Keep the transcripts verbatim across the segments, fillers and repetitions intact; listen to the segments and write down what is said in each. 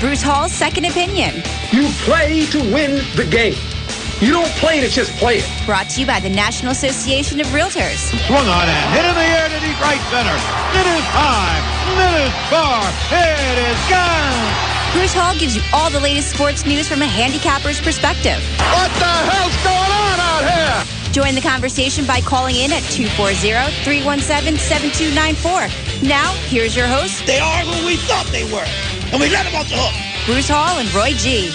Bruce Hall's Second Opinion. You play to win the game. You don't play to just play it. Brought to you by the National Association of Realtors. Swung on and hit in the air to deep right center. It is high. It is far. It is gone. Bruce Hall gives you all the latest sports news from a handicapper's perspective. What the hell's going on out here? Join the conversation by calling in at two four zero, three one seven, seven two nine four. Now, here's your host. They are who we thought they were, and we let them off the hook. Bruce Hall and Roy G.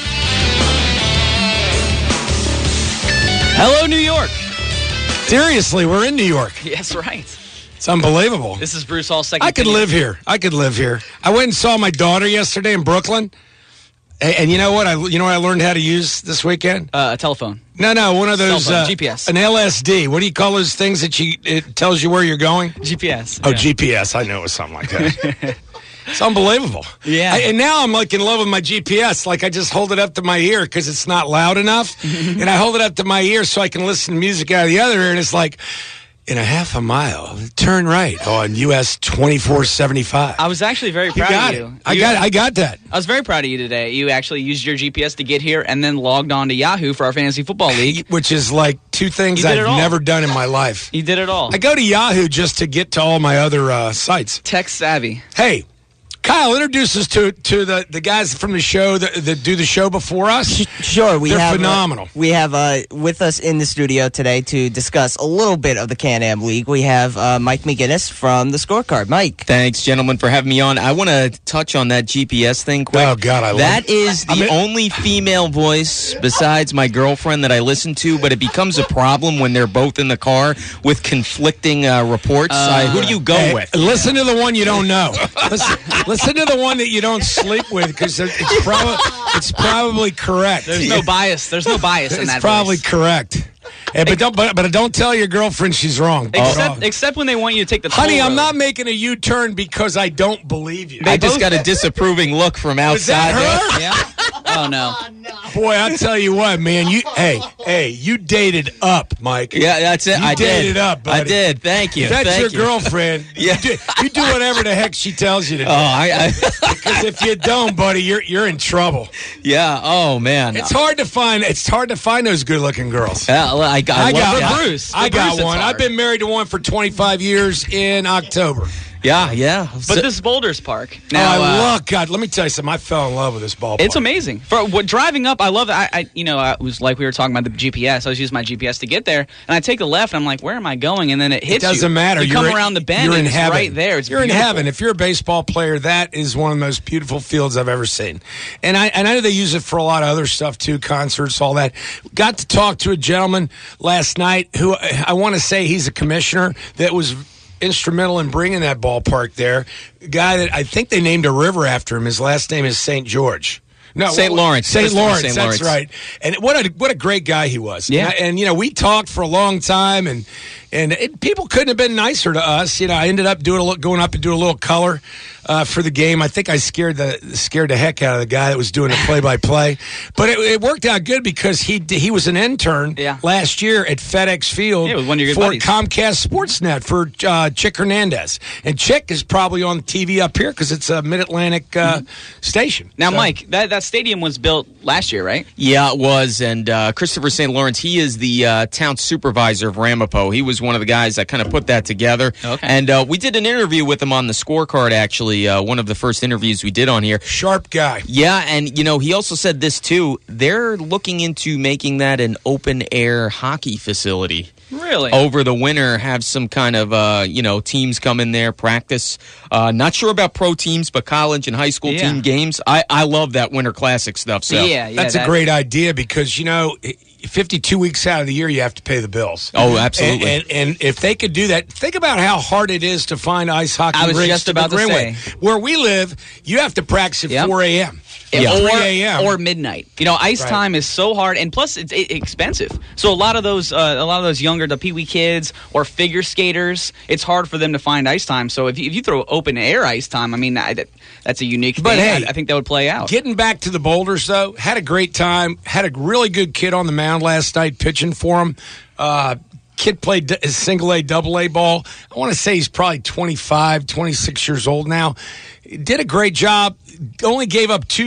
Hello, New York. Seriously, we're in New York. Yes, right. It's unbelievable. This is Bruce Hall's Second I could Opinion. live here. I could live here. I went and saw my daughter yesterday in Brooklyn. And, and you know what? I you know what I learned how to use this weekend? Uh, a telephone. No, no, one of those Cell phone, uh, G P S. An L S D. What do you call those things that you it tells you where you're going? G P S. Oh, yeah. G P S. I know it was something like that. It's unbelievable. Yeah. I, and now I'm like in love with my G P S. Like I just hold it up to my ear because it's not loud enough. And I hold it up to my ear so I can listen to music out of the other ear. And it's like, in a half a mile, turn right on U S twenty-four seventy-five. I was actually very You proud got of it. you. I You- got it. I got that. I was very proud of you today. You actually used your G P S to get here and then logged on to Yahoo for our Fantasy Football League. Which is like two things You did I've it all. never done in my life. You did it all. I go to Yahoo just to get to all my other uh, sites. Tech savvy. Hey, Kyle, introduce us to to the, the guys from the show that, that do the show before us. Sure, we They're have phenomenal. Uh, we have uh, with us in the studio today to discuss a little bit of the Can-Am League. We have uh, Mike McGinnis from the Scorecard. Mike, Thanks, gentlemen, for having me on. I want to touch on that G P S thing quick. Oh, God, I love That it. is the I mean- only female voice besides my girlfriend that I listen to, but it becomes a problem when they're both in the car with conflicting uh, reports. Uh, who do you go Hey, with? listen to the one you don't know. Listen, listen to the one that you don't sleep with because it's, prob- it's probably correct. There's no bias. There's no bias in It's that probably voice. correct. Hey, but don't but, but don't tell your girlfriend she's wrong. Except, Oh. except when they want you to take the Honey, toll I'm road. not making a U-turn because I don't believe you. I just got a disapproving look from Was that outside. her? Yeah? Oh, no. Boy, I'll tell you what, man. You hey, hey, you dated up, Mike. Yeah, that's it. You I dated did. up, buddy. I did. Thank you. If that's Thank your you. girlfriend, Yeah. you, do, you do whatever the heck she tells you to do. Oh, I, I Because if you don't, buddy, you're you're in trouble. yeah. Oh man. It's hard to find. It's hard to find those good-looking girls. Yeah, well, I, got. I I got love For that. Bruce. For I got Bruce, it's one. hard. I've been married to one for twenty-five years in October. Yeah, yeah. But So- this is Boulders Park. Now, Now, I uh, love God. Let me tell you something. I fell in love with this ballpark. It's amazing. For what, driving up, I love it. I, I, you know, I was like we were talking about the G P S. I was using my G P S to get there, and I take the left, and I'm like, where am I going? And then it hits It doesn't you. matter. You You're come in- around the bend, You're and in it's heaven. right there. It's you're in beautiful. heaven. If you're a baseball player, that is one of the most beautiful fields I've ever seen. And I and I know they use it for a lot of other stuff too, concerts, all that. Got to talk to a gentleman last night who I want to say he's a commissioner that was instrumental in bringing that ballpark there. A guy that I think they named a river after him. His last name is Saint George. No, Saint what- Lawrence. Saint Christopher Lawrence. Saint That's Lawrence. right. And what a what a great guy he was. Yeah. And, I- and you know, we talked for a long time, and and it, people couldn't have been nicer to us. You know, I ended up doing a little, going up and doing a little color uh, for the game. I think I scared the scared the heck out of the guy that was doing the play by play, but it, it worked out good because he he was an intern Yeah. last year at FedEx Field Yeah, it was one of your good for buddies. Comcast Sportsnet for uh, Chick Hernandez, and Chick is probably on T V up here because it's a Mid Atlantic uh, station. Now, So- Mike, that, that stadium was built last year, right? Yeah, it was. And uh, Christopher Saint Lawrence, he is the uh, town supervisor of Ramapo. He was one of the guys that kind of put that together. Okay. And uh, we did an interview with him on the Scorecard, actually, uh, one of the first interviews we did on here. Sharp guy. Yeah, and, you know, he also said this, too. They're looking into making that an open-air hockey facility. Really? Over the winter, have some kind of, uh, you know, teams come in there, practice. Uh, not sure about pro teams, but college and high school Yeah. team games. I, I love that Winter Classic stuff. So. Yeah, yeah. That's that- a great idea because, you know, fifty-two weeks out of the year, you have to pay the bills. Oh, absolutely. And, and, and if they could do that, think about how hard it is to find ice hockey I was rinks just to about the to Greenway. say. Where we live, you have to practice at Yep. four a.m. Yeah. three Or, a.m. or midnight. You know, ice Right. time is so hard, and plus it's it, expensive. So a lot of those, uh, a lot of those younger, the Pee Wee kids or figure skaters, it's hard for them to find ice time. So if you, if you throw open air ice time, I mean, I, that, that's a unique But thing. hey, I, I think that would play out. Getting back to the Boulders, though, had a great time. Had a really good kid on the mound last night pitching for him. Uh, kid played d- single A, double A ball. I want to say he's probably twenty-five, twenty-six years old now. Did a great job. Only gave up two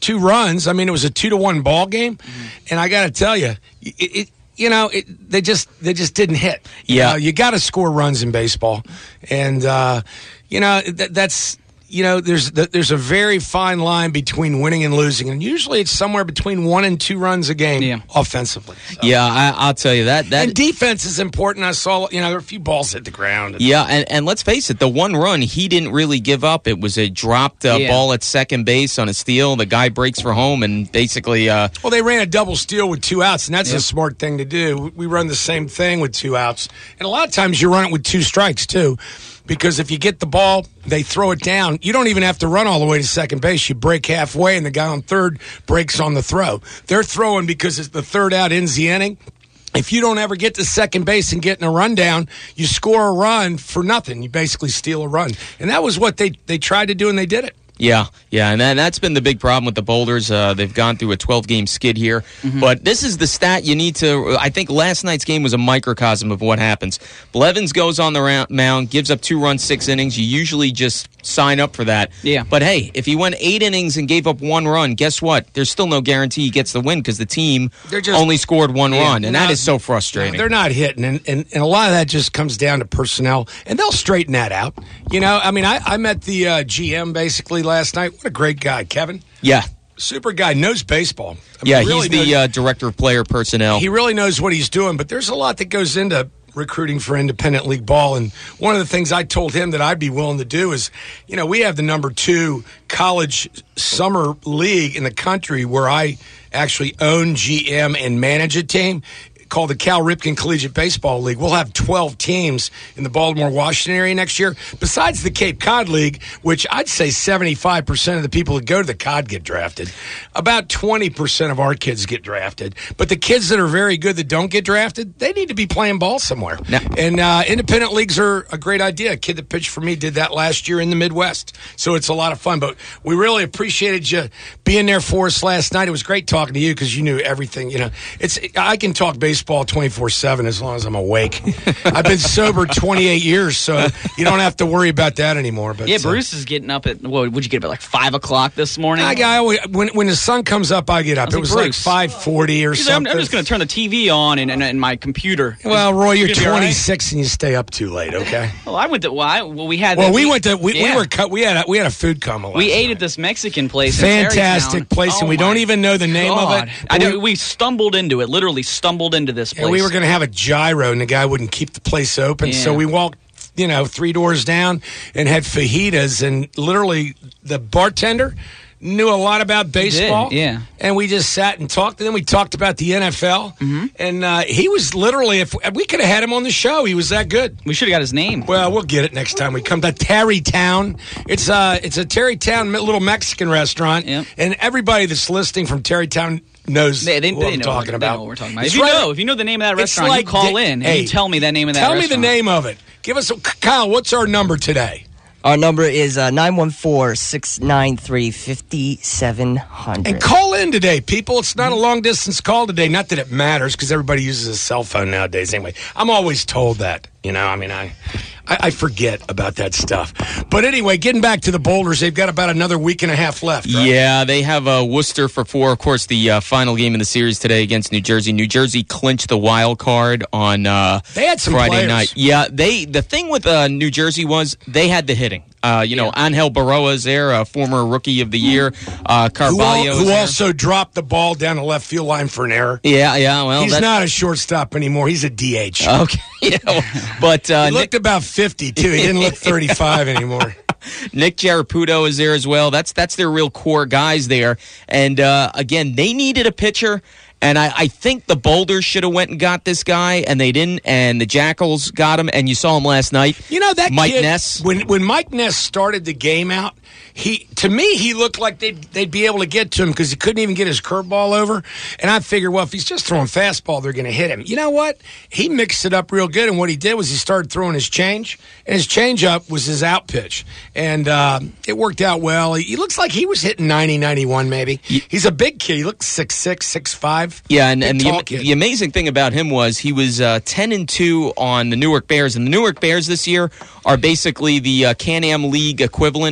two runs. I mean, it was a two to one ball game, mm-hmm. and I got to tell you, it, it you know, it, they just they just didn't hit. Yeah, you, know, you got to score runs in baseball, and uh, you know that, that's. You know, there's there's a very fine line between winning and losing, and usually it's somewhere between one and two runs a game yeah. offensively. So. Yeah, I, I'll tell you that. that and defense is important. I saw, you know, there were a few balls hit the ground. Yeah, and, and let's face it, the one run, he didn't really give up. It was a dropped uh, yeah. ball at second base on a steal. The guy breaks for home, and basically... Uh, well, they ran a double steal with two outs, and that's yep. a smart thing to do. We run the same thing with two outs. And a lot of times you run it with two strikes, too. Because if you get the ball, they throw it down. You don't even have to run all the way to second base. You break halfway, and the guy on third breaks on the throw. They're throwing because it's the third out ends the inning. If you don't ever get to second base and get in a rundown, you score a run for nothing. You basically steal a run. And that was what they, they tried to do, and they did it. Yeah, yeah, and that, that's been the big problem with the Boulders. Uh, they've gone through a twelve-game skid here. Mm-hmm. But this is the stat you need to... I think last night's game was a microcosm of what happens. Blevins goes on the round, mound, gives up two runs, six innings. You usually just sign up for that. Yeah. But, hey, if he went eight innings and gave up one run, guess what? There's still no guarantee he gets the win because the team just, only scored one yeah, run, and not, that is so frustrating. No, they're not hitting, and, and, and a lot of that just comes down to personnel, and they'll straighten that out. You know, I mean, I, I met the uh, G M basically last night. What a great guy, Kevin. Yeah. Super guy, knows baseball. I mean, yeah, really he's the knows, uh, director of player personnel. He really knows what he's doing, but there's a lot that goes into recruiting for independent league ball. And one of the things I told him that I'd be willing to do is, you know, we have the number two college summer league in the country where I actually own, G M, and manage a team called the Cal Ripken Collegiate Baseball League. We'll have twelve teams in the Baltimore, Washington area next year, besides the Cape Cod League, which I'd say seventy-five percent of the people that go to the Cod get drafted. About twenty percent of our kids get drafted. But the kids that are very good that don't get drafted, they need to be playing ball somewhere. Now, and uh, independent leagues are a great idea. A kid that pitched for me did that last year in the Midwest. So it's a lot of fun. But we really appreciated you being there for us last night. It was great talking to you because you knew everything. You know, it's I can talk baseball twenty-four seven as long as I'm awake. I've been sober twenty-eight years, so you don't have to worry about that anymore. But yeah, Bruce uh, is getting up at, what, would you get up at like five o'clock this morning? I, I always, when, when the sun comes up, I get up. I was it was like, like five forty or something. I'm, I'm just going to turn the T V on and, and, and my computer. Well, Roy, you're twenty-six right? And you stay up too late, okay? Well, I went to, well, I, well we had... Well, the, we, we went to, we, yeah. we were cut, we had a, we had a food coma last We ate night. at this Mexican place Fantastic in place, oh and we don't even know the name God. of it. I know, we, we stumbled into it, literally stumbled into this place. And we were going to have a gyro, and the guy wouldn't keep the place open, yeah. so we walked, you know, three doors down and had fajitas, and literally the bartender knew a lot about baseball. Did, yeah. And we just sat and talked to them. We talked about the N F L. Mm-hmm. And uh, he was literally, if we could have had him on the show, he was that good. We should have got his name. Well, we'll get it next time we come to Terrytown. It's, uh, it's a Terrytown little Mexican restaurant. Yep. And everybody that's listening from Terrytown knows they, they, what they I'm know, talking they about. know what we're talking about. It's if you right, know, if you know the name of that restaurant, like you call the, in and hey, you tell me that name of that tell restaurant. Tell me the name of it. Give us a, Kyle, what's our number today? Our number is uh, nine one four, six nine three, five seven zero zero. And call in today, people. It's not a long-distance call today. Not that it matters, because everybody uses a cell phone nowadays anyway. I'm always told that. You know, I mean, I, I I forget about that stuff. But anyway, getting back to the Boulders, they've got about another week and a half left, right? Yeah, they have uh, Worcester for four. Of course, the uh, final game in the series today against New Jersey. New Jersey clinched the wild card on uh, they had some Friday players. night. Yeah, they. The thing with uh, New Jersey was they had the hitting. Uh, you know, yeah. Angel Baroa is there, a former Rookie of the Year. Uh, Carvalho Who, is who there. also dropped the ball down the left field line for an error. Yeah, yeah. Well, he's that's... not a shortstop anymore. He's a D H. Okay, yeah, well, but uh, he looked Nick... about fifty too. He didn't look thirty-five anymore. Nick Jaraputo is there as well. That's that's their real core guys there. And uh, again, they needed a pitcher. And I, I think the Boulders should have went and got this guy, and they didn't. And the Jackals got him, and you saw him last night. You know that Mike kid, Ness. When when Mike Ness started the game out, he to me he looked like they'd they'd be able to get to him because he couldn't even get his curveball over. And I figured, well, if he's just throwing fastball, they're going to hit him. You know what? He mixed it up real good, and what he did was he started throwing his change, and his changeup was his out pitch, and uh, it worked out well. He, he looks like he was hitting ninety, ninety-one maybe. He's a big kid. He looks six six, six five. Yeah, and, and the, the amazing thing about him was he was uh, ten and two on the Newark Bears, and the Newark Bears this year are basically the uh, Can-Am League equivalent of the Houston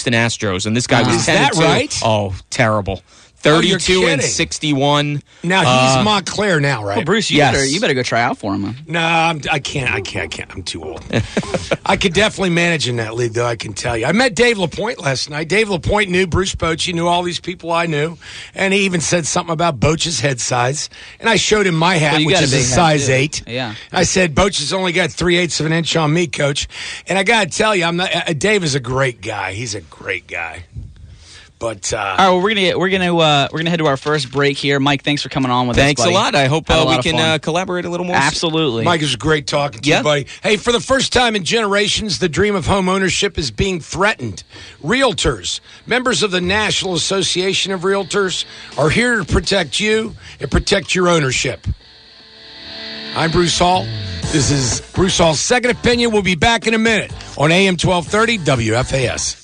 Houston Astros, and this guy was Is ten that and two. right? Oh, terrible. Oh, you're thirty-two and kidding. sixty-one. Now he's Uh, Montclair now, right? Well, Bruce, you, Yes. better, you better go try out for him. Huh? No, I'm, I can't. I can't. I can't. I'm too old. I could definitely manage in that league, though. I can tell you. I met Dave LaPointe last night. Dave LaPointe knew Bruce Bochy, knew all these people I knew, and he even said something about Boch's head size. And I showed him my hat, Well, you which got a is a big hat, size too. eight. Yeah. I said Boch has only got three eighths of an inch on me, Coach. And I got to tell you, I'm not. Uh, Dave is a great guy. He's a great guy. But uh, All right, well, we're gonna get, we're gonna uh, we're gonna head to our first break here. Mike, thanks for coming on with Thanks us. a buddy. lot. I hope Had a uh, lot we of can fun. uh, collaborate a little more. Absolutely. Mike, it was great talking to Yeah. you, buddy. Hey, for the first time in generations, the dream of home ownership is being threatened. Realtors, members of the National Association of Realtors, are here to protect you and protect your ownership. I'm Bruce Hall. This is Bruce Hall's Second Opinion. We'll be back in a minute on A M twelve thirty W F A S.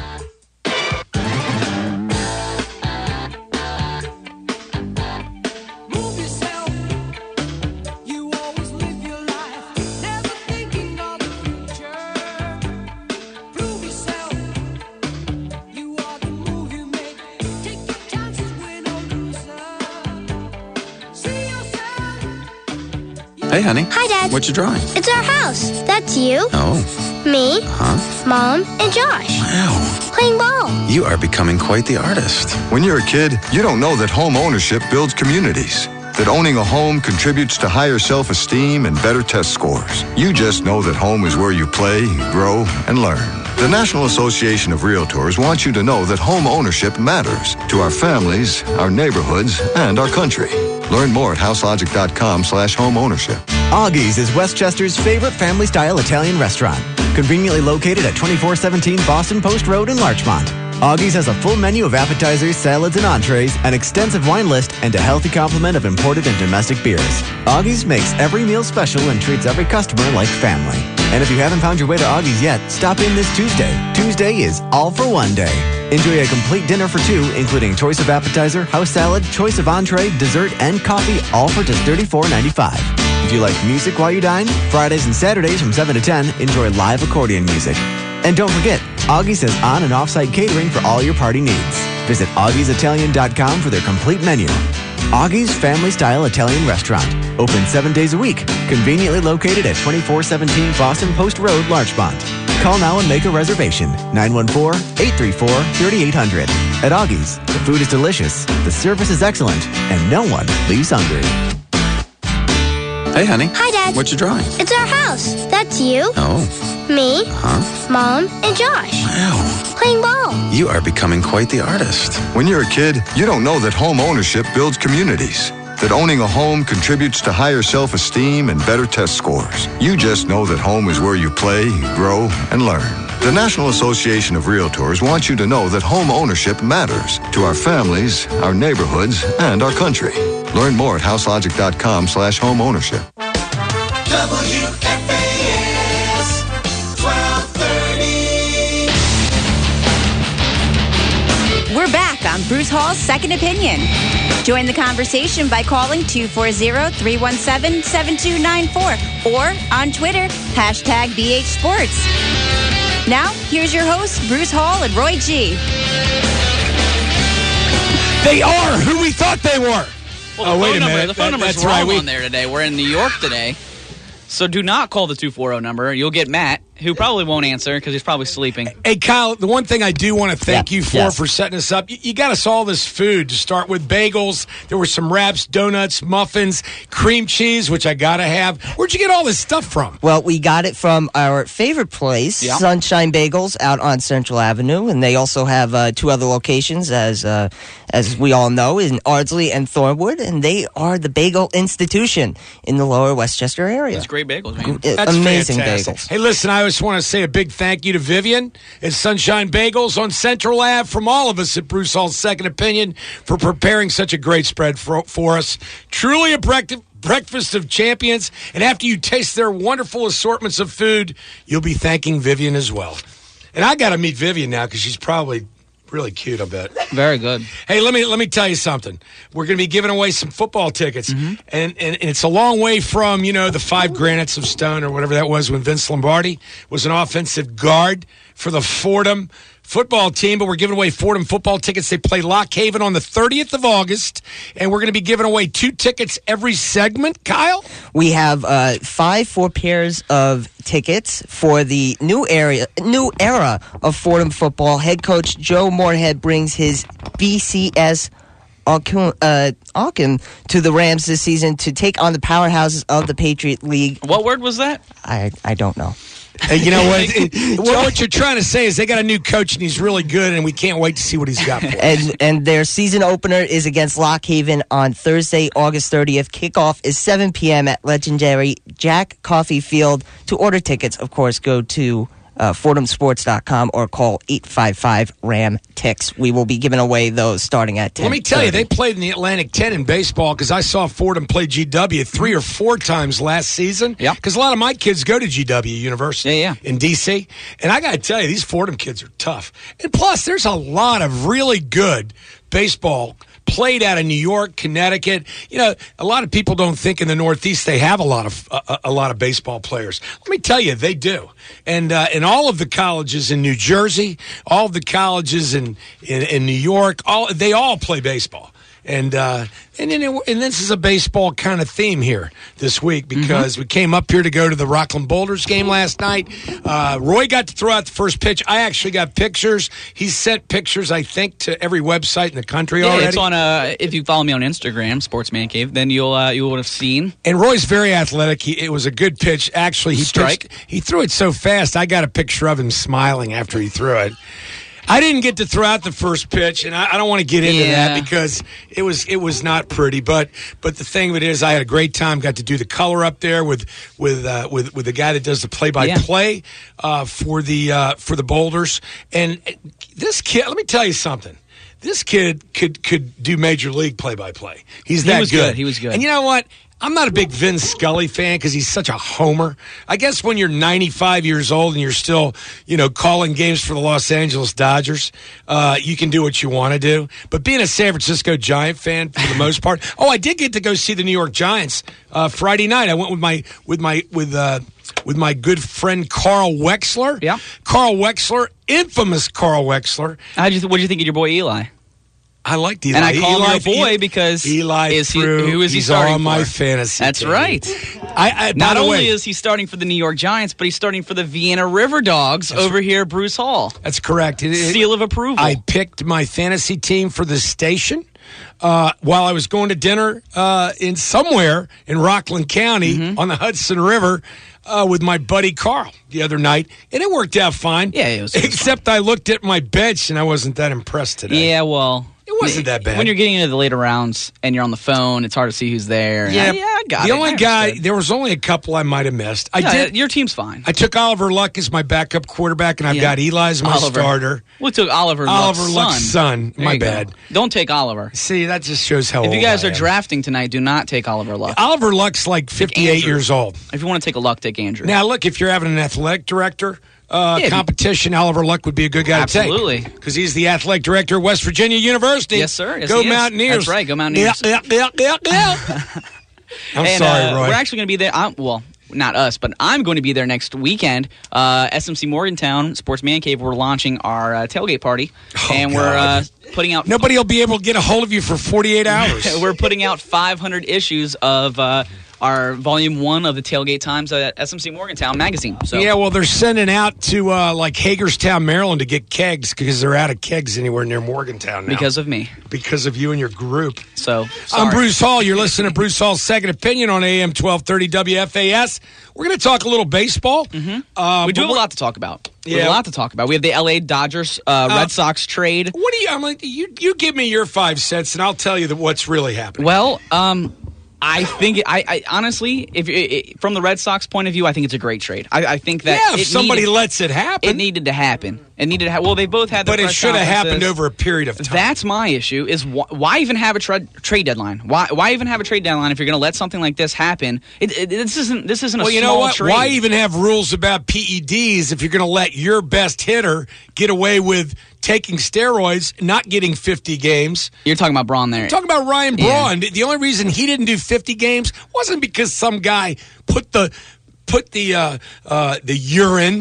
Hey, honey. Hi, Dad. What you drawing? It's our house. That's you, Oh, me, huh? Mom, and Josh. Wow. Playing ball. You are becoming quite the artist. When you're a kid, you don't know that home ownership builds communities. That owning a home contributes to higher self-esteem and better test scores. You just know that home is where you play, grow, and learn. The National Association of Realtors wants you to know that home ownership matters to our families, our neighborhoods, and our country. Learn more at houselogic.com slash home ownership. Augie's is Westchester's favorite family-style Italian restaurant. Conveniently located at twenty-four seventeen Boston Post Road in Larchmont. Augie's has a full menu of appetizers, salads, and entrees, an extensive wine list, and a healthy complement of imported and domestic beers. Augie's makes every meal special and treats every customer like family. And if you haven't found your way to Augie's yet, stop in this Tuesday. Tuesday is all for one day. Enjoy a complete dinner for two, including choice of appetizer, house salad, choice of entree, dessert, and coffee, all for just thirty-four ninety-five. If you like music while you dine, Fridays and Saturdays from seven to ten, enjoy live accordion music. And don't forget, Augie's has on- and off-site catering for all your party needs. Visit Augies Italian dot com for their complete menu. Augie's Family-Style Italian Restaurant. Open seven days a week. Conveniently located at twenty-four seventeen Boston Post Road, Larchmont. Call now and make a reservation. nine one four, eight three four, three eight zero zero. At Augie's, the food is delicious, the service is excellent, and no one leaves hungry. Hey, honey. Hi, Dad. What you drawing? It's our house. That's you, Oh, me, huh? Mom, and Josh. Wow. Playing ball. You are becoming quite the artist. When you're a kid, you don't know that home ownership builds communities. That owning a home contributes to higher self-esteem and better test scores. You just know that home is where you play, grow, and learn. The National Association of Realtors wants you to know that home ownership matters to our families, our neighborhoods, and our country. Learn more at houselogic.com slash home ownership. W F A S twelve thirty. We're back on Bruce Hall's Second Opinion. Join the conversation by calling two four zero, three one seven, seven two nine four or on Twitter, hashtag B H Sports. Now, here's your hosts, Bruce Hall and Roy G. They are who we thought they were. Well, the oh, phone wait a number, minute. The phone That- number's that's wrong right. We- on there today. We're in New York today. So do not call the two four zero number. You'll get Matt, who probably won't answer because he's probably sleeping. Hey, Kyle, the one thing I do want to thank Yeah, you for yes. for setting us up, you, you got us all this food to start with. Bagels, there were some wraps, donuts, muffins, cream cheese, which I got to have. Where'd you get all this stuff from? Well, we got it from our favorite place, Yeah. Sunshine Bagels, out on Central Avenue, and they also have uh, two other locations, as uh, as we all know, in Ardsley and Thornwood, and they are the bagel institution in the Lower Westchester area. It's great bagels, man. Uh, That's Amazing fantastic. bagels. Hey, listen, I just want to say a big thank you to Vivian at Sunshine Bagels on Central Ave from all of us at Bruce Hall's Second Opinion for preparing such a great spread for, for us. Truly a breakfast. Breakfast of champions, and after you taste their wonderful assortments of food, you'll be thanking Vivian as well. And I got to meet Vivian now because she's probably really cute, I bet. Very good. Hey, let me let me tell you something. We're going to be giving away some football tickets, Mm-hmm. and, and and it's a long way from you know the five granites of stone or whatever that was when Vince Lombardi was an offensive guard for the Fordham football team, but we're giving away Fordham football tickets. They play Lock Haven on the thirtieth of August, and we're going to be giving away two tickets every segment. Kyle? We have uh, five four pairs of tickets for the new area, new era of Fordham football. Head coach Joe Moorhead brings his B C S Alcun, uh, Alcun to the Rams this season to take on the powerhouses of the Patriot League. What word was that? I I don't know. Uh, you know what, it, what? What you're trying to say is they got a new coach and he's really good, and we can't wait to see what he's got for us. And and their season opener is against Lock Haven on Thursday, August thirtieth. Kickoff is seven p.m. at legendary Jack Coffey Field. To order tickets, of course, go to Uh, Fordham Sports dot com or call eight five five RAM T I X. We will be giving away those starting at ten. Let me tell you, they played in the Atlantic ten in baseball because I saw Fordham play G W three or four times last season. Yeah. Because a lot of my kids go to G W University yeah, yeah. in D C. And I got to tell you, these Fordham kids are tough. And plus, there's a lot of really good baseball played out of New York, Connecticut. You know, a lot of people don't think in the Northeast they have a lot of uh, a lot of baseball players. Let me tell you, they do. And uh, in all of the colleges in New Jersey, all of the colleges in in, in New York, all they all play baseball. And uh, and and, it, and this is a baseball kind of theme here this week because mm-hmm. we came up here to go to the Rockland Boulders game last night. Uh, Roy got to throw out the first pitch. I actually got pictures. He sent pictures, I think, to every website in the country yeah, already. It's on. Uh, if you follow me on Instagram, Sportsman Cave, then you'll uh, you would have seen. And Roy's very athletic. He, it was a good pitch. Actually, he Strike. pitched, he threw it so fast. I got a picture of him smiling after he threw it. I didn't get to throw out the first pitch, and I, I don't want to get into yeah. that because it was it was not pretty. But but the thing of it is, I had a great time. Got to do the color up there with with uh, with with the guy that does the play by play for the uh, for the Boulders. And this kid, let me tell you something. This kid could could do major league play by play. He's that he was good. good. He was good. And you know what? I'm not a big Vin Scully fan because he's such a homer. I guess when you're ninety-five years old and you're still, you know, calling games for the Los Angeles Dodgers, uh, you can do what you want to do. But being a San Francisco Giant fan for the most part, oh, I did get to go see the New York Giants uh, Friday night. I went with my with my with uh, with my good friend Carl Wexler. Yeah, Carl Wexler, infamous Carl Wexler. How did you? Th- what do you think of your boy Eli? I like Eli. And I call Eli, him your boy Eli, because Eli is he, threw, who is he he's starting on for? my fantasy That's team. right. I, I, Not by the only way, is he starting for the New York Giants, but he's starting for the Vienna River Dogs over here at Bruce Hall. That's correct. It, it, Seal of approval. I picked my fantasy team for the station uh, while I was going to dinner uh, in somewhere in Rockland County mm-hmm. on the Hudson River. Uh, with my buddy Carl the other night, and it worked out fine. Yeah, it was. It was Except fine. I looked at my bench, and I wasn't that impressed today. Yeah, well, it wasn't that bad. When you're getting into the later rounds and you're on the phone, it's hard to see who's there. Yeah, I, yeah, I got the it. only I guy, understood. there was only a couple I might have missed. I Yeah, did. Your team's fine. I took Oliver Luck as my backup quarterback, and I've Yeah. got Eli as my Oliver. starter. We took Oliver Luck's Oliver Luck's son. son. My There you go. bad. Don't take Oliver. See, that just shows how If old you guys I are am. drafting tonight, do not take Oliver Luck. Oliver Luck's like fifty-eight Andrew. years old. If you want to take a Luck, take Andrew. Now, look, if you're having an athletic director uh, Yeah, if you- competition, Oliver Luck would be a good guy Absolutely. to take. Because he's the athletic director of West Virginia University. Yes, sir. Yes, Go he is. Mountaineers. That's right. Go Mountaineers. Yeah, yeah, yeah, yeah, yeah. I'm And, sorry, uh, Roy. We're actually going to be there. I'm, well, not us, but I'm going to be there next weekend. Uh, S M C Morgantown Sports Man Cave. We're launching our uh, tailgate party, Oh, and we're uh, putting out. Nobody will be able to get a hold of you for forty-eight hours. We're putting out five hundred issues of uh, our volume one of the Tailgate Times at S M C Morgantown magazine. So Yeah, well, they're sending out to uh, like Hagerstown, Maryland to get kegs because they're out of kegs anywhere near Morgantown now. because of me. Because of you and your group. So I'm sorry. Bruce Hall. You're listening to Bruce Hall's Second Opinion on A M twelve thirty W F A S. We're going to talk a little baseball. Mm-hmm. Uh, we do but have a we're- lot to talk about. We have Yeah. a lot to talk about. We have the L A Dodgers uh, Uh, Red Sox trade. What do you? I'm like you. You give me your five cents, and I'll tell you that what's really happening. Well, um, I think I, I honestly, if it, it, from the Red Sox point of view, I think it's a great trade. I, I think that yeah, if it somebody needed, lets it happen, it needed to happen. It needed to happen. Well, they both had, their but it press should have happened conferences. over a period of time. That's my issue. Is wh- why even have a tra- trade deadline? Why why even have a trade deadline if you're going to let something like this happen? It, it, this isn't this isn't a well, you small know what? trade. Why even have rules about P E Ds if you're going to let your best hitter get away with taking steroids, not getting fifty games? You're talking about Braun there. Talking about Ryan Yeah. Braun. The only reason he didn't do fifty games wasn't because some guy put the put the uh, uh, the urine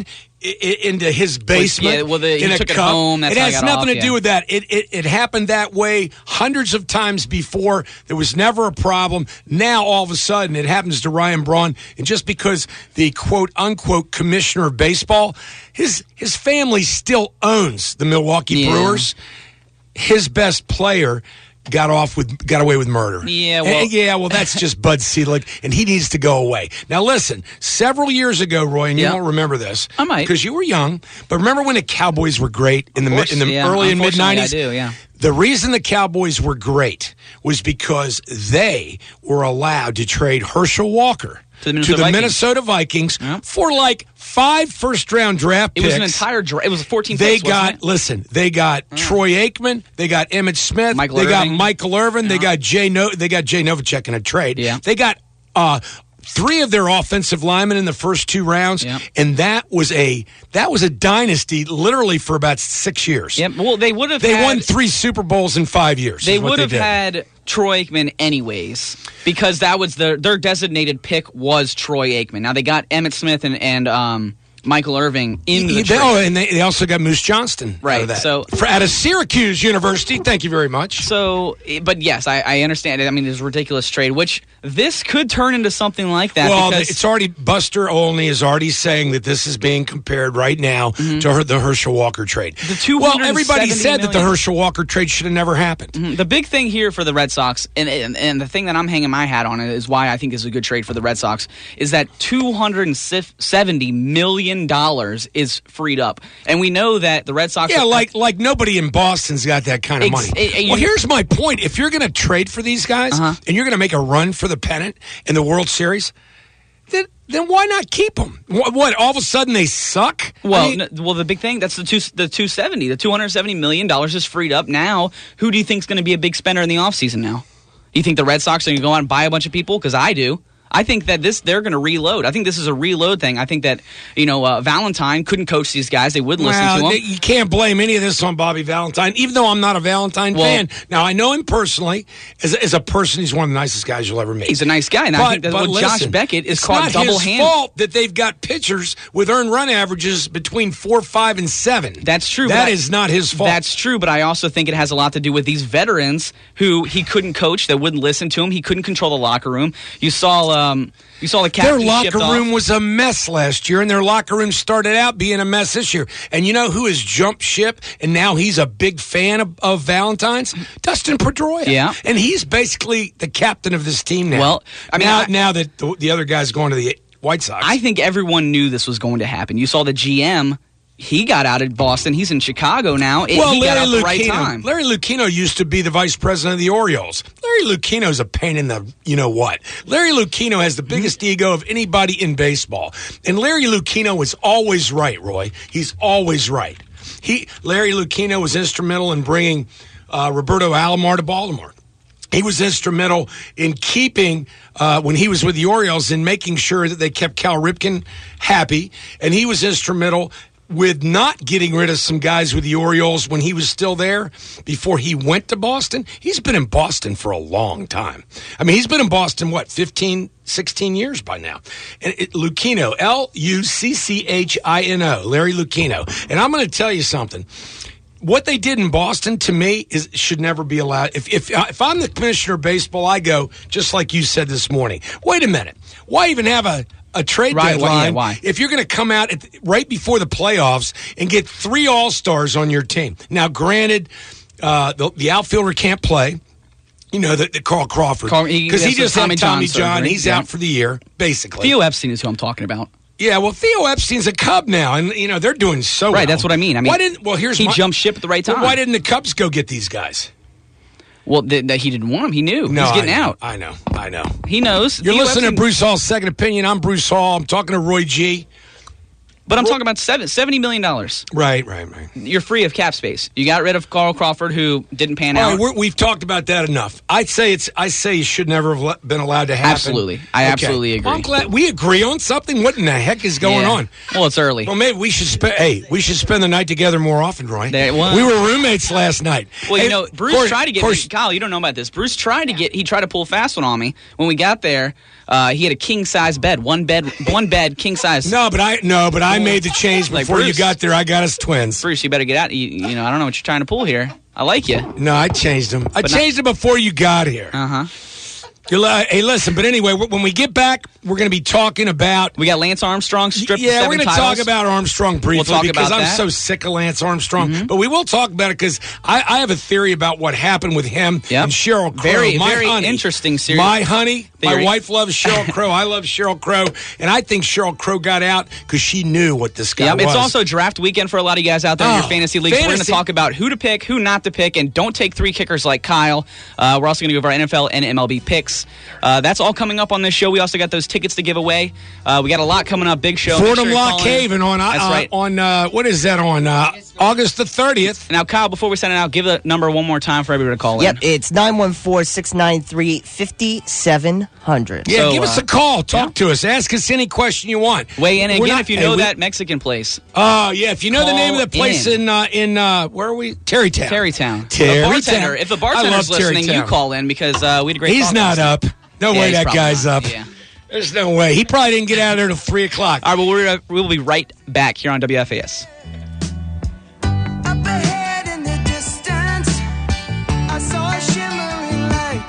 I- into his basement. Yeah, well, the- he in a took it cup. home, that's it how I has got nothing off, to yeah. do with that. It, it it happened that way hundreds of times before. There was never a problem. Now all of a sudden it happens to Ryan Braun, and just because the quote unquote commissioner of baseball, his his family still owns the Milwaukee Yeah. Brewers. His best player got off with got away with murder. Yeah, And- well- yeah, well, that's just Bud Selig, and he needs to go away. Now, listen, several years ago, Roy, and you Yeah. won't remember this, I might. because you were young. But remember when the Cowboys were great in the Of mid, course, in the yeah. early and mid Unfortunately, nineties? I do, yeah. The reason the Cowboys were great was because they were allowed to trade Herschel Walker To the Minnesota Vikings. Minnesota Vikings for like five first-round draft It picks. was an entire dra- It was fourteen They picks, wasn't got, it? listen, they got Troy Aikman, they got Emmitt Smith, Michael they got Irvin. Michael Irvin, they got Jay no, they got Jay Novacek in a trade. Yeah. They got uh, three of their offensive linemen in the first two rounds, Yeah. and that was a that was a dynasty literally for about six years. Yep. Well, they would have. They had, won three Super Bowls in five years. They is what would have did. had Troy Aikman anyways, because that was their their designated pick was Troy Aikman. Now they got Emmitt Smith and and um, Michael Irving in the They- trade. oh, and they, they also got Moose Johnston. Right, Out of that. so- For, out of Syracuse University. Thank you very much. So, but yes, I, I understand it. I mean, it's a ridiculous trade, which this could turn into something like that. Well, because it's already Buster Olney is already saying that this is being compared right now to her, the Herschel Walker trade. The two well, hundred everybody seventy said that the million Herschel Walker trade should have never happened. Mhm. The big thing here for the Red Sox, and, and and the thing that I'm hanging my hat on it is why I think this is a good trade for the Red Sox, is that two hundred seventy million dollars is freed up, and we know that the Red Sox. Yeah, are, like like nobody in Boston's got that kind of Ex- money. eh, eh, well, you- here's my point: if you're going to trade for these guys Uh-huh. and you're going to make a run for the pennant in the World Series, then then why not keep them? What, what all of a sudden they suck? Well, I mean, n- well, the big thing that's the two the two seventy, the two hundred seventy million dollars is freed up now. Who do you think is going to be a big spender in the offseason now? You think the Red Sox are going to go out and buy a bunch of people? Because I do. I think that this they're going to reload. I think this is a reload thing. I think that you know uh, Valentine couldn't coach these guys; they wouldn't well, listen to they- him. you can't blame any of this on Bobby Valentine, even though I'm not a Valentine Well- fan. Now I know him personally as, as a person. He's one of the nicest guys you'll ever meet. He's a nice guy, and I But- think that but what Josh listen, Beckett is it's caught not double his handed. fault that they've got pitchers with earned run averages between four, five, and seven. That's true. That but is I- not his fault. That's true, but I also think it has a lot to do with these veterans who he couldn't coach, that wouldn't listen to him. He couldn't control the locker room. You saw, um, you saw the captain Their locker shipped off. room was a mess last year, and their locker room started out being a mess this year. And you know who has jumped ship, and now he's a big fan of, of Valentine's? Dustin Pedroia. Yeah. And he's basically the captain of this team now. Well, I mean, now, I- now that the, the other guy's going to the White Sox. I think everyone knew this was going to happen. You saw the G M. He got out of Boston. He's in Chicago now. It- well, he Larry got out the right Lucchino, time. Larry Lucchino used to be the vice president of the Orioles. Larry Lucchino's a pain in the you know what. Larry Lucchino has the biggest Mm-hmm. ego of anybody in baseball, and Larry Lucchino is always right. Roy, he's always right. He Larry Lucchino was instrumental in bringing uh, Roberto Alomar to Baltimore. He was instrumental in keeping, uh, when he was with the Orioles, in making sure that they kept Cal Ripken happy, and he was instrumental with not getting rid of some guys with the Orioles when he was still there before he went to Boston. He's been in Boston for a long time. I mean, he's been in Boston, what, fifteen, sixteen years by now. And it, Lucchino, L U C C H I N O, Larry Lucchino. And I'm going to tell you something. What they did in Boston, to me, is should never be allowed. If if if I'm the commissioner of baseball, I go just like you said this morning. Wait a minute. Why even have a a trade Right, why- deadline yeah, why? if you're going to come out at the, right before the playoffs and get three All Stars on your team? Now, granted, uh, the, the outfielder can't play. You know, the, the Carl Crawford, Carl- he- because he, that's the just Tommy had Tommy John John. surgery, He's yeah. out for the year, basically. Theo Epstein is who I'm talking about. Yeah, well, Theo Epstein's a Cub now, and you know they're doing so well. Right, that's what I mean. I mean, why didn't? Well, here's he my, jumped ship at the right well, time. why didn't the Cubs go get these guys? Well, th- that he didn't want him. He knew. No, He's getting I know, out. I know, I know. He knows. You're Theo listening Epstein- to Bruce Hall's Second Opinion. I'm Bruce Hall. I'm talking to Roy G. But I'm talking about seven, seventy million dollars. Right, right, right. You're free of cap space. You got rid of Carl Crawford, who didn't pan All out. right, we're, we've talked about that enough. I'd say it's. I say it should never have le- been allowed to happen. Absolutely. I absolutely agree. Well, I'm glad we agree on something. What in the heck is going Yeah. on? Well, it's early. Well, maybe we should spend. Hey, we should spend the night together more often, Roy. There- well- we were roommates last night. Well, Hey, you know, Bruce course- tried to get course- me. Kyle, you don't know about this. Bruce tried to get. He tried to pull a fast one on me when we got there. Uh, he had a king size bed, one bed, one bed, king size. No, but I no, but I I made the change Like before you Bruce. got there. I got us twins. Bruce, you better get out. You, you know, I don't know what you're trying to pull here. I like you. No, I changed them. I But not- changed them before you got here. Uh huh. You're li- Hey, listen, but anyway, when we get back, we're going to be talking about. We got Lance Armstrong stripped. Yeah, seven we're going to titles. talk about Armstrong briefly We'll talk because about I'm that. so sick of Lance Armstrong. But we will talk about it because I, I have a theory about what happened with him Yep. and Sheryl Crow. Very, my very honey, interesting series. My honey, Theory. my wife loves Sheryl Crow. I love Sheryl Crow, and I think Sheryl Crow got out because she knew what this guy Yep, was. it's also draft weekend for a lot of you guys out there in Oh, your fantasy leagues. We're going to fantasy. talk about who to pick, who not to pick, and don't take three kickers like Kyle. Uh, we're also going to go over our N F L and M L B picks. Uh, that's all coming up on this show. We also got those tickets to give away. Uh, we got a lot coming up. Big show. Make Fordham sure you Lock call in. Cave and on uh, That's right. on uh, what is that on uh, August the thirtieth? Now, Kyle, before we send it out, give the number one more time for everybody to call Yep, in. it's nine one four, six nine three, five seven zero zero. Yeah, So, give us uh, a call. Talk to us. Ask us any question you want. Weigh in We're again not- if you hey, know we- that Mexican place. Oh, yeah. If you know the Call name of the place in, in. uh, in uh, where are we? Terrytown. Terrytown. Terrytown. The bartender, if the I bartender's love listening, Terrytown. you call in because uh, we had a great He's talk not last night. up. No Yeah, way he's that probably guy's not. up. Yeah. There's no way. He probably didn't get out of there till three o'clock. All right, well, we're, we'll be right back here on W F A S. Up ahead in the distance, I saw a shimmering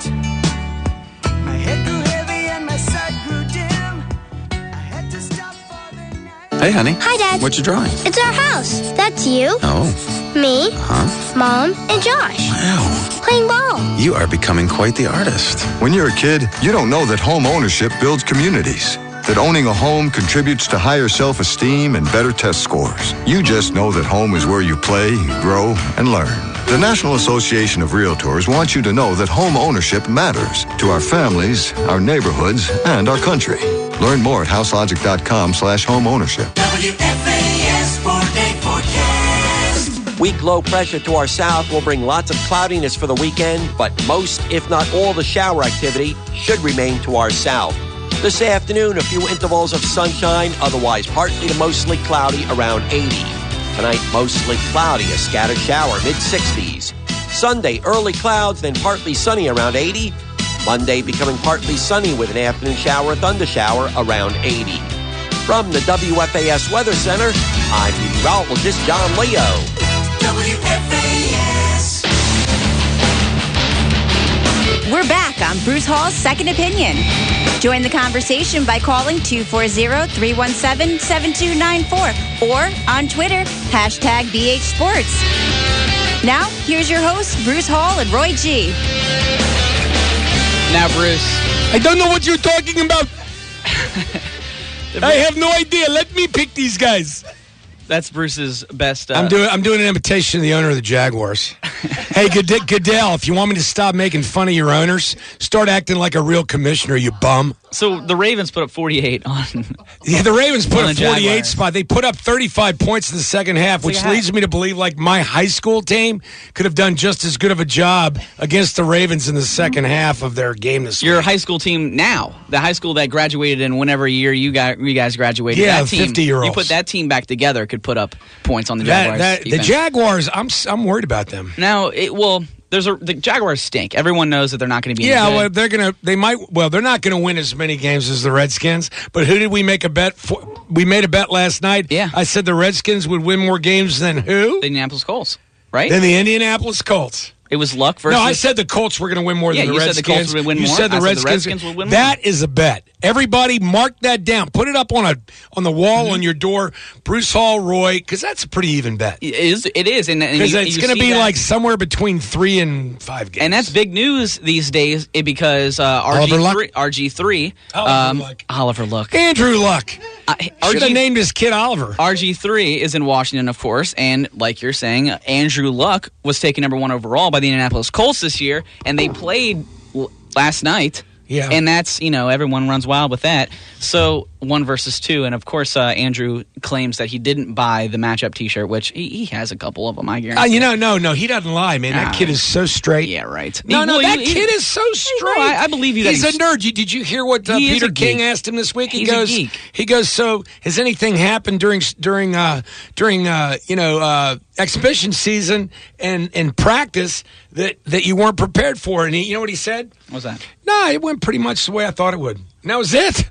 light. My head grew heavy and my sight grew dim. I had to stop for the night. Hey, honey. Hi, Dad. What you drawing? It's our house. That's you, Oh, me, huh? Mom, and Josh. Wow. Playing ball. You are becoming quite the artist. When you're a kid, you don't know that home ownership builds communities, that owning a home contributes to higher self-esteem and better test scores. You just know that home is where you play, grow, and learn. The National Association of Realtors wants you to know that home ownership matters to our families, our neighborhoods, and our country. Learn more at houselogic.com slash home ownership. W F A S four-day forecast. Weak low pressure to our south will bring lots of cloudiness for the weekend, but most, if not all, the shower activity should remain to our south. This afternoon, a few intervals of sunshine, otherwise partly to mostly cloudy around eighty. Tonight, mostly cloudy, a scattered shower, mid sixties. Sunday, early clouds, then partly sunny around eighty. Monday, becoming partly sunny with an afternoon shower, a thunder shower around eighty. From the W F A S Weather Center, I'm meteorologist John Leo. W F A S. We're back on Bruce Hall's Second Opinion. Join the conversation by calling two four zero, three one seven, seven two nine four or on Twitter, hashtag B H Sports. Now, here's your hosts, Bruce Hall and Roy G. Now, Bruce. I don't know what you're talking about. I have no idea. Let me pick these guys. That's Bruce's best. Uh, I'm doing. I'm doing an imitation of the owner of the Jaguars. Hey, Good- Goodell, if you want me to stop making fun of your owners, start acting like a real commissioner, you bum. So the Ravens put up forty-eight on. Yeah, the Ravens put On a the forty-eight Jaguars. spot. They put up thirty-five points in the second half, which Second half. leads me to believe like my high school team could have done just as good of a job against the Ravens in the second half of their game this Your week. high school team now, the high school that graduated in whenever year you got you guys graduated. Yeah, that team, fifty-year-olds. You put that team back together, could put up points on the That, Jaguars. that, the defense. Jaguars, I'm s- I'm worried about them. Now, it, well, there's a the Jaguars stink. Everyone knows that they're not going to be. Yeah, any good. well, they're gonna. They might. Well, they're not gonna win as many games as the Redskins. But who did we make a bet for? We made a bet last night. Yeah. I said the Redskins would win more games than who? the Indianapolis Colts, right? Than the Indianapolis Colts. It was luck versus. No, I said the Colts were going to win more Yeah, than the you said the Redskins. Colts would win you more. said the I said the Redskins. Redskins would win more. That is a bet. Everybody, mark that down. Put it up on a on the wall Mm-hmm. on your door. Bruce Hall, Roy, because that's a pretty even bet. It is it is, and and Because you- it's you going to see be that- like somewhere between three and five games. And that's big news these days eh, because uh, Oliver Luck? R G three, R G three, Oliver um, Luck. Oliver Luck, Andrew Luck. Uh, Should have named his kid Oliver. R G three is in Washington, of course, and like you're saying, Andrew Luck was taken number one overall by the Indianapolis Colts this year, and they played l- last night. Yeah. And that's, you know, everyone runs wild with that. So one versus two, and of course, uh, Andrew claims that he didn't buy the matchup T-shirt, which he, he has a couple of them, I guarantee. Uh, you know, no, no, he doesn't lie, man. That Ah. kid is so straight. Yeah, right. No, He- no, well, that he- kid he- is so straight. No, I, I believe you. That He's a nerd. You, did you hear what uh, He is Peter a King geek. asked him this week? He He's a goes, geek. he goes. So, has anything happened during during uh, during uh, you know uh, exhibition season and and practice that that you weren't prepared for? And he, you know what he said? What's that? No, it went pretty much the way I thought it would. And that was it.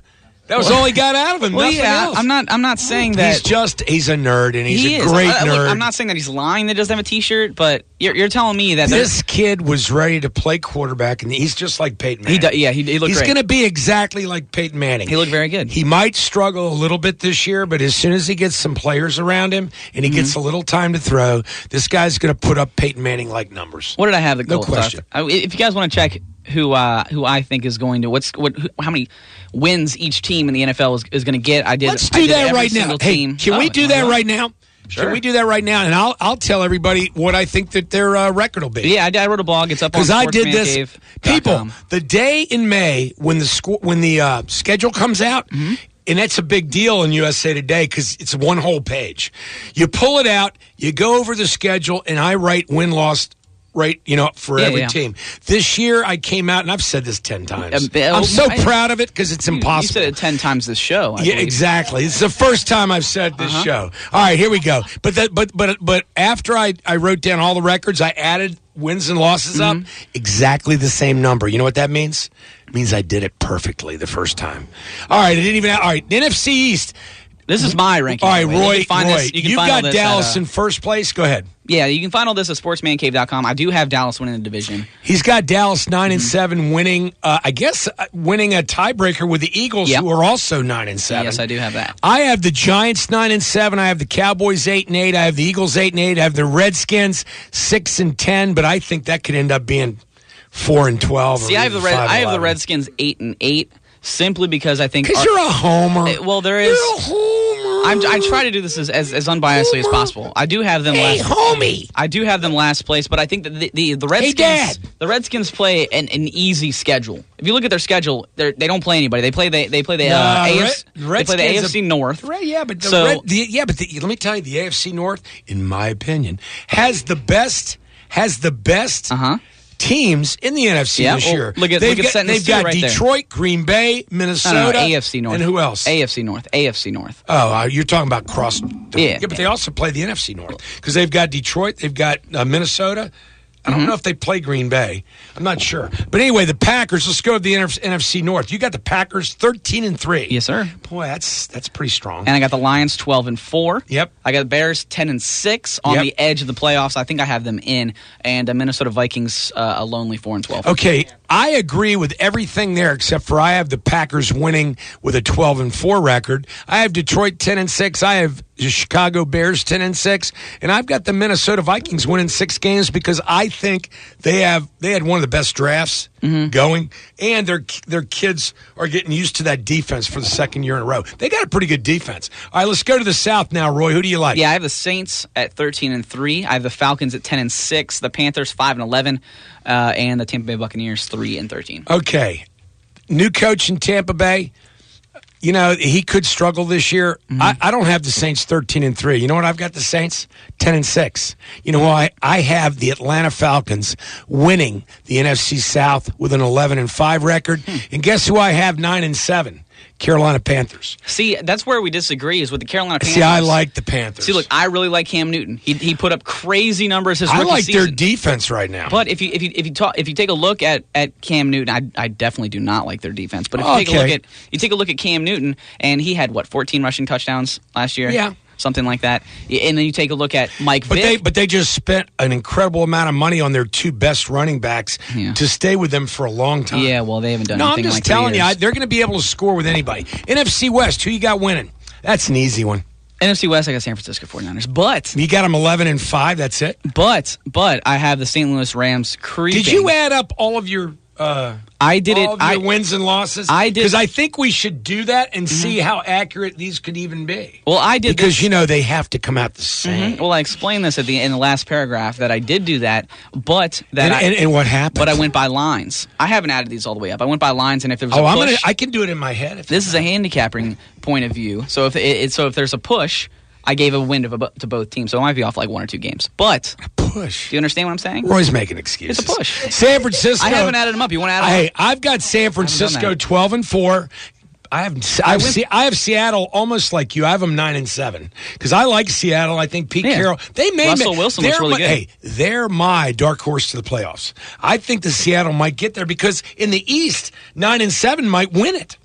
That was all he got out of him. Well, nothing yeah, else. I'm not. I'm not saying that He's just he's a nerd and he's he a is. great I, I- nerd. look, I'm not saying that he's lying that he doesn't have a T-shirt, but you're, you're telling me that This kid was ready to play quarterback, and he's just like Peyton he Manning. do, yeah he, he looked He's great. going to be exactly like Peyton Manning. He looked very good. He might struggle a little bit this year, but as soon as he gets some players around him and he Mm-hmm. gets a little time to throw, this guy's going to put up Peyton Manning-like numbers. What did I have? The No goal question. Uh, If you guys want to check who uh, who I think is going to what's what who, how many wins each team in the N F L is, is going to get, I did. Let's I do did that every right now. single Hey, team. can Oh, we do you that want? right now? Sure. Can we do that right now? And I'll I'll tell everybody what I think that their uh, record will be. Yeah, I, did- I wrote a blog. It's up on Because I did this, sportsman cave dot people. com. The day in May when the sco- when the uh, schedule comes out, Mm-hmm. and that's a big deal in U S A Today because it's one whole page. You pull it out, you go over the schedule, and I write win loss. Right, you know, for Yeah, every yeah. team. This year, I came out, and I've said this ten times. Um, uh, I'm so I- proud of it because it's You- impossible. You said it ten times this show. I Yeah, believe. exactly. It's the first time I've said this Uh-huh. show. All right, here we go. But that, but but but after I, I wrote down all the records, I added wins and losses Mm-hmm. up. Exactly the same number. You know what that means? It means I did it perfectly the first time. All right, I didn't even. All right, N F C East. This is my ranking. All right, by the way. You Roy. can find Roy, this- you can you've find all got this at, Dallas uh, in first place. Go ahead. Yeah, you can find all this at sportsman cave dot com. I do have Dallas winning the division. He's got Dallas nine Mm-hmm. and seven, winning. Uh, I guess uh, winning a tiebreaker with the Eagles, Yep. who are also nine and seven. Yes, I do have that. I have the Giants nine and seven. I have the Cowboys eight and eight. I have the Eagles eight and eight. I have the Redskins six and ten. But I think that could end up being four and twelve. See, I have the Red, I have the Redskins eight and eight simply because I think because our- you're a homer. Uh, Well, there is. You're a homer. I'm, I try to do this as, as, as unbiasedly as possible. I do have them Hey, last. homie. I do have them last place, but I think that the the, the Redskins Dad. the Redskins play an, an easy schedule. If you look at their schedule, they they don't play anybody. They play they they play the uh, Nah, A F C. Red- They play the Redskins A F C North. Right, yeah, but the So- Red, the, yeah, but the, let me tell you, the A F C North, in my opinion, has the best has the best Uh-huh. teams in the N F C Yeah, this well, year. look at- they've look at got, sentence they've two got right there. Detroit, Green Bay, No, Minnesota, no, no, A F C North. and who else? A F C North. A F C North. Oh, uh, you're talking about cross. Yeah. yeah, but they also play the N F C North because they've got Detroit, they've got uh, Minnesota. I don't Mm-hmm. know if they play Green Bay. I'm not sure. But anyway, the Packers. Let's go to the N F C North. You got the Packers thirteen and three. Yes, sir. Boy, that's that's pretty strong. And I got the Lions twelve and four. Yep. I got the Bears ten and six on Yep. the edge of the playoffs. I think I have them in, and the Minnesota Vikings uh, a lonely four and twelve. Okay, I agree with everything there except for I have the Packers winning with a twelve and four record. I have Detroit ten and six. I have the Chicago Bears ten and six, and I've got the Minnesota Vikings winning six games because I think they have they had one of the best drafts going, and their their kids are getting used to that defense for the second year in a row. They got a pretty good defense. All right, let's go to the South now, Roy. Who do you like? Yeah, I have the Saints at thirteen and three. I have the Falcons at ten and six. The Panthers five and eleven, uh, and the Tampa Bay Buccaneers three and thirteen. Okay, new coach in Tampa Bay. You know, he could struggle this year. Mm-hmm. I, I don't have the Saints thirteen and three. You know what? I've got the Saints ten and six. You know why? I have the Atlanta Falcons winning the N F C South with an eleven and five record. Hmm. And guess who I have nine and seven? Carolina Panthers. See, that's where we disagree is with the Carolina Panthers. See, I like the Panthers. See, look, I really like Cam Newton. He he put up crazy numbers his I rookie like season. their defense right now. But if you if you if you talk if you take a look at, at Cam Newton, I I definitely do not like their defense. But if you take a Okay. look at you take a look at Cam Newton, and he had what fourteen rushing touchdowns last year, Yeah. something like that. And then you take a look at Mike But Vick. they but they just spent an incredible amount of money on their two best running backs Yeah. to stay with them for a long time. yeah, well, they haven't done No, I'm anything just like three telling you, I, years. they're going to be able to score with anybody. N F C West, who you got winning? That's an easy one. N F C West, I got San Francisco forty-niners. But You got them eleven and five. That's it. but but I have the Saint Louis Rams creeping. Did you add up all of your? Uh, I did it. all of I your wins and losses. I did- because I think we should do that and see how accurate these could even be. well, I did Because this- you know they have to come out the same. Mhm. Well, I explained this at the in the last paragraph that I did do that, but that And, I, and, and what happened? but I went by lines. I haven't added these all the way up. I went by lines, and if there was Oh, a I'm push, gonna. I can do it in my head. If this is a handicapping point of view. So if it, it, so, if there's a push, I gave a win to, bo- to both teams. So it might be off like one or two games. But push. do you understand what I'm saying? Roy's making excuses. It's a push. San Francisco. I haven't added them up. You want to add them Hey, up? I've got San Francisco that. twelve and four. I have I have, went- Se- I have Seattle almost like you. I have them nine and seven because I like Seattle. I think Pete Yeah. Carroll. They may Russell ma- Wilson they're looks really my, good. Hey, they're my dark horse to the playoffs. I think the Seattle might get there because in the East, nine and seven might win it.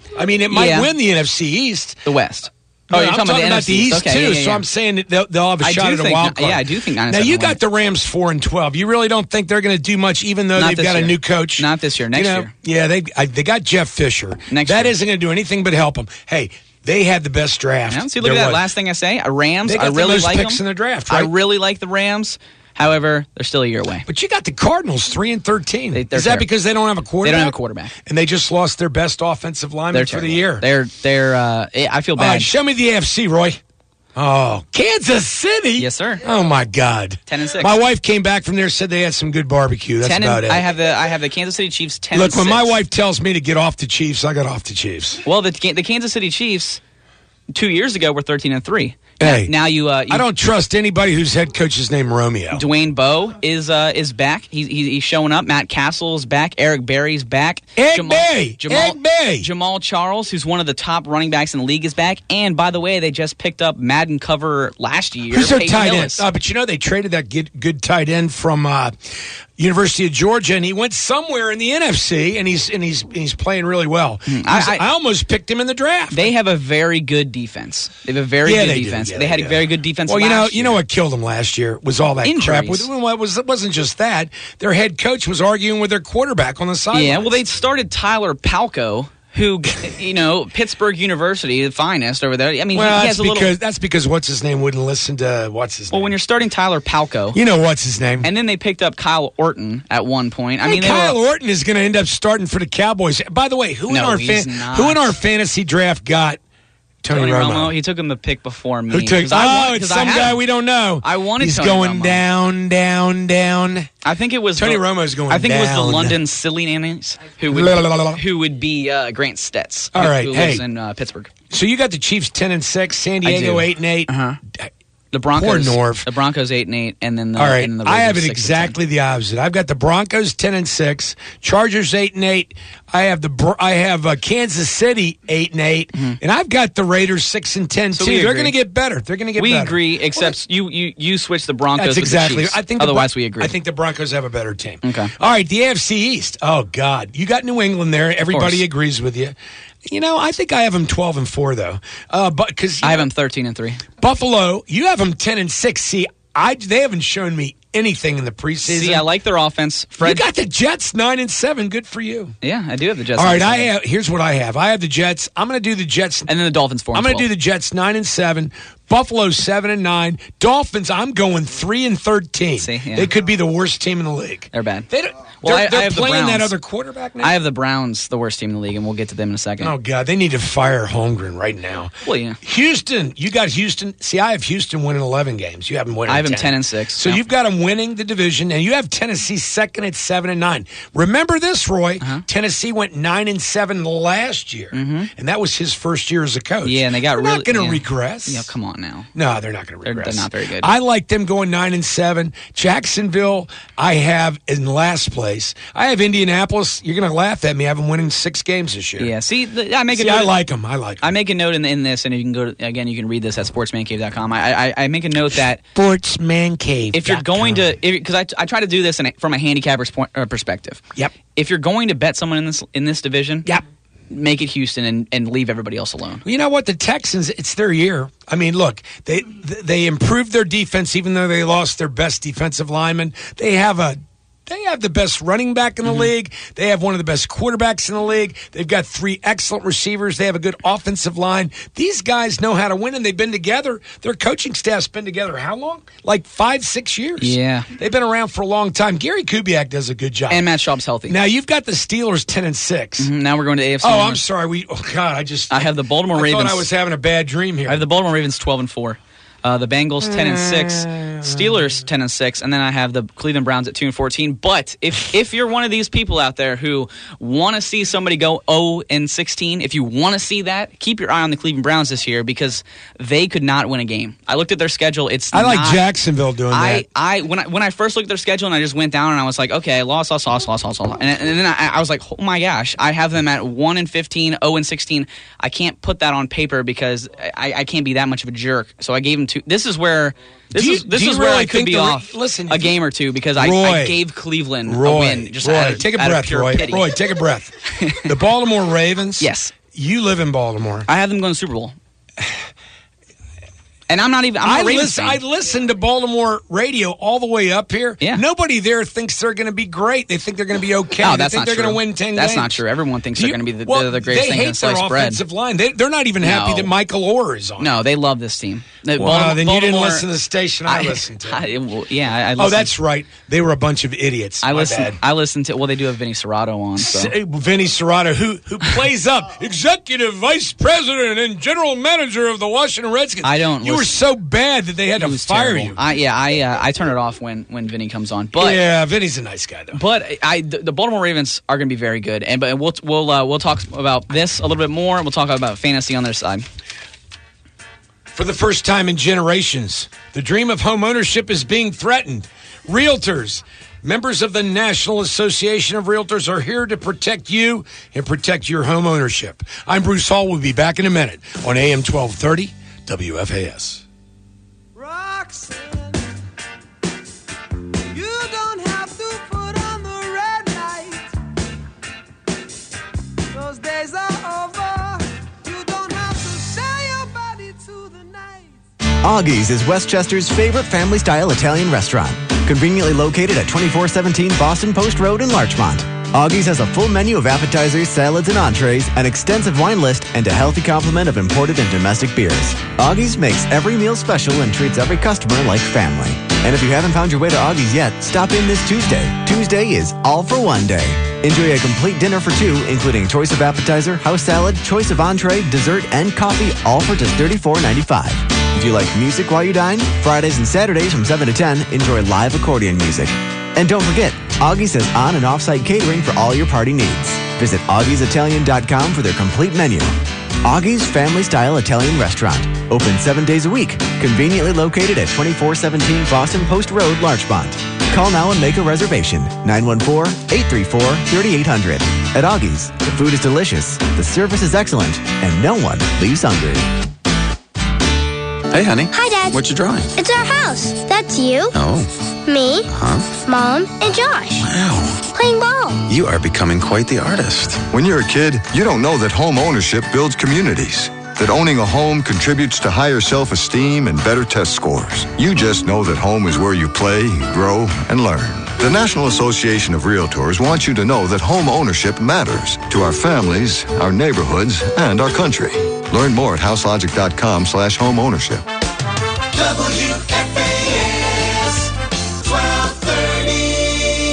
I mean, it might Yeah. win the N F C East. The West. No, Oh, you're I'm talking about the N F C East East. Okay, too. yeah, yeah, So yeah. I'm saying that they'll, they'll have a I shot do at a think- wild card. yeah, I do think nine and Now seven you will got the Rams four and twelve. You really don't think they're going to do much, even though Not they've this got a year. new coach. Not this year. Next You know, year. Yeah, they I, they got Jeff Fisher. Next that year. isn't going to do anything but help them. Hey, they had the best draft. Yeah, see, look at There that was. last thing I say. Uh, Rams. They got I the really most like picks them. in the draft, I right? really like the Rams. However, they're still a year away. But you got the Cardinals three and thirteen. They- they're Is that terrible. because they don't have a They quarterback? don't have a quarterback. and they just lost their best offensive lineman They're for terrible. the year. They're they're. Uh, I feel All bad. right, show me the A F C, Roy. Oh, Kansas City. Yes, sir. Oh my God. Ten and six. My wife came back from there, said they had some good barbecue. That's ten about and, it. I have the I have the Kansas City Chiefs ten. Look, and when my six. wife tells me to get off the Chiefs, I got off the Chiefs. Well, the the Kansas City Chiefs two years ago were thirteen and three. Hey, now you, uh, you I don't trust anybody whose head coach is named Romeo. Dwayne Bowe is uh, is back. He's he's he's showing up. Matt Castle is back. Eric Berry's back. Egg Jamal, Bay! Jamal, Egg Bay! Jamal Charles, who's one of the top running backs in the league, is back. And by the way, they just picked up Madden cover last year. Who's their Peyton tight end? Hillis. Uh, but you know they traded that good, good tight end from uh, University of Georgia, and he went somewhere in the N F C, and he's and he's he's playing really well. He's- I- I- I almost picked him in the draft. They have a very good defense. They have a very Yeah, good they do. defense. Yeah, they, they had do. a very good defense. Well, you know, last you know what killed them last year was all that crap. Injuries. Well, it was it wasn't just that. Their head coach was arguing with their quarterback on the sideline. Yeah, well, they started Tyler Palco, who, you know, Pittsburgh University, the finest over there. I mean, well, he that's has a little. because that's because what's his name wouldn't listen to what's his Well, name. when you're starting Tyler Palco, You know what's his name. and then they picked up Kyle Orton at one point. I Hey, mean, they Kyle were, Orton is going to end up starting for the Cowboys. By the way, who in No, our he's fan, not. who in our fantasy draft got Tony, Tony Romo? Romo. He took him the pick before me. Who took? 'Cause I Oh, want- it's 'cause I some had guy him. we don't know. I wanted He's Tony going Romo. down, down, down. I think it was Tony the, Romo's going I think it was the down. London Silly Nannies who would La, la, la, la. who would be uh, Grant Stetz. All who, right, who hey. lives in uh, Pittsburgh. So you got the Chiefs ten and six, San Diego do. eight and eight. Uh-huh. The Broncos, Poor Norv. the Broncos eight and eight, and then the, All right, and the I have Raiders it six and exactly the opposite. I've got the Broncos ten and six, Chargers eight and eight. I have the Bro- I have uh, Kansas City eight and eight, and I've got the Raiders six and ten So too. we They're agree. going to get better. They're going to get We better. agree, except you, you you switch the Broncos That's with exactly. the Chiefs. I think. the Otherwise, Bron- we agree. I think the Broncos have a better team. Okay. All right, the A F C East. Oh God, you got New England there. Everybody course. agrees with you. You know, I think I have them twelve and four though. Uh, but because I have them thirteen and three. Buffalo, you have them ten and six. See, I they haven't shown me anything in the preseason. See, I like their offense. You Fred, got the Jets nine and seven. Good for you. yeah, I do have the Jets. All right, I nine and seven. have. Here's what I have. I have the Jets. I'm going to do the Jets. and then the Dolphins four. I'm going going to do the Jets nine and seven. Buffalo seven and nine. Dolphins. I'm going three and thirteen. See, yeah. They could be the worst team in the league. They're bad. They don't, Well, they're I- I they're have the playing that Browns. other quarterback now. I have the Browns, the worst team in the league, and we'll get to them in a second. Oh God, they need to fire Holmgren right now. Well, yeah. Houston, you got Houston. See, I have Houston winning eleven games. You have them winning. I have them ten ten and six. So Yeah. you've got them winning the division, and you have Tennessee second at seven and nine. Remember this, Roy? Uh-huh. Tennessee went nine and seven last year, and that was his first year as a coach. Mm-hmm. Yeah, and they got They're really not going to yeah. regress. Yeah, come on now. No, they're not going to They're- regress. they're not very good. I like them going nine and seven. Jacksonville, I have in last place. I have Indianapolis. You're going to laugh at me. I have them winning six games this year. Yeah, see, the, I make a See, note. I like them. I like them. I make a note in, in this, and you can go to, again. You can read this at sportsman cave dot com. I, I, I make a note that Sportsman Cave. if you're going to, because I, I try to do this in a, from a handicapper's point, uh, perspective. Yep. If you're going to bet someone in this in this division, Yep. make it Houston and, and leave everybody else alone. You know what? The Texans, it's their year. I mean, look, they they improved their defense even though they lost their best defensive lineman. They have a They have the best running back in the Mm-hmm. league. They have one of the best quarterbacks in the league. They've got three excellent receivers. They have a good offensive line. These guys know how to win, and they've been together. Their coaching staff's been together how long? Like five, six years. Yeah. They've been around for a long time. Gary Kubiak does a good job. And Matt Schaub's healthy. Now, you've got the Steelers ten and six. Mhm, Now we're going to A F C. Oh, North. I'm sorry. We. Oh God, I just. I have the Baltimore I Ravens. thought I was having a bad dream here. I have the Baltimore Ravens twelve and four. Uh, the Bengals ten and six, Steelers ten and six, and then I have the Cleveland Browns at two and fourteen. But if if you're one of these people out there who want to see somebody go zero and sixteen, if you want to see that, keep your eye on the Cleveland Browns this year because they could not win a game. I looked at their schedule. It's I like not- Jacksonville doing I, that. I when I when I first looked at their schedule and I just went down and I was like, okay, loss, loss, loss, loss, loss, loss, and, and then I, I was like, oh my gosh, I have them at one and fifteen, zero and sixteen. I can't put that on paper because I, I can't be that much of a jerk. So I gave them two. This is where this Do you- is this do you is where really I could think be the- off. listen, a if you- game or two because I, Roy, I gave Cleveland Roy, a win. Just Roy, out of, take a out of breath, pure Roy. pity. Roy, take a breath. The Baltimore Ravens. Yes. you live in Baltimore. I have them going to the Super Bowl. And I'm not even. I'm not I, a Ravens listen, fan. I listen to Baltimore radio all the way up here. Yeah. Nobody there thinks they're going to be great. They think they're going to be okay. No, they that's think not they're true. going to win ten That's games. not true. Everyone thinks You- they're going to be the, well, they're the greatest they thing in hate sliced their bread. offensive line. They, they're not even happy No. that Michael Orr is on. No, they love this team. The Well, Baltimore- then you didn't Baltimore- listen to the station I, listened to. I, well, yeah, I, I oh, listened- that's right. They were a bunch of idiots. I My listen. bad. I listened to. Well, they do have Vinny Serrato on. So. S- Vinny Serrato, who who plays up executive vice president and general manager of the Washington Redskins. I don't You were listen- so bad that they had It to was fire terrible. you. I, yeah, I uh, I turn it off when, when Vinny comes on. But yeah, Vinny's a nice guy though. But I, the, the Baltimore Ravens are going to be very good, and but we'll we'll uh, we'll talk about this a little bit more, and we'll talk about fantasy on their side. For the first time in generations, the dream of home ownership is being threatened. Realtors, members of the National Association of Realtors, are here to protect you and protect your home ownership. I'm Bruce Hall. We'll be back in a minute on A M twelve thirty W F A S. Roxanne, you don't have to put on the red light. Those days are over. You don't have to sell your body to the night. Augie's is Westchester's favorite family-style Italian restaurant. Conveniently located at twenty-four seventeen Boston Post Road in Larchmont. Augie's has a full menu of appetizers, salads, and entrees, an extensive wine list, and a healthy complement of imported and domestic beers. Augie's makes every meal special and treats every customer like family. And if you haven't found your way to Augie's yet, stop in this Tuesday. Tuesday is all for one day. Enjoy a complete dinner for two, including choice of appetizer, house salad, choice of entree, dessert, and coffee, all for just thirty-four ninety-five. If you like music while you dine, Fridays and Saturdays from seven to ten, enjoy live accordion music. And don't forget, Augie's has on- and off-site catering for all your party needs. Visit Augies Italian dot com for their complete menu. Augie's Family-Style Italian Restaurant. Open seven days a week. Conveniently located at twenty-four seventeen Boston Post Road, Larchmont. Call now and make a reservation. nine one four, eight three four, three eight zero zero. At Augie's, the food is delicious, the service is excellent, and no one leaves hungry. Hey, honey. Hi, Dad. What you drawing? It's our house. That's you, Oh, me, huh? Mom, and Josh. Wow. Playing ball. You are becoming quite the artist. When you're a kid, you don't know that home ownership builds communities, that owning a home contributes to higher self-esteem and better test scores. You just know that home is where you play, grow, and learn. The National Association of Realtors wants you to know that home ownership matters to our families, our neighborhoods, and our country. Learn more at houselogic.com slash home ownership. W F A S twelve thirty.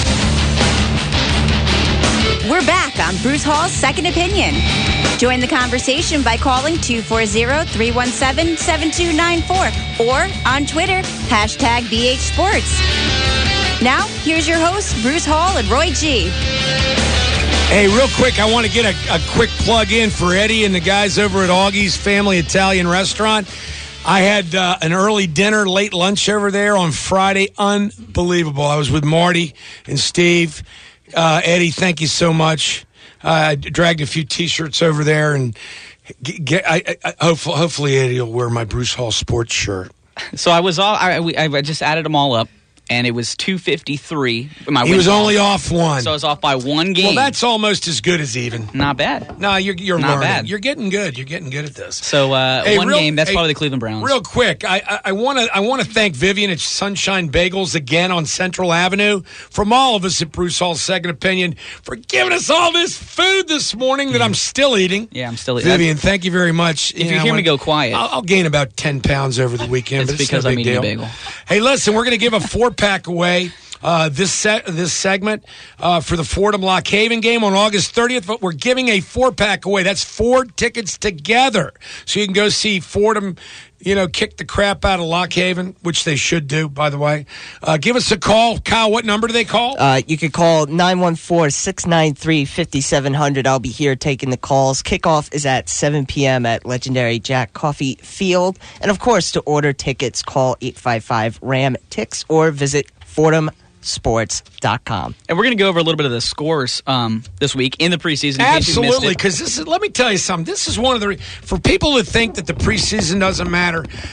We're back on Bruce Hall's Second Opinion. Join the conversation by calling two four zero, three one seven, seven two nine four or on Twitter, hashtag B H Sports. Now, here's your hosts, Bruce Hall and Roy G. Hey, real quick, I want to get a, a quick plug in for Eddie and the guys over at Augie's Family Italian Restaurant. I had uh, an early dinner, late lunch over there on Friday. Unbelievable. I was with Marty and Steve. Uh, Eddie, thank you so much. Uh, I dragged a few T-shirts over there, and get, get, I, I, hopefully, hopefully Eddie will wear my Bruce Hall sports shirt. So I was all. I, we- I just added them all up, and it was two fifty three. My He win was total. only off one. So I was off by one game. Well, that's almost as good as even. Not bad. No, you're you're Not learning. bad. You're getting good. You're getting good at this. So uh, Hey, one real- game. That's hey, probably the Cleveland Browns. Real quick, I I want to I want to thank Vivian at Sunshine Bagels again on Central Avenue, from all of us at Bruce Hall's Second Opinion, for giving us all this food this morning that I'm still eating. Yeah, I'm still eating. Vivian, thank you very much. If you know, hear I me go quiet. I'll, I'll gain about ten pounds over the weekend. It's but it's because no I'm big eating a deal. bagel. Hey, listen, we're going to give a four pack away. Uh, this se- this segment uh, for the Fordham Lock Haven game on August thirtieth, but we're giving a four pack away. That's four tickets together, so you can go see Fordham, you know, kick the crap out of Lock Haven, which they should do, by the way. Uh, give us a call, Kyle. What number do they call? Uh, you can call nine one four, six nine three, five seven zero zero. I'll be here taking the calls. Kickoff is at seven p.m. at legendary Jack Coffee Field. And, of course, to order tickets, call eight five five, R A M, T I X or visit Fordham sports dot com. And we're going to go over a little bit of the scores um, this week in the preseason. In case you missed Absolutely, it. because this is. Let me tell you something. This is one of the for people who think that the preseason doesn't matter.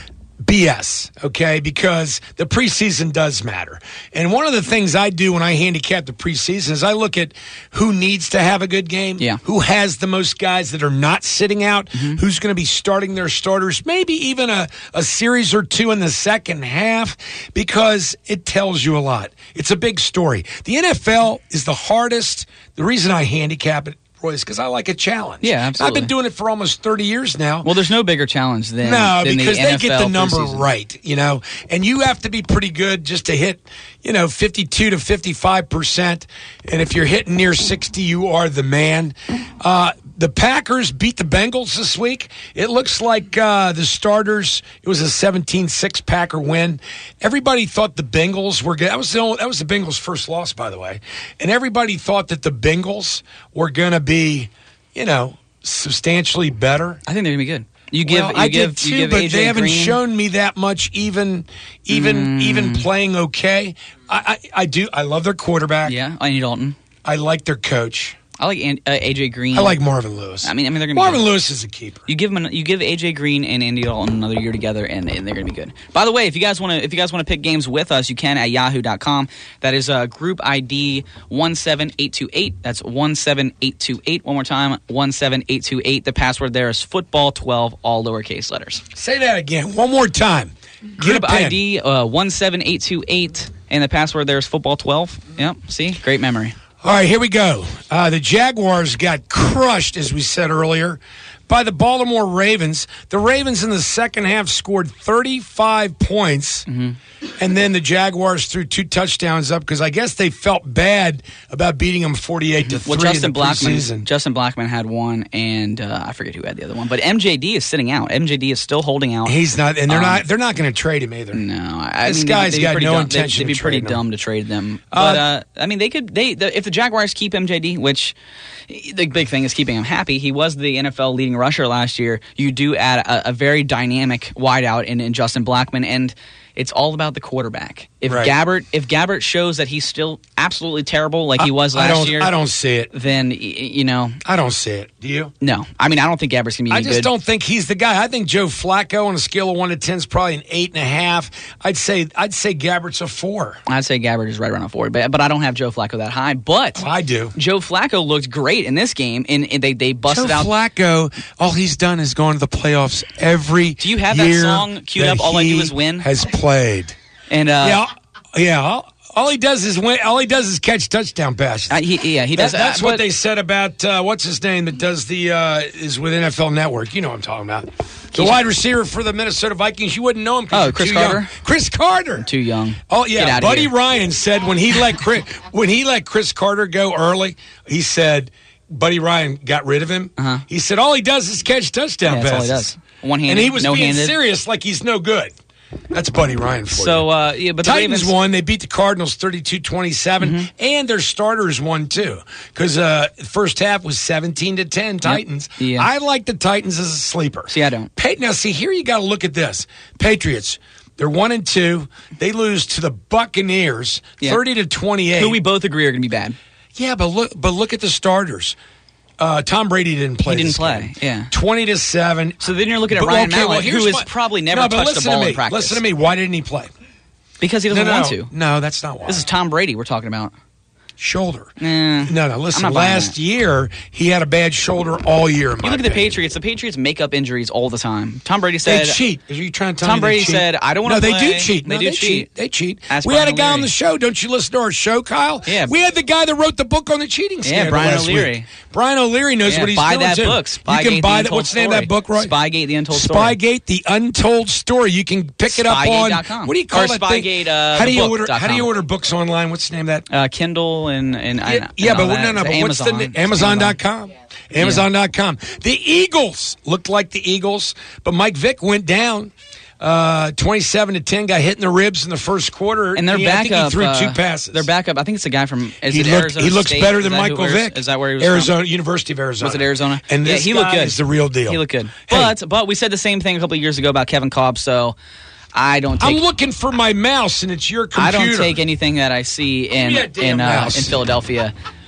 B S, okay, because the preseason does matter. And one of the things I do when I handicap the preseason is I look at who needs to have a good game, yeah. who has the most guys that are not sitting out, mm-hmm. who's going to be starting their starters, maybe even a, a series or two in the second half, because it tells you a lot. It's a big story. The N F L is the hardest. The reason I handicap it, Roy, is because I like a challenge. Yeah, absolutely. I've been doing it for almost thirty years now. Well, there's no bigger challenge than no, than because the they N F L get the number preseason. right, you know, and you have to be pretty good just to hit, you know, fifty-two to fifty-five percent, and if you're hitting near sixty, you are the man. Uh, the Packers beat the Bengals this week. It looks like uh, the starters. It was a seventeen six Packer win. Everybody thought the Bengals were good. That was the only, that was the Bengals' first loss, by the way, and everybody thought that the Bengals were going to be, you know, substantially better. I think they're gonna be good. You give, well, you I give, did too, you give but A J they haven't Green. shown me that much. Even, even, Mm. even playing okay. I, I, I do. I love their quarterback. Yeah, Andy Dalton. I like their coach. I like An- uh, A J Green. I like Marvin Lewis. I mean, I mean, they're gonna be Marvin good. Lewis is a keeper. You give them, an, you give A J Green and Andy Dalton another year together, and, and they're going to be good. By the way, if you guys want to, if you guys want to pick games with us, you can at yahoo dot com. That is uh, group I D one seven eight two eight. That's one seven eight two eight. One more time, one seven eight two eight. The password there is football twelve, all lowercase letters. Say that again, one more time. Get Group a pen. I D uh, one seven eight two eight, and the password there is football twelve. Yep. See, great memory. All right, here we go. Uh, the Jaguars got crushed, as we said earlier, by the Baltimore Ravens. The Ravens in the second half scored thirty-five points, mm-hmm. and then the Jaguars threw two touchdowns up because I guess they felt bad about beating them forty-eight to three Well, Justin in the Blackman, preseason. Justin Blackman had one, and uh, I forget who had the other one. But M J D is sitting out. M J D is still holding out. He's not, and they're Um, not. They're not going to trade him either. No, I this mean, guy's they'd be got pretty no dumb. intention. They'd, they'd of be pretty trading him. dumb to trade them. Uh, But uh, I mean, they could. They the, if the Jaguars keep M J D, which the big thing is keeping him happy. He was the N F L leading rusher last year. You do add a, a very dynamic wideout in, in Justin Blackman, and it's all about the quarterback. If Right. Gabbert, if Gabbert shows that he's still absolutely terrible like he was I last don't, year, I don't see it. Then y- you know, I don't see it. Do you? no. I mean, I don't think Gabbert's gonna be any I just good. don't think he's the guy. I think Joe Flacco on a scale of one to ten is probably an eight and a half. I'd say I'd say Gabbert's a four. I'd say Gabbert is right around a four, but but I don't have Joe Flacco that high. But I do. Joe Flacco looked great in this game, and, and they they busted Joe out. Flacco, all he's done is gone to the playoffs every. Do you have that year song queued that up? All I Do he Is Win? Has played. And uh, yeah, yeah. All, all he does is win. All he does is catch touchdown passes. Uh, he, yeah, he That- does. that's uh, what but- they said about uh, what's his name that does the uh, is with N F L Network. You know what I'm talking about. The wide receiver for the Minnesota Vikings. You wouldn't know him. 'cause Oh, you're Chris too Carter? young. Chris Carter. Too young. Oh Get yeah, outta Buddy here. Ryan said when he let Chris, when he let Chris Carter go early, he said Buddy Ryan got rid of him. Uh-huh. He said all he does is catch touchdown Yeah, that's all passes. he does. One-handed, and he was being no-handed. serious, like he's no good. That's Buddy Ryan for So you. uh, yeah, but the Titans Ravens won. They beat the Cardinals thirty-two twenty-seven, Mm-hmm. and their starters won too. Because uh, the first half was seventeen to ten. Titans. Yeah. I like the Titans as a sleeper. See, I don't. Pa- now, see here, you got to look at this. Patriots. They're one and two. They lose to the Buccaneers, Yeah. thirty to twenty-eight. who we both agree are going to be bad. Yeah, but look, but look at the starters. Uh, Tom Brady didn't play. He didn't this play. game. Yeah. Twenty to seven. So then you're looking at But, Ryan okay, well, Mallett, here's who has what- probably never no, but touched the listen ball to me. in practice. Listen to me. Why didn't he play? Because he doesn't no, no, want no. to. No, that's not why. This is Tom Brady we're talking about. Shoulder. Eh, No, no. Listen, I'm not buying last that. year he had a bad shoulder all year. in You my look at the opinion. Patriots. The Patriots make up injuries all the time. Tom Brady They said, cheat. Are you trying to tell Tom me they Brady cheat? said, I don't wanna No, they play. do cheat. They No, do they cheat. cheat. They cheat. Ask we had a Brian guy on O'Leary. the show. Don't you listen to our show, Kyle? Yeah. We had the guy that wrote the book on the cheating scandal Brian last O'Leary. week. Brian O'Leary knows Yeah, what he's buy doing that too. book. You Spygate, can the buy that. Untold What's the name of that Story. book, Roy? Spygate, the Untold Story. Spygate, the Untold Story. You can pick it up Spygate on. dot com. What do you call Or that Spygate, thing? uh, how do the you book order? dot How do you com. order books online? What's the name of that? Uh, Kindle and and Yeah, and yeah, all but that. no, no. But Amazon. what's the Amazon dot com? Amazon dot com. The Eagles looked like the Eagles, but Mike Vick went down. Uh, twenty-seven to ten, got hit in the ribs in the first quarter. And their he, I think backup, he threw uh, two passes. Their backup, I think it's a guy from. Is he, it looked, Arizona he looks State? better Is than that who- Michael where's- Vick. Is that where he was Arizona, from? University of Arizona. Was it Arizona? And yeah, this he guy looked good. is the real deal. He looked good. Hey. But but we said the same thing a couple of years ago about Kevin Cobb. So I don't take. I'm looking for my mouse, and it's your I computer. don't take anything that I see in me that damn in uh, mouse. in Philadelphia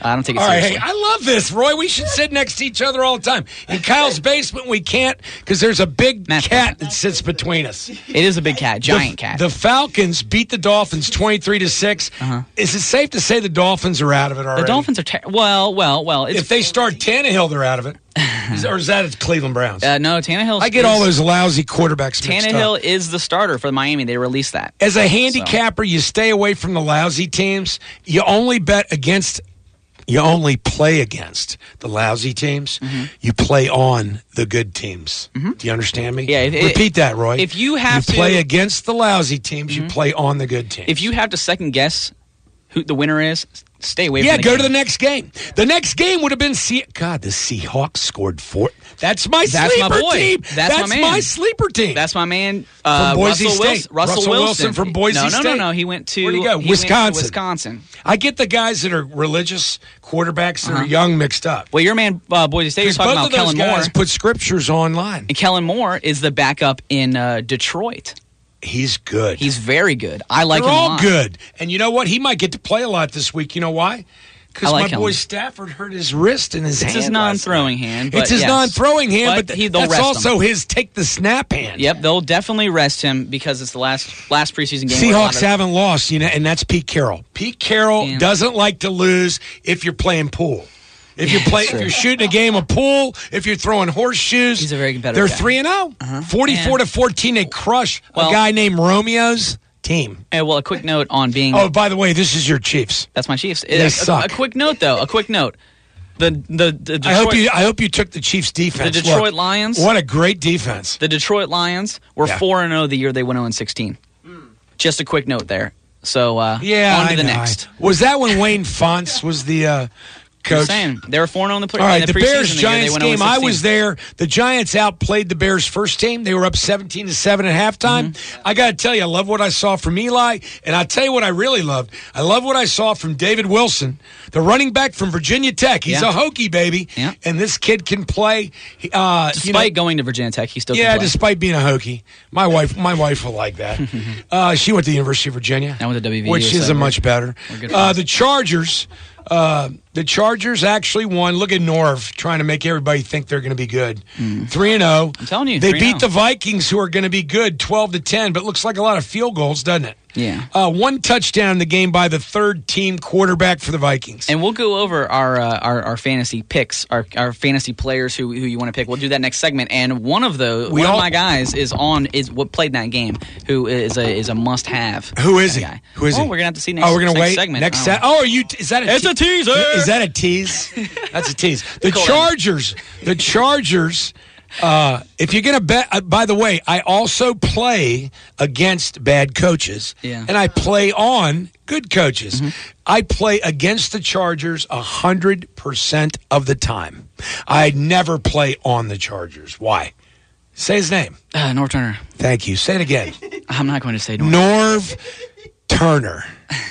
I don't take it All right, seriously. hey, I love this, Roy. We should sit next to each other all the time. In Kyle's basement, we can't because there's a big cat that sits between us. It is a big cat, giant the, cat. The Falcons beat the Dolphins twenty-three to six. Uh-huh. Is it safe to say the Dolphins are out of it already? The Dolphins are ter- well, well, well. It's if they start Tannehill, they're out of it. Is, or is that at Cleveland Browns? Uh, no, Tannehill. I get all those lousy quarterbacks mixed Tannehill up. is the starter for Miami. They released that. As a handicapper, you stay away from the lousy teams. You only bet against. You only play against the lousy teams. Mm-hmm. You play on the good teams. Mm-hmm. Do you understand me? Yeah. It, Repeat that, Roy. If you have you to play against the lousy teams, Mm-hmm. you play on the good teams. If you have to second guess who the winner is, stay away. Yeah, from the go game. to the next game. The next game would have been Se- God. The Seahawks scored four. That's my That's sleeper my boy. team. That's, my man. my sleeper team. That's my man. Uh, From Boise Russell State. Wilson. Russell, Russell Wilson. Wilson from Boise no, no, State. No, no, no. He went to Where'd he go? he Wisconsin. Went to Wisconsin. I get the guys that are religious quarterbacks that Uh-huh. are young mixed up. Well, your man uh, Boise State. You're Because talking both about of those Kellen Moore. guys put scriptures online. And Kellen Moore is the backup in uh, Detroit. He's good. He's very good. I like They're him a all lot. good. And you know what? He might get to play a lot this week. You know why? Because I like my him. boy Stafford hurt his wrist and his It's hand. his non-throwing last night. hand. But It's his yes. non-throwing hand, but, But he- they'll that's rest also him. his take the snap hand. Yep, they'll definitely rest him because it's the last last preseason game. where a lot Seahawks of- haven't lost, you know, and that's Pete Carroll. Pete Carroll Yeah. doesn't like to lose if you're playing pool. If you're play, if True. you're shooting a game of pool, if you're throwing horseshoes, He's a very competitive they're guy. three and zero. Forty-four to fourteen, they crush Well- a guy named Romeo's team. And well, a quick note on being. Oh, by the way, this is your Chiefs. That's my Chiefs. They a, suck. A, a quick note, though. A quick note. The the, the Detroit, I hope you. I hope you took the Chiefs defense. The Detroit Look, Lions. What a great defense. The Detroit Lions were Yeah. four and zero the year they went zero and sixteen. Just a quick note there. So uh, Yeah, on to I the know. next. Was that when Wayne Fonts was the uh, Just coach? saying they were four and zero in the, pre- All right, in the, the preseason Bears the year they Giants went oh and game. I sixteen. was there. The Giants outplayed the Bears first team. They were up seventeen to seven at halftime. Mm-hmm. I got to tell you, I love what I saw from Eli, and I tell you what I really loved. I love what I saw from David Wilson, the running back from Virginia Tech. He's Yeah. a Hokie baby, Yeah. and this kid can play. Uh, Despite you know, going to Virginia Tech, he still yeah, can play. despite being a Hokie, my wife, my wife will like that. uh, she went to the University of Virginia, I went to W V U, which so isn't we're- much better. we're good Uh, friends. the Chargers, uh, the Chargers actually won. Look at Norv trying to make everybody think they're going to be good. Three and zero. I'm telling you, they three and beat oh. the Vikings, who are going to be good, twelve to ten. But looks like a lot of field goals, doesn't it? Yeah. Uh, one touchdown in the game by the third team quarterback for the Vikings. And we'll go over our uh, our, our fantasy picks, our, our fantasy players who who you want to pick. We'll do that next segment. And one of those, We one all- of my guys is on is what played in that game. Who is a is a must have. Who is he? Guy. Who is oh, he? we're gonna have to see next. Oh, we're gonna next wait segment. next Oh. set. Oh, are you? Is that a? It's a teaser. Is that a tease? That's a tease. The Call Chargers. The Chargers. Uh, if you're gonna bet, uh, by the way, I also play against bad coaches, Yeah. and I play on good coaches. I play against the Chargers a hundred percent of the time. I never play on the Chargers. Why? Say his name. Uh, Norv Turner. Thank you. Say it again. I'm not going to say Norv. Norv Turner.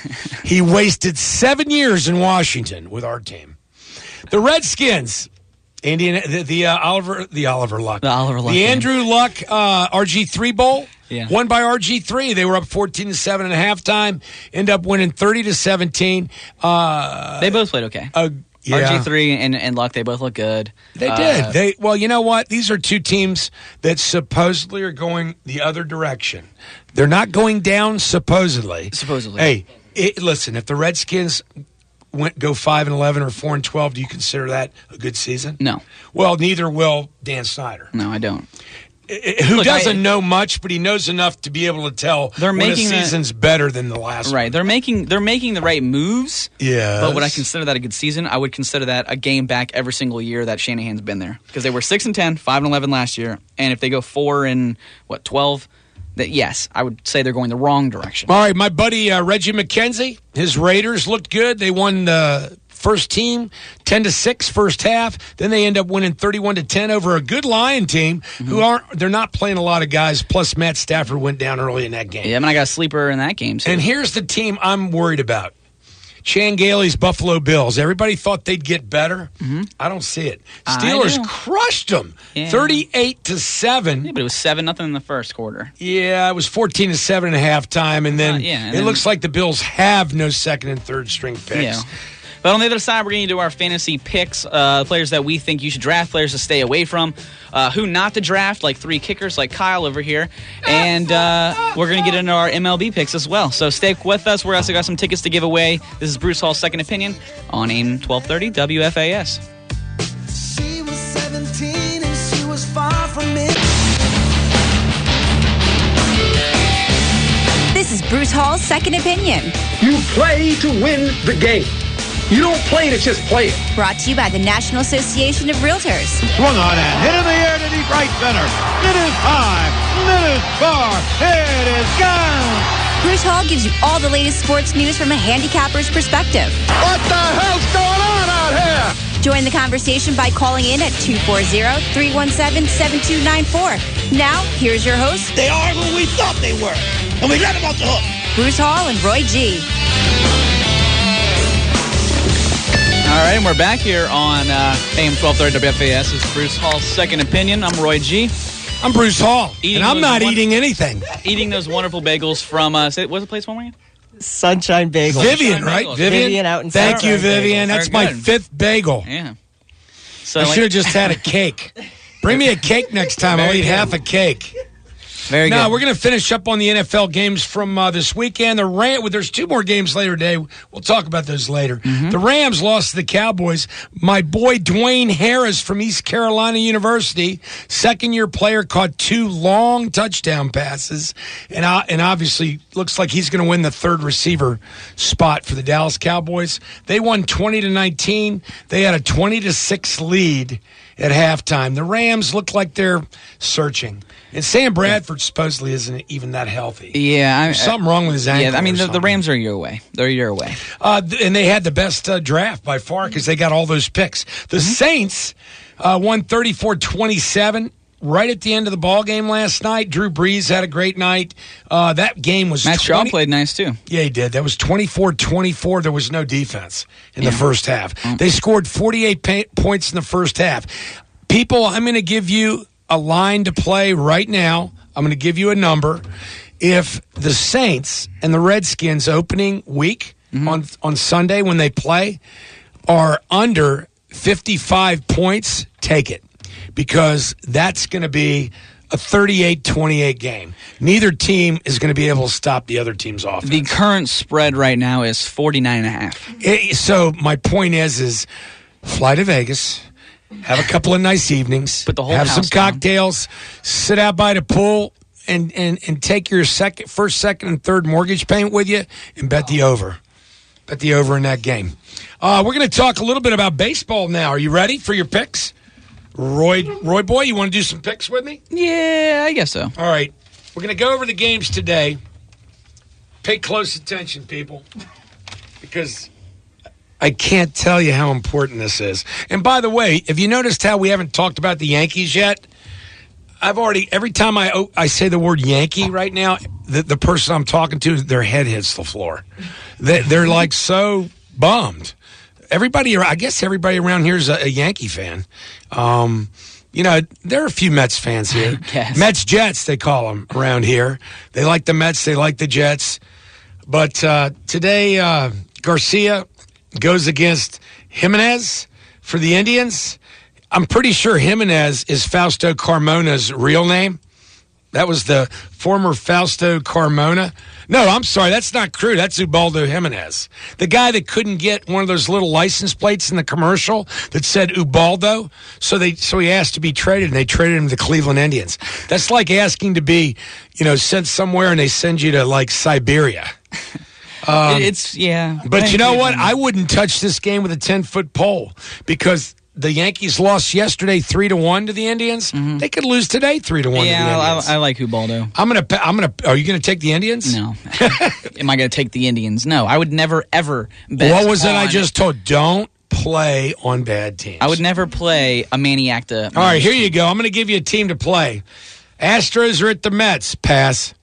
He wasted seven years in Washington with our team. The Redskins, Indian, the, the uh, Oliver, the Oliver Luck, The Oliver Luck the game. Andrew Luck uh, R G three Bowl, Yeah. won by R G three. They were up fourteen to seven at halftime. End up winning thirty to seventeen. Uh, They both played okay. uh, yeah. R G three and, and Luck, they both look good. They Uh, did. They well, you know what? These are two teams that supposedly are going the other direction. They're not going down supposedly. Supposedly. Hey, it, listen. If the Redskins went go five and eleven or four and twelve, do you consider that a good season? No. Well, neither will Dan Snyder, No, I don't. I- who Look, doesn't I- know much, but he knows enough to be able to tell They're when making a the- season's better than the last Right. one. They're making they're making the right moves. Yeah. But would I consider that a good season? I would consider that a game back every single year that Shanahan's been there. Because they were six and ten, five and eleven last year. And if they go four and what, twelve, that yes, I would say they're going the wrong direction. All right, my buddy uh, Reggie McKenzie, his Raiders looked good. They won the first team ten to six first half. Then they end up winning thirty-one to ten over a good Lion team who aren't they're not playing a lot of guys, plus Matt Stafford went down early in that game. Yeah, I mean, I got a sleeper in that game. So. And here's the team I'm worried about. Chan Gailey's Buffalo Bills. Everybody thought they'd get better. I don't see it. I Steelers do. crushed them, Yeah. thirty-eight to seven. Yeah, but it was seven nothing in the first quarter. Yeah, it was fourteen to seven at halftime, and then Uh, yeah, and it then- looks like the Bills have no second and third string picks. Yeah. But on the other side, we're going to do our fantasy picks, uh, players that we think you should draft, players to stay away from, uh, who not to draft, like three kickers like Kyle over here. And uh, we're going to get into our M L B picks as well. So stay with us. We're also got some tickets to give away. This is Bruce Hall's Second Opinion on A M twelve thirty W F A S. She was seventeen and she was far from it. This is Bruce Hall's Second Opinion. You play to win the game. You don't play to just play it. Brought to you by the National Association of Realtors. Swung on and hit in the air to deep right center. It is high. It is far. It is gone. Bruce Hall gives you all the latest sports news from a handicapper's perspective. What the hell's going on out here? Join the conversation by calling in at two four zero, three one seven, seven two nine four. Now, here's your host. They are who we thought they were, and we let them off the hook. Bruce Hall and Roy G. All right, and we're back here on uh, A M twelve thirty W F A S. This is Bruce Hall's Second Opinion. I'm Roy G. I'm Bruce Hall, Eating and I'm those not one- eating anything. Eating those wonderful bagels from, uh, say, what's the place one more again? Sunshine Bagel. Vivian, Sunshine right? Bagels. Vivian. Vivian out in Thank Sunshine you, Vivian. Bagels. That's Very my good. fifth bagel. Yeah. So I like- should have just had a cake. Bring me a cake next time. I'll Very eat good. half a cake. Very Now, good. we're going to finish up on the N F L games from uh, this weekend. The Ram- There's two more games later today. We'll talk about those later. Mm-hmm. The Rams lost to the Cowboys. My boy Dwayne Harris from East Carolina University, second-year player, caught two long touchdown passes, and uh, and obviously looks like he's going to win the third receiver spot for the Dallas Cowboys. They won twenty to nineteen. They had a twenty to six lead at halftime. The Rams look like they're searching. And Sam Bradford supposedly isn't even that healthy. Yeah, I, There's something wrong with his ankle. Yeah, I mean or the, the something. Rams are a year away. They're a year away. Uh, th- and they had the best uh, draft by far because they got all those picks. The Mm-hmm. Saints uh, won thirty-four twenty-seven right at the end of the ball game last night. Drew Brees had a great night. Uh, that game was Matt Shaw twenty played nice too. Yeah, he did. That was twenty-four twenty-four. There was no defense in Yeah. the first half. Oh. They scored forty-eight pa- points in the first half. People, I'm going to give you a line to play right now. I'm going to give you a number. If the Saints and the Redskins opening week Mm-hmm. on on Sunday when they play are under fifty-five points, take it. Because that's going to be a thirty-eight twenty-eight game. Neither team is going to be able to stop the other team's offense. The current spread right now is forty-nine and a half. It- so my point is, is fly to Vegas, have a couple of nice evenings, Put the whole have some house down. cocktails, sit out by the pool, and, and, and take your second, first, second, and third mortgage payment with you, and bet the over. Bet the over in that game. Uh, we're going to talk a little bit about baseball now. Are you ready for your picks? Roy, Roy boy, you want to do some picks with me? Yeah, I guess so. All right. We're going to go over the games today. Pay close attention, people, because I can't tell you how important this is. And by the way, have you noticed how we haven't talked about the Yankees yet? I've already, every time I oh, I say the word Yankee right now, the, the person I'm talking to, their head hits the floor. They, they're like so bummed. Everybody, I guess everybody around here is a, a Yankee fan. Um, you know, there are a few Mets fans here. Yes. Mets Jets, they call them around here. They like the Mets, they like the Jets. But uh, today, uh, Garcia goes against Jimenez for the Indians. I'm pretty sure Jimenez is Fausto Carmona's real name. That was the former Fausto Carmona. No, I'm sorry, that's not Crew. That's Ubaldo Jimenez. The guy that couldn't get one of those little license plates in the commercial that said Ubaldo, so they so he asked to be traded, and they traded him to the Cleveland Indians. That's like asking to be, you know, sent somewhere and they send you to, like, Siberia. Um, it's, yeah. But you know what? I wouldn't touch this game with a ten-foot pole because the Yankees lost yesterday three to one to the Indians. They could lose today three to one to the Yeah, Indians. I, I like Ubaldo. I'm gonna. I'm gonna. Are you gonna take the Indians? No. Am I going to take the Indians? No. I would never, ever bet What was it I on- just told? Don't play on bad teams. I would never play a Maniacta. All right, here you go. I'm going to give you a team to play. Astros are at the Mets. Pass.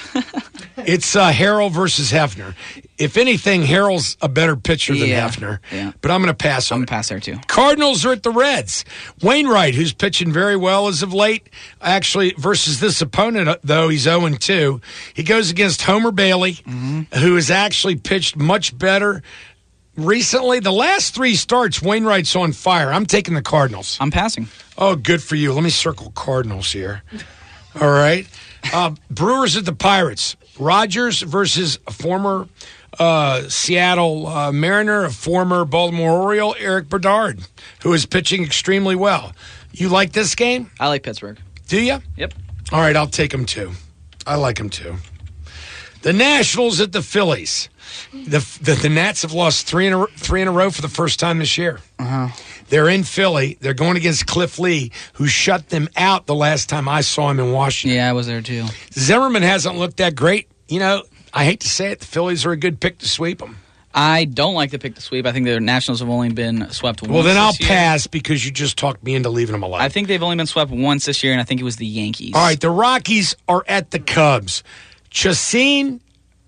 It's uh, Harrell versus Hefner. If anything, Harrell's a better pitcher than Yeah, Hefner. yeah. But I'm going to pass on I'm it. going to pass there, too. Cardinals are at the Reds. Wainwright, who's pitching very well as of late, actually, versus this opponent, though, he's oh and two. He goes against Homer Bailey, Mm-hmm. who has actually pitched much better recently, the last three starts, Wainwright's on fire. I'm taking the Cardinals. I'm passing. Oh, good for you. Let me circle Cardinals here. All right. Uh, Brewers at the Pirates. Rogers versus a former uh, Seattle uh, Mariner, a former Baltimore Oriole, Eric Bedard, who is pitching extremely well. You like this game? I like Pittsburgh. Do you? Yep. All right, I'll take them too. I like them too. The Nationals at the Phillies. The the, the Nats have lost three in a three in a row for the first time this year. Uh-huh. They're in Philly. They're going against Cliff Lee, who shut them out the last time I saw him in Washington. Yeah, I was there too. Zimmerman hasn't looked that great. You know, I hate to say it, the Phillies are a good pick to sweep them. I don't like the pick to sweep. I think the Nationals have only been swept once. Well, then I'll this year. pass because you just talked me into leaving them alone. I think they've only been swept once this year, and I think it was the Yankees. All right, the Rockies are at the Cubs. Chacin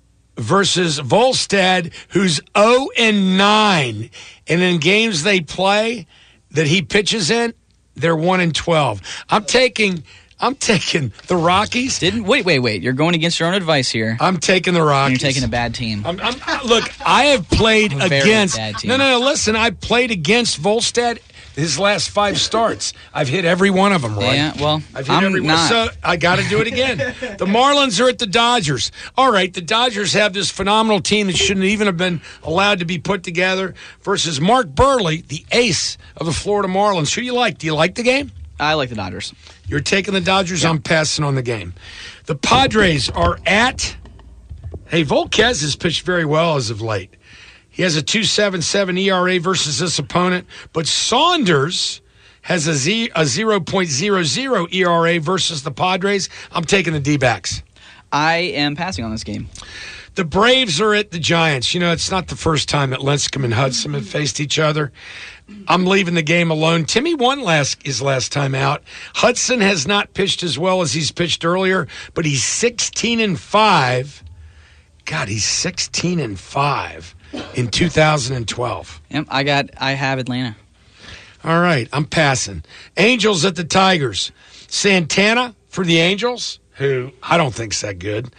versus Volstad, who's oh and nine. And in games they play that he pitches in, they're one and twelve. I'm taking I'm taking the Rockies. Didn't wait, wait, wait. You're going against your own advice here. I'm taking the Rockies. And you're taking a bad team. I'm, I'm, look, I have played A very against. bad team. No, no, no. Listen, I played against Volstad his last five starts. I've hit every one of them, Roy. Yeah, well, I've hit I'm every one. not. So I got to do it again. The Marlins are at the Dodgers. All right, the Dodgers have this phenomenal team that shouldn't even have been allowed to be put together versus Mark Burley, the ace of the Florida Marlins. Who do you like? Do you like the game? I like the Dodgers. You're taking the Dodgers. Yeah. I'm passing on the game. The Padres are at. Hey, Volquez has pitched very well as of late. He has a two point seven seven E R A versus this opponent, but Saunders has a, Z, a zero point zero zero E R A versus the Padres. I'm taking the D-backs. I am passing on this game. The Braves are at the Giants. You know, it's not the first time that Lincecum and Hudson have faced each other. I'm leaving the game alone. Timmy won last his last time out. Hudson has not pitched as well as he's pitched earlier, but he's sixteen and five. God, he's sixteen and five in two thousand twelve. Yep, I got. I have Atlanta. All right, I'm passing. Angels at the Tigers. Santana for the Angels, who I don't think's that good,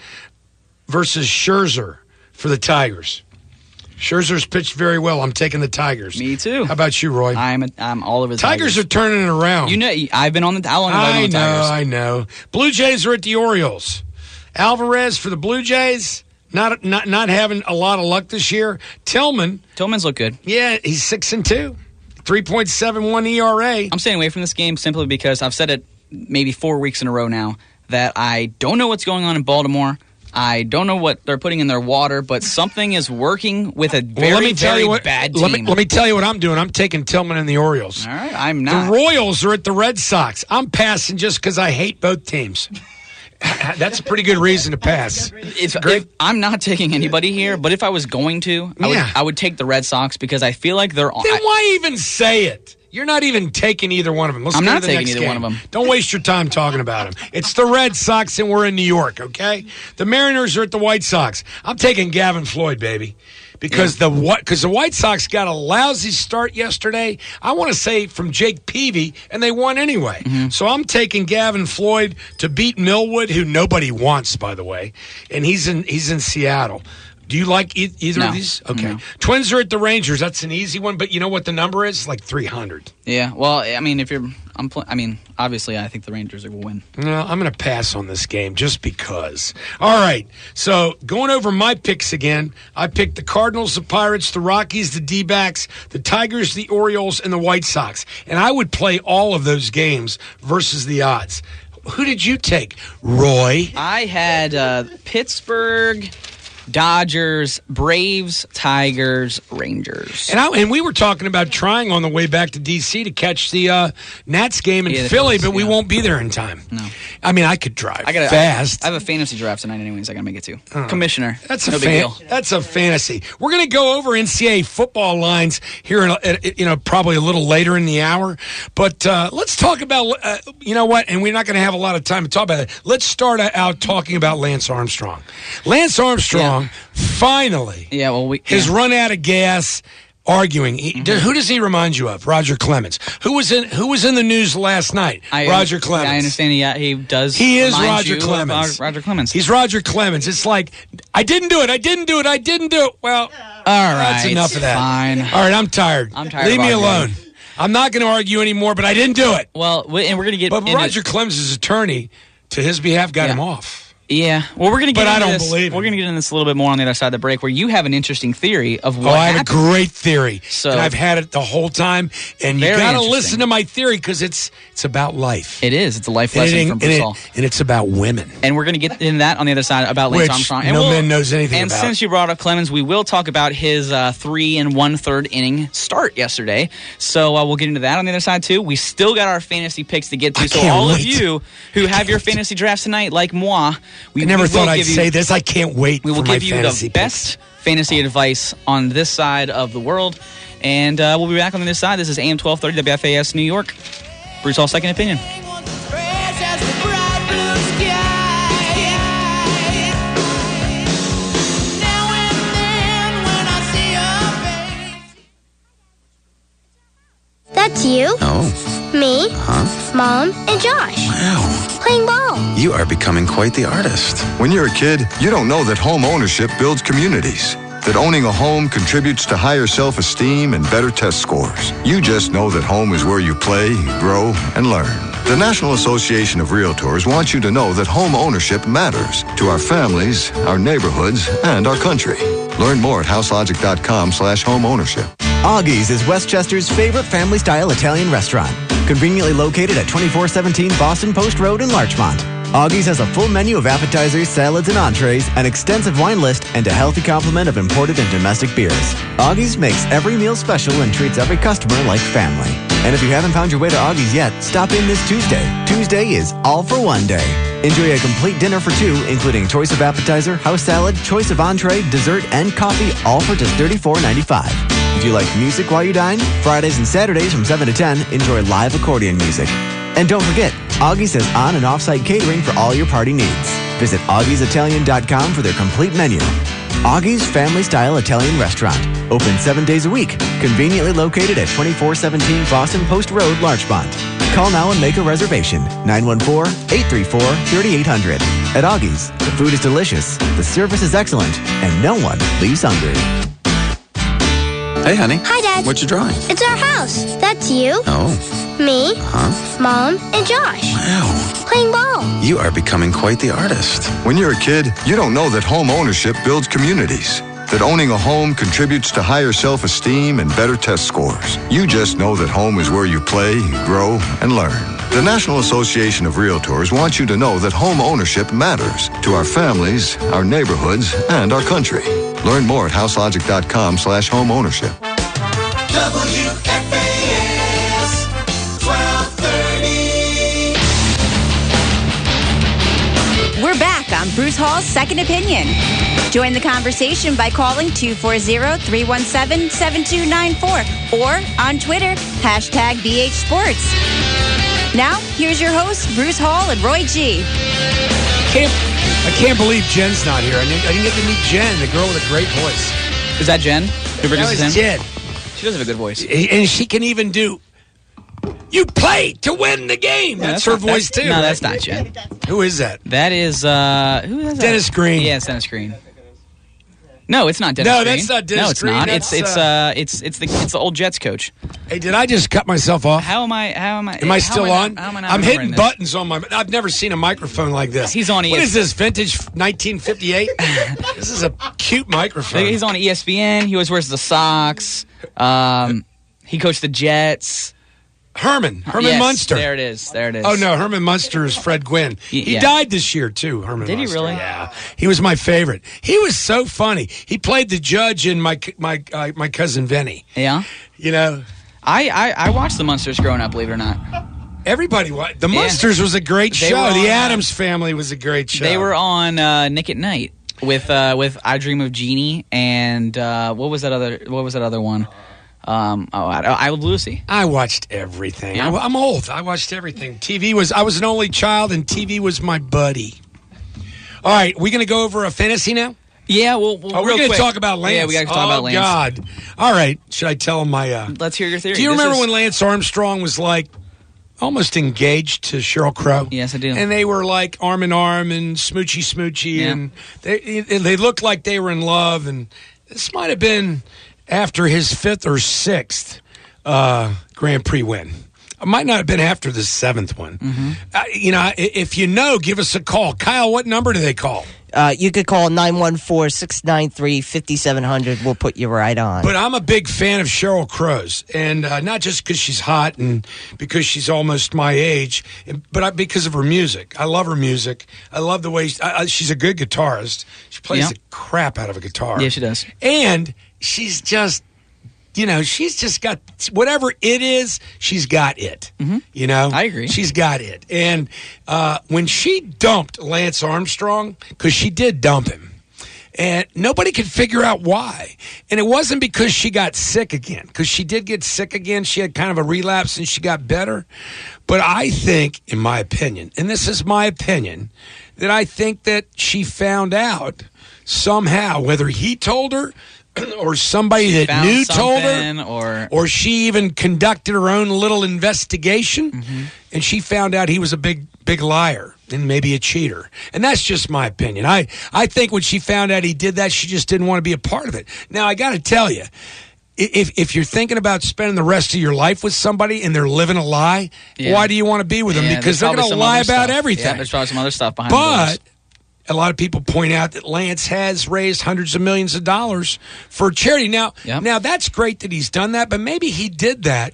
versus Scherzer for the Tigers. Scherzer's pitched very well. I'm taking the Tigers. Me too. How about you, Roy? I'm a, I'm all over the Tigers. Tigers are turning it around. You know, I've been on the. How long have I been on the Tigers? I know, I know. Blue Jays are at the Orioles. Alvarez for the Blue Jays. Not not not having a lot of luck this year. Tillman. Tillman's look good. Yeah, he's six and two. three point seven one E R A. I'm staying away from this game simply because I've said it maybe four weeks in a row now that I don't know what's going on in Baltimore. I don't know what they're putting in their water, but something is working with a very, well, let me tell very you what, bad team. Let me, let me tell you what I'm doing. I'm taking Tillman and the Orioles. All right, I'm not. The Royals are at the Red Sox. I'm passing just because I hate both teams. That's a pretty good reason to pass. If, if I'm not taking anybody here, but if I was going to, I, yeah. would, I would take the Red Sox because I feel like they're on. Then why even say it? You're not even taking either one of them. Let's I'm go not to the taking next either game. one of them. Don't waste your time talking about them. It's the Red Sox, and we're in New York, okay? The Mariners are at the White Sox. I'm taking Gavin Floyd, baby. Because yeah. the what? Because the White Sox got a lousy start yesterday. I want to say from Jake Peavy, and they won anyway. Mm-hmm. So I'm taking Gavin Floyd to beat Millwood, who nobody wants, by the way, and he's in he's in Seattle. Do you like e- either no. of these? Okay. No. Twins are at the Rangers. That's an easy one, but you know what the number is? Like three hundred. Yeah. Well, I mean, if you're, I'm. Pl- I mean, obviously, I think the Rangers will win. No, I'm going to pass on this game just because. All right. So going over my picks again, I picked the Cardinals, the Pirates, the Rockies, the D-backs, the Tigers, the Orioles, and the White Sox. And I would play all of those games versus the odds. Who did you take, Roy? I had uh, Pittsburgh, Dodgers, Braves, Tigers, Rangers. And I, and we were talking about trying on the way back to D C to catch the uh, Nats game in yeah, Philly, Phillies, but we yeah. won't be there in time. No. I mean, I could drive I gotta, fast. I, I have a fantasy draft tonight anyways I got to make it to. Uh, Commissioner. That's a no big fan- deal. That's a fantasy. We're going to go over N C double A football lines here in a, you know, probably a little later in the hour. But uh, let's talk about, uh, you know what, and we're not going to have a lot of time to talk about it. Let's start out talking about Lance Armstrong. Lance Armstrong yeah. finally yeah, well, we, has yeah. run out of gas arguing. He, mm-hmm. Who does he remind you of? Roger Clemens. Who was in Who was in the news last night? I, Roger Clemens. I understand. He, he does. He is remind Roger you Clemens. Of Roger Clemens. He's Roger Clemens. It's like, I didn't do it. I didn't do it. I didn't do it. Well, All right. That's enough of that. Fine. All right, I'm tired. I'm tired Leave of me arguing. alone. I'm not going to argue anymore, but I didn't do it. Well, we- and we're going to get But into- Roger Clemens' attorney, to his behalf, got Yeah. him off. Yeah. Well, we're going to get But I into don't this. believe We're him. going to get into this a little bit more on the other side of the break, where you have an interesting theory of Oh, what I have happened. a great theory, So- and I've had it the whole time. And you Very got to interesting. listen to my theory because it's it's about life. It is. It's a life And it lesson ain't- from and, Bruce it- Hall. and it's about women. And we're going to get into that on the other side about Lance Which Armstrong. no we'll- man knows anything And about. since you brought up Clemens, we will talk about his uh, three and one third inning start yesterday. So uh, we'll get into that on the other side too. We still got our fantasy picks to get to. I So can't all of wait. you who have your fantasy drafts tonight, like moi, we I never we will thought I'd give you, say this. I can't wait We will for my give you the fantasy best fantasy advice on this side of the world. And uh, we'll be back on this side. This is A M twelve thirty W F A S New York. Bruce Hall, Second Opinion. That's you, Oh, me, huh? Mom, and Josh. Wow. Playing ball. You are becoming quite the artist. When you're a kid, you don't know that home ownership builds communities, that owning a home contributes to higher self-esteem and better test scores. You just know that home is where you play, grow, and learn. The National Association of Realtors wants you to know that home ownership matters to our families, our neighborhoods, and our country. Learn more at houselogic.com slash home ownership. Augie's is Westchester's favorite family-style Italian restaurant. Conveniently located at twenty-four seventeen Boston Post Road in Larchmont. Augie's has a full menu of appetizers, salads, and entrees, an extensive wine list, and a healthy complement of imported and domestic beers. Augie's makes every meal special and treats every customer like family. And if you haven't found your way to Augie's yet, stop in this Tuesday. Tuesday is all for one day. Enjoy a complete dinner for two, including choice of appetizer, house salad, choice of entree, dessert, and coffee, all for just thirty-four ninety-five. If you like music while you dine, Fridays and Saturdays from seven to ten, enjoy live accordion music. And don't forget, Augie's has on- and off-site catering for all your party needs. Visit augies italian dot com for their complete menu. Augie's Family-Style Italian Restaurant. Open seven days a week. Conveniently located at twenty-four seventeen Boston Post Road, Larchmont. Call now and make a reservation. nine one four, eight three four, three eight zero zero. At Augie's, the food is delicious, the service is excellent, and no one leaves hungry. Hey, honey. Hi, Dad. What you drawing? It's our house. That's you, Oh, me, huh? Mom, and Josh. Wow. Playing ball. You are becoming quite the artist. When you're a kid, you don't know that home ownership builds communities, that owning a home contributes to higher self-esteem and better test scores. You just know that home is where you play, grow, and learn. The National Association of Realtors wants you to know that home ownership matters to our families, our neighborhoods, and our country. Learn more at houselogic.com slash home ownership. W F A S twelve thirty. We're back on Bruce Hall's Second Opinion. Join the conversation by calling two four zero, three one seven, seven two nine four or on Twitter, hashtag B H Sports. Now, here's your hosts, Bruce Hall and Roy G. Can't, I can't believe Jen's not here. I didn't, I didn't get to meet Jen, the girl with a great voice. Is that Jen? Who That produces was him? Jen. She does have a good voice. And she can even do, you play to win the game. Yeah, that's, her not- voice, that's- too. No, right? that's not Jen. Who is that? That is, uh, who is that? Dennis Green. Yeah, it's Dennis Green. No, it's not Dennis No, Green. that's not Dennis No, it's Green. not. That's, it's, it's, uh, uh, it's, it's the, it's the old Jets coach. Hey, did I just cut myself off? How am I, how am I? Am I how still am I on? Not, how am I not I'm remembering hitting this? buttons on my. I've never seen a microphone like this. He's on What E S- is this, vintage nineteen fifty-eight? This is a cute microphone. He's on E S P N. He always wears the socks. Um, he coached the Jets. Herman. Herman Yes, Munster. There it is. There it is. Oh, no, Herman Munster is Fred Gwynn. He yeah. died this year, too, Herman Did he Munster. really? Yeah. He was my favorite. He was so funny. He played the judge in my my uh, my cousin Vinny. Yeah. You know, I, I, I watched the Munsters growing up, believe it or not. everybody wa- The Yeah. Munsters was a great They show. were The on, Addams Family was a great show. They were on uh, Nick at Night with uh, with I Dream of Jeannie and uh, what was that other what was that other one? Um, oh, I, I Love Lucy. I watched everything. Yeah. I, I'm old. I watched everything. T V was. I was an only child, and T V was my buddy. All right, we going to go over a fantasy now? Yeah, well, well Oh, we're real going to quick. talk about Lance. Yeah, we got to talk oh, about Lance. God. All right. Should I tell him my? Uh... Let's hear your theory. Do you This remember is- when Lance Armstrong was like almost engaged to Sheryl Crow? Yes, I do. And they were like arm in arm and smoochy smoochy, Yeah. and they they looked like they were in love, and this might have been after his fifth or sixth uh, Grand Prix win. It might not have been after the seventh one. Mm-hmm. Uh, you know, if you know, give us a call. Kyle, what number do they call? Uh, you could call nine one four, six nine three, five seven zero zero. We'll put you right on. But I'm a big fan of Sheryl Crow's, and uh, not just because she's hot and because she's almost my age, but I, because of her music. I love her music. I love the way she, I, I, she's a good guitarist. She plays Yeah. the crap out of a guitar. Yeah, she does. And she's just, you know, she's just got whatever it is, she's got it. Mm-hmm. You know? I agree. She's got it. And uh, when she dumped Lance Armstrong, because she did dump him, and nobody could figure out why. And it wasn't because she got sick again, because she did get sick again. She had kind of a relapse and she got better. But I think, in my opinion, and this is my opinion, that I think that she found out somehow, whether he told her or somebody She that found knew told her, something, or or she even conducted her own little investigation, Mm-hmm. and she found out he was a big, big liar and maybe a cheater. And that's just my opinion. I, I think when she found out he did that, she just didn't want to be a part of it. Now, I got to tell you, if if you're thinking about spending the rest of your life with somebody and they're living a lie, Yeah. why do you want to be with them? Yeah, Because there's they're probably going to some lie other about stuff. everything. Yeah, there's probably some other stuff behind the But doors. a lot of people point out that Lance has raised hundreds of millions of dollars for charity. Now, Yep. now that's great that he's done that, but maybe he did that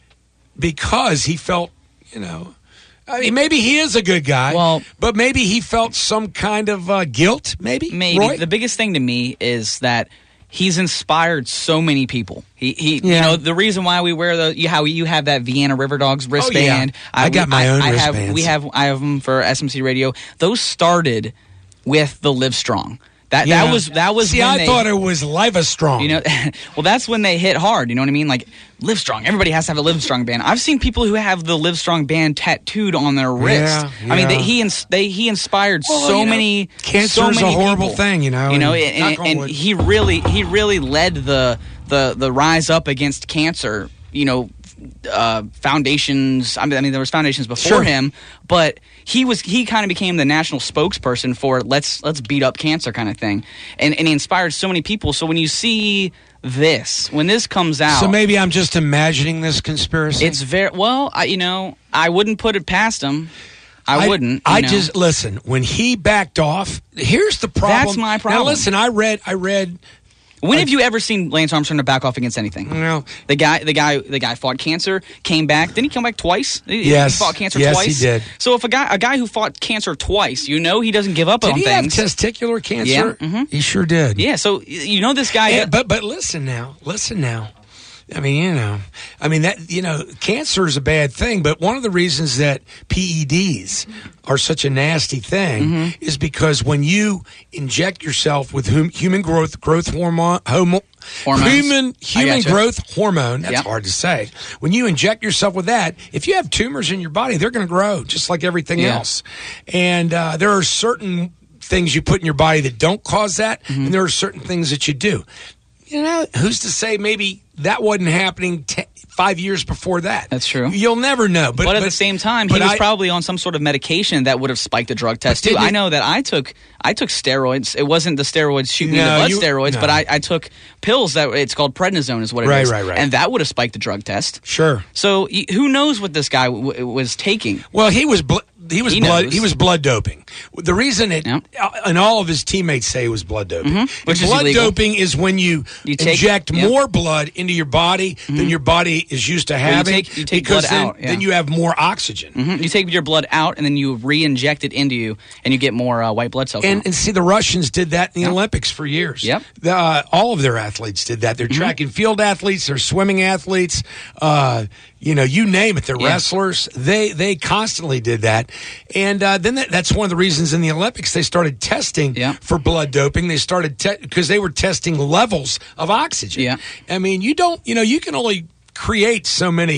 because he felt, you know, I mean, maybe he is a good guy. Well- but maybe he felt some kind of uh, guilt. Maybe, Maybe Roy? the biggest thing to me is that he's inspired so many people. He, he, Yeah. you know, the reason why we wear the you, how you have that Vienna River Dogs wristband. I got my own I have, wristbands. we have I have them for S M C Radio. Those started with the Live Strong. That Yeah. that was that was. See, when I they, thought it was Live Strong. You know, well, that's when they hit hard. You know what I mean? Like Live Strong. Everybody has to have a Live Strong band. I've seen people who have the Live Strong band tattooed on their wrist. Yeah, I mean, yeah. they, he ins- they he inspired Well, so you know, many. cancer so is a many horrible people. thing, you know, You know, and and, knock and, on and wood. he really he really led the the the rise up against cancer. You know. Uh, foundations. I mean, I mean, there was foundations before Sure. him, but he was he kind of became the national spokesperson for let's let's beat up cancer kind of thing, and and he inspired so many people. So when you see this, when this comes out, So maybe I'm just imagining this conspiracy. it's very well. I, you know, I wouldn't put it past him. I, wouldn't. you I know. just listen. When he backed off, here's the problem. That's my problem. Now listen, I read. I read. When have you ever seen Lance Armstrong to back off against anything? No. The guy, the guy, the guy fought cancer, came back. Didn't he come back twice? He- Yes. he fought cancer Yes, twice. he did. So if a guy, a guy who fought cancer twice, you know, he doesn't give up Did on he things. have testicular cancer? Yeah, mhm. He sure did. Yeah. So y- you know this guy. And- but but listen now, listen now. I mean, you know, I mean that you know, cancer is a bad thing. But one of the reasons that P E Ds are such a nasty thing Mm-hmm. is because when you inject yourself with hum, human growth growth hormone, homo, Hormones. human I human gotcha. growth hormone. That's Yep. hard to say. When you inject yourself with that, if you have tumors in your body, they're going to grow just like everything Yeah. else. And uh, there are certain things you put in your body that don't cause that, Mm-hmm. and there are certain things that you do. You know, who's to say maybe that wasn't happening te- five years before that? That's true. You'll never know. But, But, at but- the same time, he but was I- probably on some sort of medication that would have spiked a drug test too. didn't I it- know that I took I took steroids. It wasn't the steroids shooting me No, the blood you- steroids, no. but I, I took pills that it's called prednisone is what it is. Right, right, right. And that would have spiked the drug test. Sure. So y- who knows what this guy w- was taking? Well, he was bl- he was He blood knows. he was blood doping. The reason it Yep. uh, and all of his teammates say it was blood doping. Mhm, which And is blood illegal. doping is when you, You take- inject yep. more blood into your body than your body is used to you having. take- you take because blood then, out, yeah. then you have more oxygen. hmm You take your blood out and then you re-inject it into you, and you get more uh, white blood cells. And, out. and see, the Russians did that in the Yep. Olympics for years. Yep. The, uh, all of their athletes did that. They're track and field athletes. They're swimming athletes. Uh, you know, you name it. They're Yeah. wrestlers. They they constantly did that. And uh, then that, that's one of the reasons in the Olympics they started testing Yeah. for blood doping. They started because they were testing levels of oxygen. Yeah. I mean, you don't. You know, you can only create so many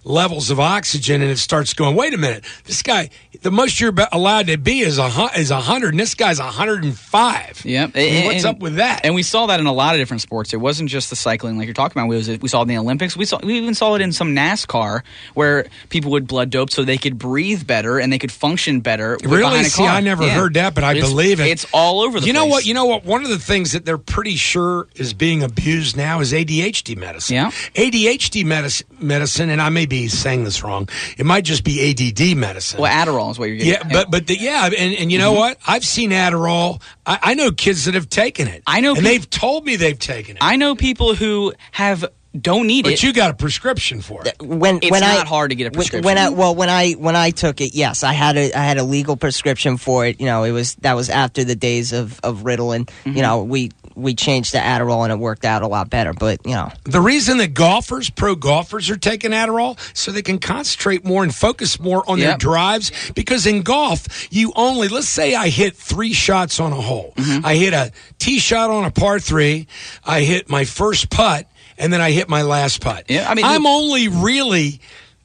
levels of oxygen, and it starts going, wait a minute, this guy, the most you're about- allowed to be is a hu- is one hundred, and this guy's one hundred five. Yep. I mean, And- what's and- up with that? And we saw that in a lot of different sports. It wasn't just the cycling like you're talking about. We, was, we saw it in the Olympics. We saw we even saw it in some NASCAR where people would blood dope so they could breathe better and they could function better. Really? behind a See, car. I never Yeah. heard that, but I It's- believe it. It's all over the you place. know what? You know what? One of the things that they're pretty sure is being abused now is A D H D medicine. Yeah. A D H D medicine, medicine, and I may be saying this wrong. It might just be A D D medicine. Well, Adderall is what you're getting. Yeah, but but the, yeah, and, and you know Mhm. what? I've seen Adderall. I, I know kids that have taken it. I know, and peop- they've told me they've taken it. I know people who have don't need But it. you got a prescription for it. When It's when not I, hard to get a when- prescription. When I well when I when I took it, yes, I had a I had a legal prescription for it. You know, it was that was after the days of of Ritalin. Mhm. You know, we we changed to Adderall and it worked out a lot better. But you know, The reason that golfers, pro golfers, are taking Adderall so they can concentrate more and focus more on their Yep. drives. Because in golf, you only, let's say I hit three shots on a hole. Mm-hmm. I hit a tee shot on a par three. I hit my first putt, and then I hit my last putt. Yeah, I mean, I'm only really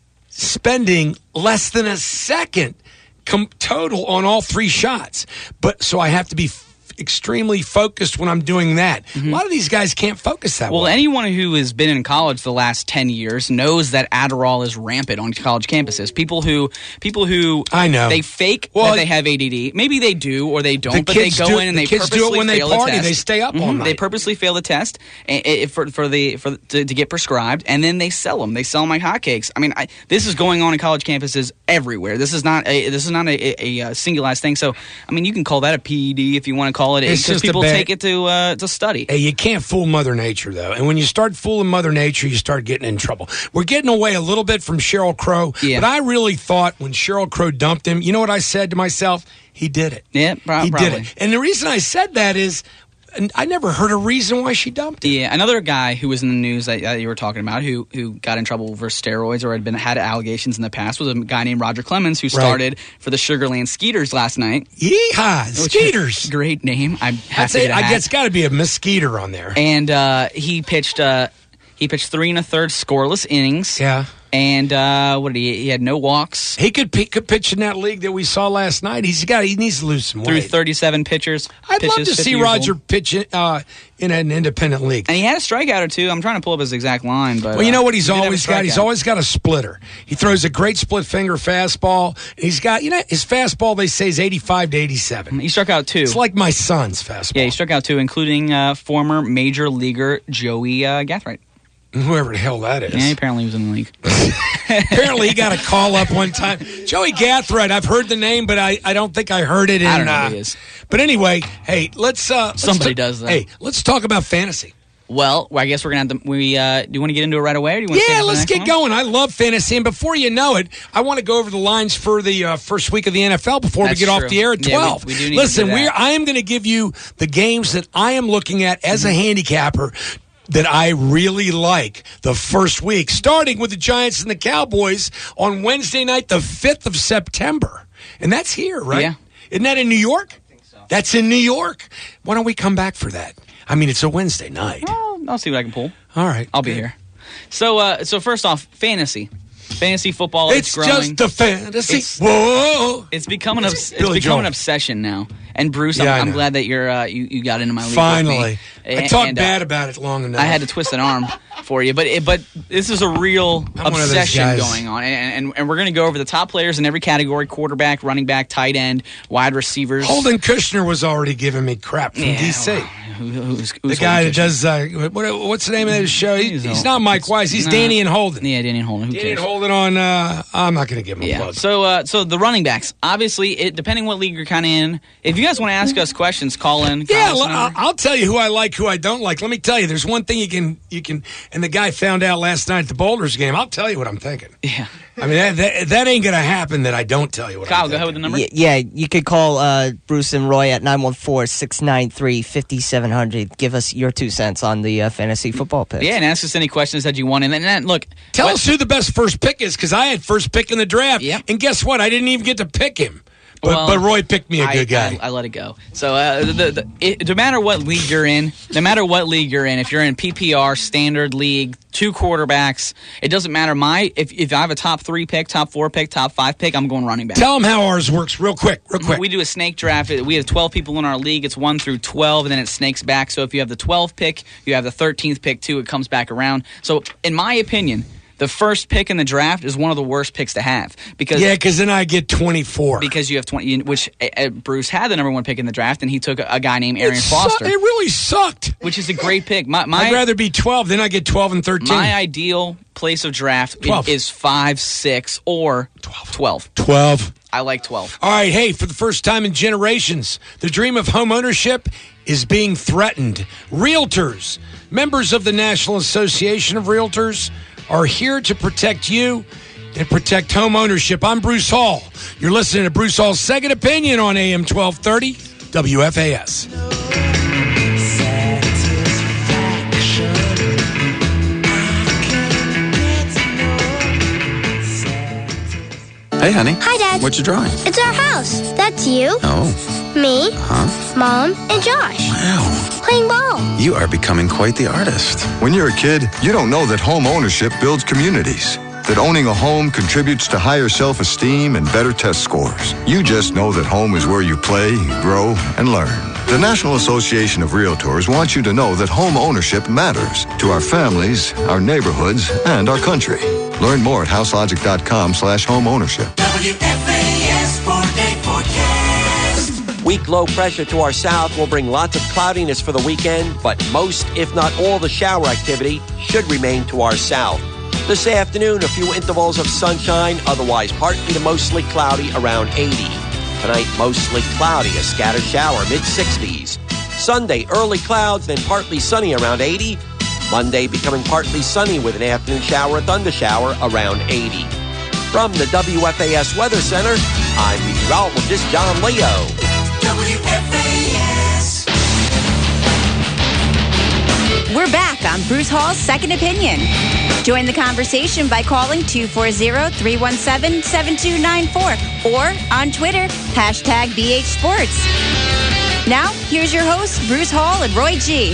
spending less than a second com- total on all three shots. But so I have to be f- extremely focused when I'm doing that. A lot of these guys can't focus that Mm-hmm. Well, well. anyone who has been in college the last ten years knows that Adderall is rampant on college campuses. People who, people who, I know. they fake Well, that they have A D D. Maybe they do or they don't, The but they kids go do- in and the they kids do it purposely when they fail party. the test. They stay up all Mhm. They night. purposely fail the test eh, eh, for for the for to, to get prescribed, and then they sell them. They sell them like hotcakes. I mean, I, this is going on in college campuses everywhere. This is not a this is not a, a, a singularized thing. So, I mean, you can call that a P E D if you want to call it. It's Because just a people bad- take it to uh, to study. Hey, you can't fool Mother Nature, though. And when you start fooling Mother Nature, you start getting in trouble. We're getting away a little bit from Sheryl Crow, Yeah. but I really thought when Sheryl Crow dumped him, you know what I said to myself? He did it. Yeah, pro- he probably. did it. And the reason I said that is and I never heard a reason why she dumped him. Yeah, another guy who was in the news that uh, you were talking about, who who got in trouble for steroids or had been had allegations in the past, was a guy named Roger Clemens, who started for the Sugarland Skeeters last night. Yeehaw, Which is Skeeters. a Great name. I have That's to it. get a I hat. guess it's got to be a mosquito on there. And uh, he pitched uh, he pitched three and a third scoreless innings. Yeah. And uh, what did he? He had no walks. He could, he could pitch in that league that we saw last night. He's got. He needs to lose some Through weight. thirty-seven pitchers. I'd pitches, love to fifty see years Roger old. pitch in, uh, in an independent league. And he had a strikeout or two. I'm trying to pull up his exact line, but Well, you know uh, what he's he did have a always got? He's strikeout. always got a splitter. He throws a great split finger fastball. He's got, you know, his fastball, they say, is eighty-five to eighty-seven. He struck out two. It's like my son's fastball. Yeah, he struck out two, including uh, former major leaguer Joey uh, Gathright. Whoever the hell that is. Yeah, apparently he was in the league. Apparently he got a call up one time. Joey Gathright, I've heard the name, but I, I don't think I heard it in. I don't know uh, who he is. But anyway, hey, let's. Uh, let's Somebody ta- does that. Hey, let's talk about fantasy. Well, I guess we're gonna have to. We uh, do you want to get into it right away? Or do you want to Yeah, save it for the let's next get one? going. I love fantasy, and before you know it, I want to go over the lines for the uh, first week of the N F L before That's we get true. off the air at Yeah, we- twelve. we do need to Listen, do that. we're I am going to give you the games that I am looking at as Mm-hmm. a handicapper that I really like the first week, starting with the Giants and the Cowboys on Wednesday night, the fifth of September, and that's here, right? Yeah. Isn't that in New York? I think so. That's in New York. Why don't we come back for that? I mean, it's a Wednesday night. Well, I'll see what I can pull. All right, I'll be here. So, uh, so first off, fantasy, fantasy football. It's It's, growing. just a fantasy. It's- Whoa! It's become an obs- it's Billy become Joel. an obsession now. And Bruce, Yeah, I I'm, I'm know. glad that you're uh, you you got into my league. Finally, with me. I And- talked and, uh, bad about it long enough. I had to twist an arm for you, but it, but this is a real I'm one of those obsession guys. going on, and, and and we're going to go over the top players in every category: quarterback, running back, tight end, wide receivers. Holden Kushner was already giving me crap from Yeah, D C. well, who- who's, The who's guy Holden that does, uh, what, what's the name of his show? He, He's he's a- not Mike Wise. He's Nah. Danny and Holden. Yeah, Danny and Holden. Who Danny and cares? Holden on, uh, I'm not going to give him a Yeah. plug. So, uh, so the running backs. Obviously, it depending what league you're kind of in. If you guys want to ask us questions, call in. call Yeah, us l- number. I'll I'll tell you who I like, who I don't like. Let me tell you, there's one thing you can, you can, and the guy found out last night at the Boulders game. I'll tell you what I'm thinking. Yeah. I mean, that, that, that ain't going to happen that I don't tell you what Kyle, I'm go ahead thinking. with the number. Y- yeah, you could call uh, Bruce and Roy at nine one four, six nine three, five seven zero zero. Give us your two cents on the uh, fantasy football picks. Yeah, and ask us any questions that you want. And then, look, Tell what- us who the best first pick is, because I had first pick in the draft. Yep. And guess what? I didn't even get to pick him. But, Well, but Roy picked me a I, good guy. I, I let it go. So uh, the, the, it, no matter what league you're in, no matter what league you're in, if you're in P P R, standard league, two quarterbacks, it doesn't matter. My if, if I have a top three pick, top four pick, top five pick, I'm going running back. Tell them how ours works real quick, real quick. We do a snake draft. We have twelve people in our league. It's one through twelve, and then it snakes back. So if you have the twelfth pick, you have the thirteenth pick too. It comes back around. So in my opinion, the first pick in the draft is one of the worst picks to have because yeah, because then I get twenty-four. Because you have twenty, which uh, Bruce had the number one pick in the draft, and he took a, a guy named Arian it su- Foster. It really sucked. Which is a great pick. My, my, I'd rather be twelve, then I get twelve and thirteen. My ideal place of draft twelve. is five, six, or twelve. twelve. I like twelve. All right, hey, for the first time in generations, the dream of home ownership is being threatened. Realtors, members of the National Association of Realtors, are here to protect you and protect home ownership. I'm Bruce Hall. You're listening to Bruce Hall's Second Opinion on A M twelve thirty W F A S. Hey, honey. Hi, Dad. What you drawing? It's our house. That's you, Oh, me, huh? Mom, and Josh. Wow. Playing ball. You are becoming quite the artist. When you're a kid, you don't know that home ownership builds communities, that owning a home contributes to higher self-esteem and better test scores. You just know that home is where you play, grow, and learn. The National Association of Realtors wants you to know that home ownership matters to our families, our neighborhoods, and our country. Learn more at houselogic.com slash home ownership. W F A S four-day forecast. Weak low pressure to our south will bring lots of cloudiness for the weekend, but most, if not all, the shower activity should remain to our south. This afternoon, a few intervals of sunshine, otherwise partly to mostly cloudy around eighty. Tonight, mostly cloudy, a scattered shower, mid-sixties. Sunday, early clouds, then partly sunny around eighty. Monday, becoming partly sunny with an afternoon shower or thunder shower around eighty. From the W F A S Weather Center, I'm meteorologist John Leo. W F A S. We're back on Bruce Hall's Second Opinion. Join the conversation by calling two four zero, three one seven, seven two nine four or on Twitter, hashtag B H Sports. Now, here's your hosts, Bruce Hall and Roy G.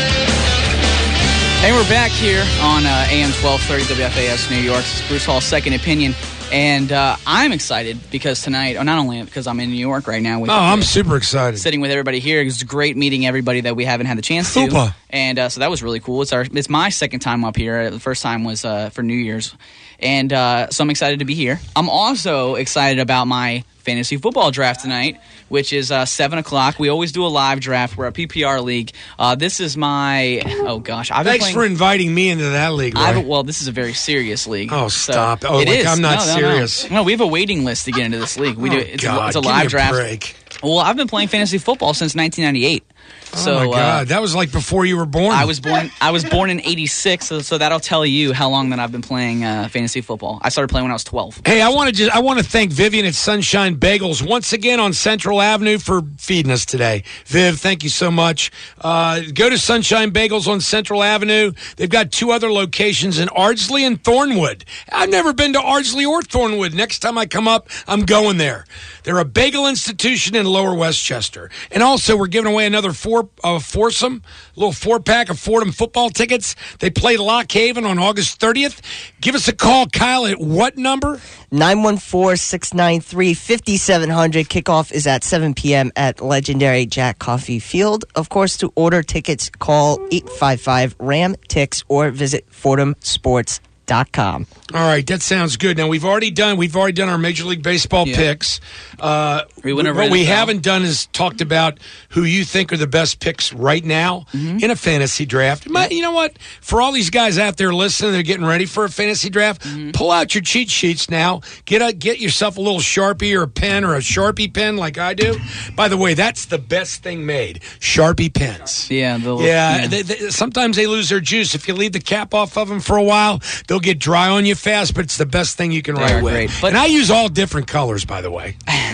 And we're back here on uh, A M twelve thirty W F A S New York. It's Bruce Hall's Second Opinion. And uh, I'm excited because tonight, or not only because I'm in New York right now. With Oh, I'm super excited. Sitting with everybody here. It's great meeting everybody that we haven't had the chance to. Super. And uh, so that was really cool. It's our it's my second time up here. The first time was uh, for New Year's. And uh, so I'm excited to be here. I'm also excited about my fantasy football draft tonight, which is uh, seven o'clock. We always do a live draft. We're a P P R league. Uh, this is my, oh gosh. I've been Thanks playing, for inviting me into that league, Roy. I've, well, this is a very serious league. Oh, So stop. Oh, it like is. I'm not No, no, no. serious. No, we have a waiting list to get into this league. We Oh, do. It's, God, a, it's a give me live a draft. break. Well, I've been playing fantasy football since nineteen ninety-eight. So, oh my God, uh, that was like before you were born. I was born. I was born in eighty-six, so, so that'll tell you how long that I've been playing uh, fantasy football. I started playing when I was twelve. Hey, I want to just I want to thank Vivian at Sunshine Bagels once again on Central Avenue for feeding us today. Viv, thank you so much. Uh, go to Sunshine Bagels on Central Avenue. They've got two other locations in Ardsley and Thornwood. I've never been to Ardsley or Thornwood. Next time I come up, I'm going there. They're a bagel institution in Lower Westchester. And also, we're giving away another four uh, foursome, little four-pack of Fordham football tickets. They play Lock Haven on August thirtieth. Give us a call, Kyle, at what number? nine one four, six nine three, five seven zero zero. Kickoff is at seven p.m. at legendary Jack Coffey Field. Of course, to order tickets, call eight five five, R A M, T I X or visit fordham sports dot com. All right, that sounds good. Now we've already done we've already done our Major League Baseball Yeah. picks. Uh, We went over what we N F L. haven't done is talked about who you think are the best picks right now Mm-hmm. in a fantasy draft. My, you know what? For all these guys out there listening, they're getting ready for a fantasy draft. Mm-hmm. Pull out your cheat sheets now. Get a, get yourself a little Sharpie or a pen or a Sharpie pen like I do. By the way, that's the best thing made. Sharpie pens. Yeah, the, Yeah, yeah. They, they, sometimes they lose their juice. If you leave the cap off of them for a while, they'll get dry on you fast, but it's the best thing you can They write are with. great. But- and I use all different colors, by the way.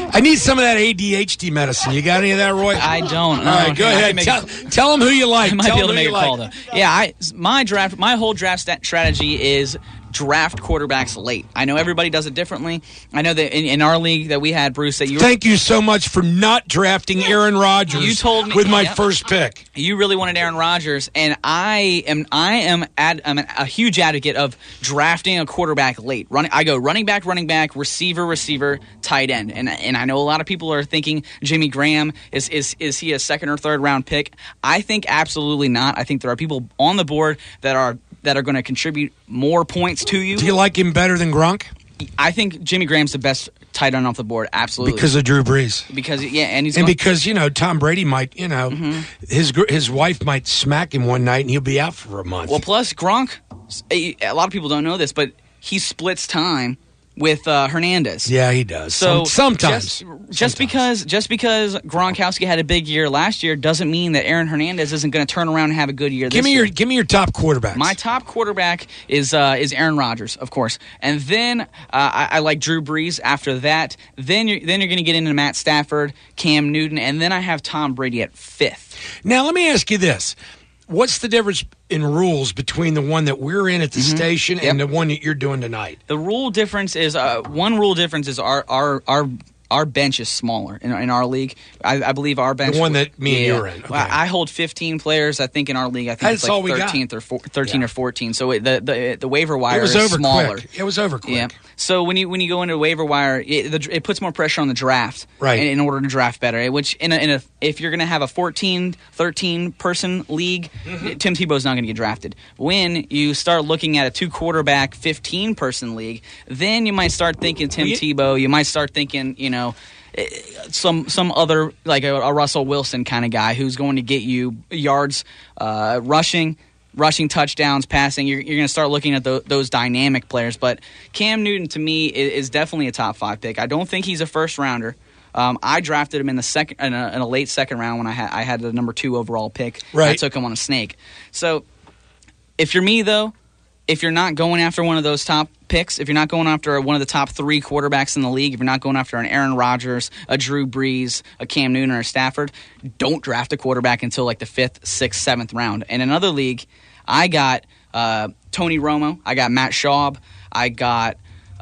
I need some of that A D H D medicine. You got any of that, Roy? I don't. All right, go ahead. Tell, tell them who you like. I might tell be able to them make who a you call like. though. Yeah, I, my draft, my whole draft stat strategy is draft quarterbacks late. I know everybody does it differently. I know that in, in our league that we had, Bruce, that you. Thank you so much for not drafting Aaron Rodgers. You told me with my yep. first pick. You really wanted Aaron Rodgers, and I am I am ad, I'm a huge advocate of drafting a quarterback late. Running, I go running back, running back, receiver, receiver, tight end, and and I know a lot of people are thinking Jimmy Graham is is is he a second or third round pick? I think absolutely not. I think there are people on the board that are that are going to contribute more points to you. Do you like him better than Gronk? I think Jimmy Graham's the best tight end off the board, absolutely. Because of Drew Brees. Because yeah, and he's and going- because you know Tom Brady might, you know, Mhm. his gr- his wife might smack him one night and he'll be out for a month. Well, plus Gronk, a lot of people don't know this, but he splits time with uh, Hernandez. Yeah, he does. So Some- sometimes. just, just because just because Gronkowski had a big year last year doesn't mean that Aaron Hernandez isn't going to turn around and have a good year. Give this me year. your give me your top quarterbacks. My top quarterback is uh, is Aaron Rodgers, of course, and then uh, I, I like Drew Brees. After that, then you're then you're going to get into Matt Stafford, Cam Newton, and then I have Tom Brady at fifth. Now let me ask you this: what's the difference in rules between the one that we're in at the Mhm. station Yep. and the one that you're doing tonight? The rule difference is uh, one rule difference is our our our. Our bench is smaller in, in our league. I, I believe our bench. The one that me and yeah. you were in. Okay. Well, I hold fifteen players. I think in our league, I think That's it's all like we got. thirteenth or four, thirteen or fourteen. So it, the, the the waiver wire It was is over smaller. quick. It was over quick. Yeah. So when you when you go into waiver wire, it, the, it puts more pressure on the draft, Right. In, in order to draft better. Which in a, in a if you're going to have a fourteen, thirteen person league, Mm-hmm. Tim Tebow's not going to get drafted. When you start looking at a two quarterback, fifteen person league, then you might start thinking Tim Well, you- Tebow. You might start thinking, you know. eh, Some some other like a, a Russell Wilson kind of guy who's going to get you yards, uh, rushing, rushing touchdowns, passing. You're, you're going to start looking at tho- those dynamic players. But Cam Newton to me is, is definitely a top five pick. I don't think he's a first rounder. Um, I drafted him in the second in a, in a late second round when I had I had the number two overall pick. Right. I took him on a snake. So if you're me though, if you're not going after one of those top picks, if you're not going after one of the top three quarterbacks in the league, if you're not going after an Aaron Rodgers, a Drew Brees, a Cam Newton, or a Stafford, don't draft a quarterback until like the fifth, sixth, seventh round. In another league, I got uh, Tony Romo, I got Matt Schaub, I got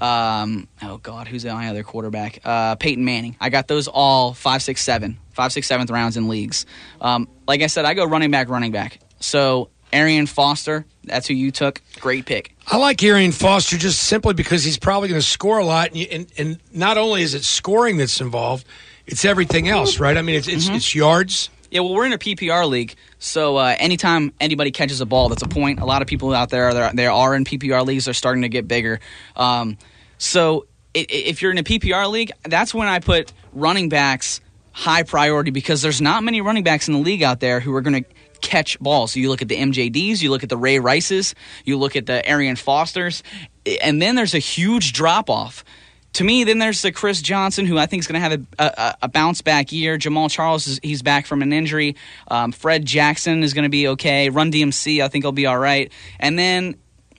um, oh god, who's my other quarterback? Uh, Peyton Manning. I got those all five, six, seven, five, six, seventh rounds in leagues. Um, like I said, I go running back, running back. So Arian Foster, that's who you took. Great pick. I like Arian Foster just simply because he's probably going to score a lot, and, you, and and not only is it scoring that's involved, it's everything else, right? I mean, it's it's, Mm-hmm. it's yards. Yeah, well, we're in a P P R league, so uh, anytime anybody catches a ball, that's a point. A lot of people out there, are, they are in P P R leagues, are starting to get bigger. Um, so i- i- if you're in a P P R league, that's when I put running backs high priority because there's not many running backs in the league out there who are going to catch balls. So you look at the M J Ds, you look at the Ray Rices, you look at the Arian Fosters, and then there's a huge drop-off. To me, then there's the Chris Johnson, who I think is going to have a, a, a bounce-back year. Jamal Charles, is, he's back from an injury. Um, Fred Jackson is going to be okay. Run D M C, I think he'll be all right. And then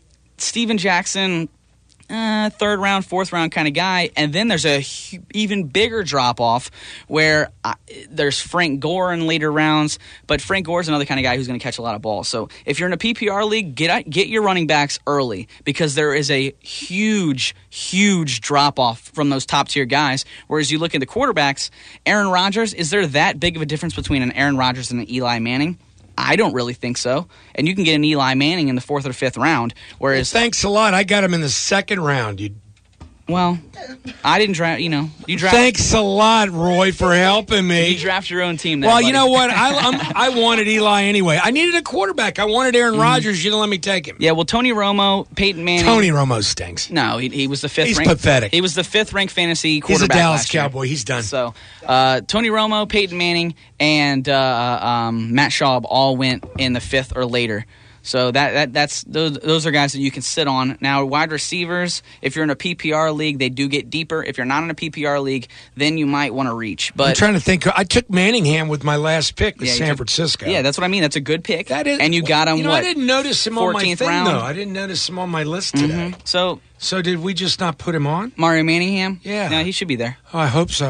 Steven Jackson, uh, third round, fourth round kind of guy. And then there's a hu- even bigger drop-off where I, there's Frank Gore in later rounds. But Frank Gore's another kind of guy who's going to catch a lot of balls. So if you're in a P P R league, get get your running backs early because there is a huge, huge drop-off from those top-tier guys. Whereas you look at the quarterbacks, Aaron Rodgers, is there that big of a difference between an Aaron Rodgers and an Eli Manning? I don't really think so. And you can get an Eli Manning in the fourth or fifth round. Whereas, Well, thanks a lot. I got him in the second round. You. well, I didn't draft. You know, you draft. Thanks a lot, Roy, for helping me. You draft your own team. There, Well, buddy. you know what? I I'm, I wanted Eli anyway. I needed a quarterback. I wanted Aaron Mm-hmm. Rodgers. You didn't let me take him. Yeah, well, Tony Romo, Peyton Manning. Tony Romo stinks. No, he, he was the fifth. He's ranked, pathetic. He was the fifth ranked fantasy He's a quarterback. Dallas last year. Cowboy. He's done. So, uh, Tony Romo, Peyton Manning, and uh, um, Matt Schaub all went in the fifth or later. So that, that that's those those are guys that you can sit on. Now, wide receivers, if you're in a P P R league, they do get deeper. If you're not in a P P R league, then you might want to reach. But I'm trying to think. I took Manningham with my last pick with Yeah, you San took- Francisco. Yeah, that's what I mean. That's a good pick. That is, and you got him. You know, what? I didn't notice him on my fourteenth thing round? though. I didn't notice him on my list today. Mhm. So, so did we just not put him on? Mario Manningham? Yeah. No, he should be there. Oh, I hope so.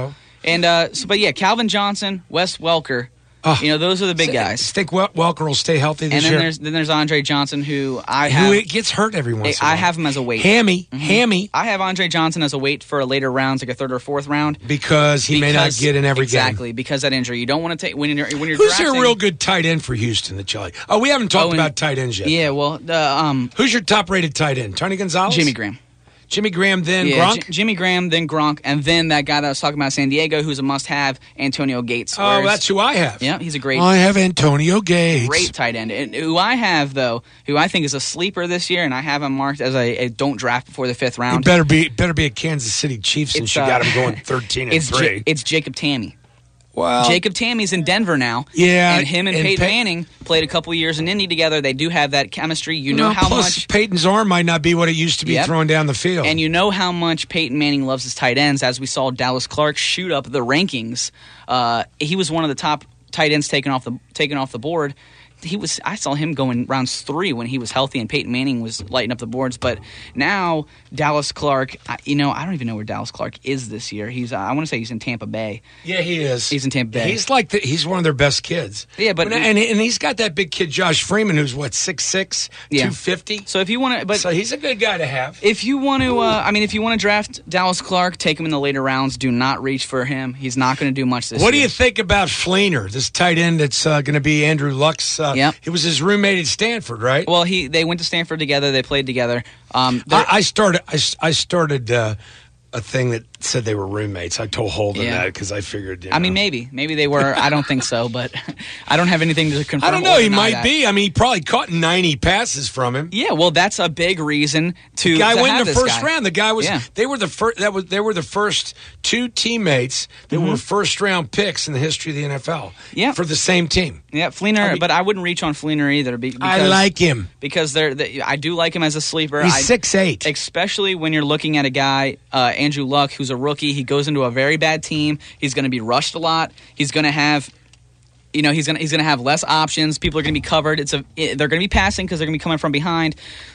And uh, so, but yeah, Calvin Johnson, Wes Welker. Oh, you know, those are the big guys. Think Wel- Welker will stay healthy this and then year. there's then there's Andre Johnson, who I have. Who gets hurt every once in a while. I have him as a weight. Hammy, Mhm. hammy. I have Andre Johnson as a weight for a later rounds, like a third or fourth round. Because he may not Because- get in every exactly, game. because that injury. You don't want to take when you're when you're Who's drafting, their real good tight end for Houston that you like? Oh, we haven't talked Oh, and- about tight ends yet. Yeah, well, uh, um, Who's your top-rated tight end? Tony Gonzalez? Jimmy Graham. Jimmy Graham, then yeah, Gronk? J- Jimmy Graham, then Gronk, and then that guy that I was talking about, San Diego, who's a must-have, Antonio Gates. Oh, Whereas- that's who I have. Yeah, he's a great. I have Antonio Gates. Great tight end. And who I have, though, who I think is a sleeper this year, and I have him marked as a, a don't draft before the fifth He round. better be better be a Kansas City Chiefs since It's, you uh, got him going thirteen and it's, three. J- it's Jacob Tamme. Well, Jacob Tammy's in Denver now. Yeah, And him and, and Peyton Pey- Manning played a couple years in Indy together. They do have that chemistry. You know Well, how plus much. Peyton's arm might not be what it used to be Yep. throwing down the field. And you know how much Peyton Manning loves his tight ends. As we saw Dallas Clark shoot up the rankings, uh, he was one of the top tight ends taken off the taken off the board. He was. I saw him going rounds three when he was healthy, and Peyton Manning was lighting up the boards. But now Dallas Clark, I, you know, I don't even know where Dallas Clark is this year. He's. Uh, I want to say he's in Tampa Bay. yeah, he is. He's in Tampa Bay. He's like the, he's one of their best kids. Yeah, but- and, and he's got that big kid Josh Freeman, who's what six six, Yeah. two fifty. So if you want to, but So he's a good guy to have. if you want to, uh, I mean, if you want to draft Dallas Clark, take him in the later rounds. Do not reach for him. He's not going to do much this What year. do you think about Fleener, this tight end that's uh, going to be Andrew Luck's? Uh, Yep. He was his roommate at Stanford, right? Well, he they went to Stanford together. They played together. Um, they're- I, I started. I, I started uh, a thing that said they were roommates. I told Holden Yeah. that because I figured. You I mean, know. maybe, maybe they were. I don't think so, but I don't have anything to confirm. I don't know. or He deny might that. be. I mean, he probably caught ninety passes from him. Yeah, well, that's a big reason to. The guy to went have in the this first guy. round. The guy was. Yeah. They were the first. That was. They were the first two teammates that Mhm. were first round picks in the history of the N F L. Yeah. For the same team. Yeah, Fleener, I mean- but I wouldn't reach on Fleener either. be- Because, I like him. because they're. They, I do like him as a sleeper. He's I, six eight. Especially when you're looking at a guy, uh, Andrew Luck, who's a rookie. He goes into a very bad team. He's going to be rushed a lot. He's going to have, you know, he's going to he's going to have less options. People are going to be covered. It's a it, they're going to be passing because they're going to be coming from behind.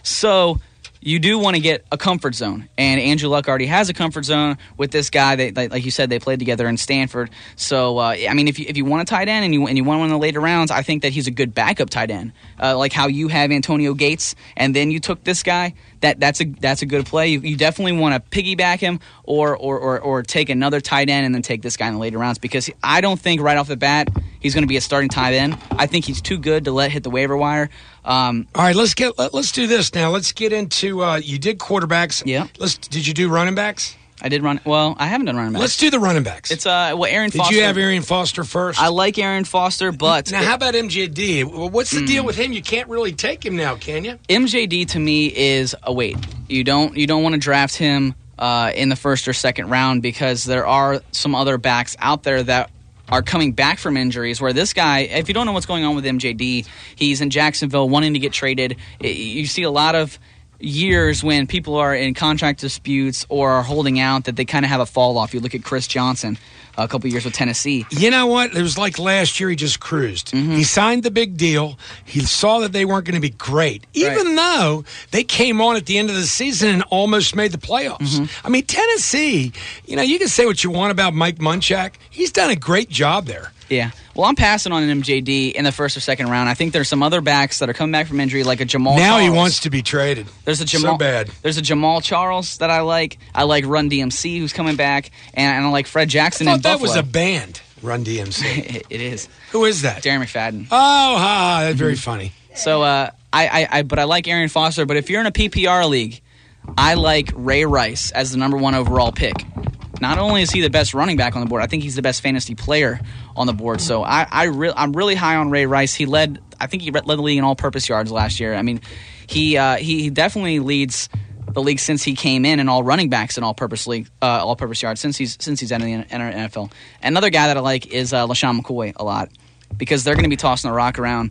So you do want to get a comfort zone, and Andrew Luck already has a comfort zone with this guy. They, like, like you said, they played together in Stanford. So uh, I mean, if you if you want a tight end and you and you want one in the later rounds, I think that he's a good backup tight end. Uh, like how you have Antonio Gates, and then you took this guy. That that's a that's a good play. You, you definitely want to piggyback him, or, or or or take another tight end and then take this guy in the later rounds, because I don't think right off the bat he's going to be a starting tight end. I think he's too good to let hit the waiver wire. Um, All right, let's get let, let's do this now. Let's get into. Uh, you did quarterbacks. Yeah. Let's. Did you do running backs? I did run. Well, I haven't done running backs. Let's do the running backs. It's uh, well, Aaron Did Foster. you have Arian Foster first? I like Aaron Foster, but now, how about M J D? Well, What's the Mm. deal with him? You can't really take him now, can you? M J D to me is a wait. You don't you don't want to draft him uh, in the first or second round, because there are some other backs out there that are coming back from injuries, where this guy, if you don't know what's going on with M J D, he's in Jacksonville wanting to get traded. You see a lot of years when people are in contract disputes or are holding out that they kind of have a fall off. You look at Chris Johnson, a couple years with Tennessee. You know what? It was like last year he just cruised. Mm-hmm. He signed the big deal. He saw that they weren't going to be great, even though they came on at the end of the season and almost made the playoffs. Mm-hmm. I mean, Tennessee, you know, you can say what you want about Mike Munchak. He's done a great job there. Yeah. Well, I'm passing on an M J D in the first or second round. I think there's some other backs that are coming back from injury, like a Jamal now Charles. he wants to be traded. There's a Jamal, so bad. There's a Jamal Charles that I like. I like Run D M C, who's coming back, and, and I like Fred Jackson I in thought that Buffalo. was a band, Run D M C. it, it is. Who is that? Darren McFadden. Oh, ha, ha, that's very funny. So, uh, I, I, I, but I like Arian Foster. But if you're in a P P R league, I like Ray Rice as the number one overall pick. Not only is he the best running back on the board, I think he's the best fantasy player on the board. So I, I re- I'm really high on Ray Rice. He led, I think he led the league in all-purpose yards last year. I mean, he uh, he definitely leads the league since he came in, and all running backs in all-purpose league, uh, all-purpose yards since he's since he's entered the N F L. Another guy that I like is uh, LaShawn McCoy a lot, because they're going to be tossing the rock around.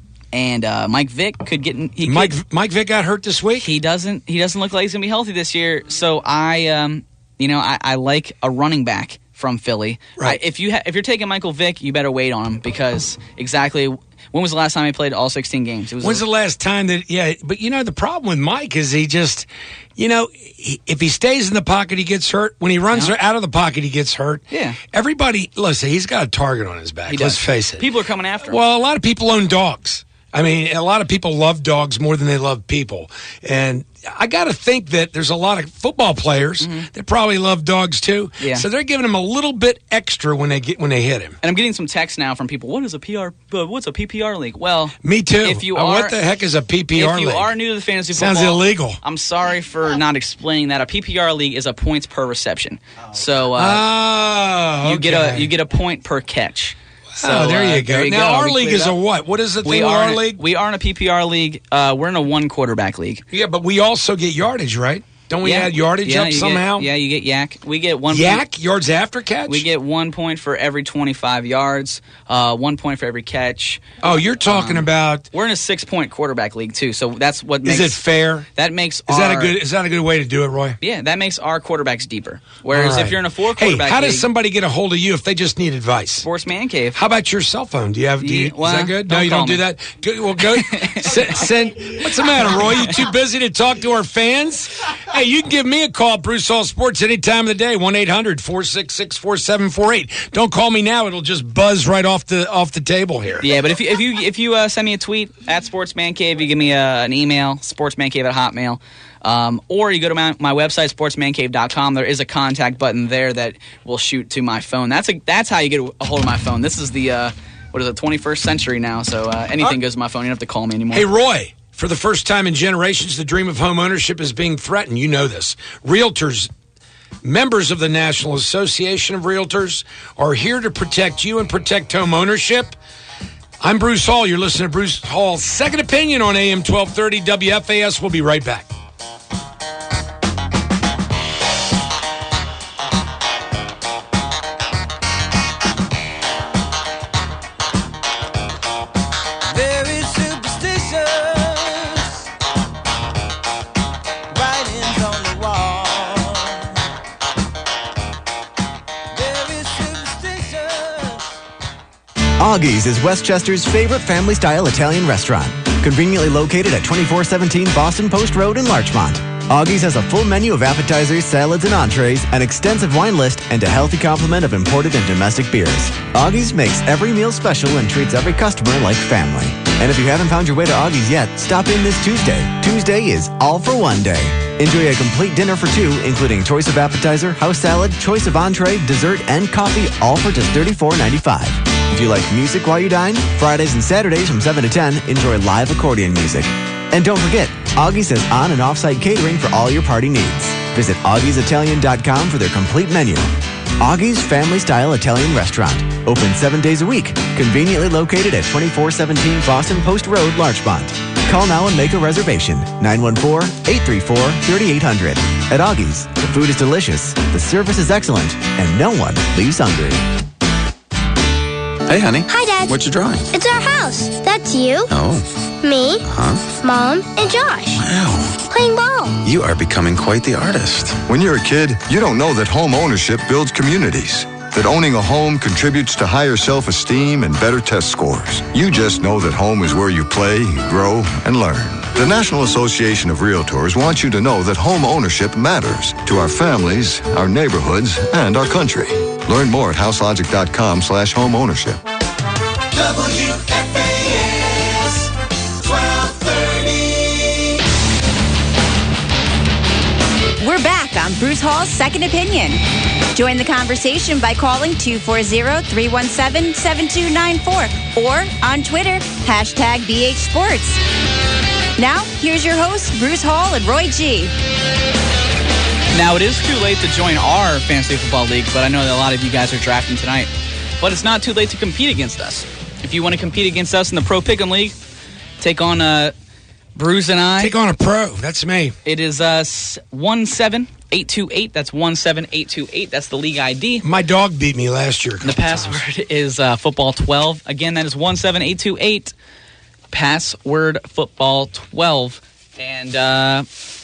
And uh, Mike Vick could get in, he Mike could, Mike Vick got hurt this week. He doesn't. He doesn't look like he's gonna be healthy this year. So I, um, you know, I, I like a running back from Philly. Right. I, if you ha- if you're taking Michael Vick, you better wait on him because exactly when was the last time he played all sixteen games? It was When's a- the last time that? Yeah, but you know the problem with Mike is he just, you know, he, if he stays in the pocket, he gets hurt. When he runs Yeah. out of the pocket, he gets hurt. Yeah. Everybody, listen, he's got a target on his back. He Let's does. face it. People are coming after him. Well, a lot of people own dogs. I mean, a lot of people love dogs more than they love people. And I got to think that there's a lot of football players that probably love dogs too. Mm-hmm. Yeah. So they're giving him a little bit extra when they get when they hit him. And I'm getting some texts now from people. What is a P R? Uh, what's a P P R league? Well, Me too. If you Uh, are, what the heck is a P P R If you league? are new to the fantasy football, Sounds illegal. I'm sorry for not explaining that. A P P R league is a points per reception. So uh, Oh, you get a okay. you get a point per catch. So Oh, there uh, you go. there you Now, go. our We league cleared is a up. what? What is the thing We with are our in a- league? We are in a P P R league. Uh, we're in a one quarterback league. Yeah, but we also get yardage, right? Don't we Yeah. add yardage Yeah, up you get- somehow? yeah, you get yak. We get one Yak? point- Yards after catch? We get one point for every twenty-five yards. Uh, one point for every catch. Oh, you're talking Um, about. We're in a six-point quarterback league too, so that's what makes Is it fair? that makes Is that a our- good? Is that a good way to do it, Roy? Yeah, that makes our quarterbacks deeper. Whereas All right. if you're in a four Hey, quarterback how does league, somebody get a hold of you if they just need advice? Sports Man Cave. How about your cell phone? Do you have? Do you, Yeah, well, is that good? No, don't you call don't do me. that. Good, well, go send, send. What's the matter, Roy? You too busy to talk to our fans? Hey, you can give me a call, Bruce Hall Sports, any time of the day. one eight hundred four six six four seven four eight. Don't call me now; it'll just buzz right off the off the table here. Yeah, but if you if you if you uh, send me a tweet at Sportsman Cave, you give me a, an email, sportsmancave at hotmail, um, or you go to my, my website sportsman cave dot com. There is a contact button there that will shoot to my phone. That's a that's how you get a hold of my phone. This is the uh, what is it, twenty-first century now, so uh, anything goes to my phone. You don't have to call me anymore. Hey, Roy, for the first time in generations, the dream of home ownership is being threatened. You know this. Realtors, members of the National Association of Realtors, are here to protect you and protect home ownership. I'm Bruce Hall. You're listening to Bruce Hall's Second Opinion on A M twelve thirty W F A S. We'll be right back. Very superstitious. Writings on the wall. Very superstitious. Augie's is Westchester's favorite family-style Italian restaurant. Conveniently located at twenty-four seventeen Boston Post Road in Larchmont. Augie's has a full menu of appetizers, salads, and entrees, an extensive wine list, and a healthy complement of imported and domestic beers. Augie's makes every meal special and treats every customer like family. And if you haven't found your way to Augie's yet, stop in this Tuesday. Tuesday is all for one day. Enjoy a complete dinner for two, including choice of appetizer, house salad, choice of entree, dessert, and coffee, all for just thirty-four ninety-five. If you like music while you dine, Fridays and Saturdays from seven to ten, enjoy live accordion music. And don't forget, Augie's has on- and off-site catering for all your party needs. Visit augies italian dot com for their complete menu. Augie's Family-Style Italian Restaurant. Open seven days a week. Conveniently located at twenty-four seventeen Boston Post Road, Larchmont. Call now and make a reservation. nine one four, eight three four, three eight zero zero. At Augie's, the food is delicious, the service is excellent, and no one leaves hungry. Hey, honey. Hi, Dad. What you drawing? It's our house. That's you, Oh, me, huh? Mom, and Josh. Wow. Playing ball. You are becoming quite the artist. When you're a kid, you don't know that home ownership builds communities, that owning a home contributes to higher self-esteem and better test scores. You just know that home is where you play, grow, and learn. The National Association of Realtors wants you to know that home ownership matters to our families, our neighborhoods, and our country. Learn more at houselogic.com slash home ownership. W F A S twelve thirty. We're back on Bruce Hall's Second Opinion. Join the conversation by calling two four zero, three one seven, seven two nine four or on Twitter, hashtag B H Sports. Now, here's your hosts, Bruce Hall and Roy G. Now, it is too late to join our fantasy football league, but I know that a lot of you guys are drafting tonight. But it's not too late to compete against us. If you want to compete against us in the Pro Pick'em League, take on uh, Bruce and I. Take on a pro. That's me. It is uh, one seven eight two eight. That's one seven eight two eight. That's the league I D. My dog beat me last year. a The couple password times. is uh, football twelve. Again, that is one seven eight two eight. Password football twelve. And uh, yeah,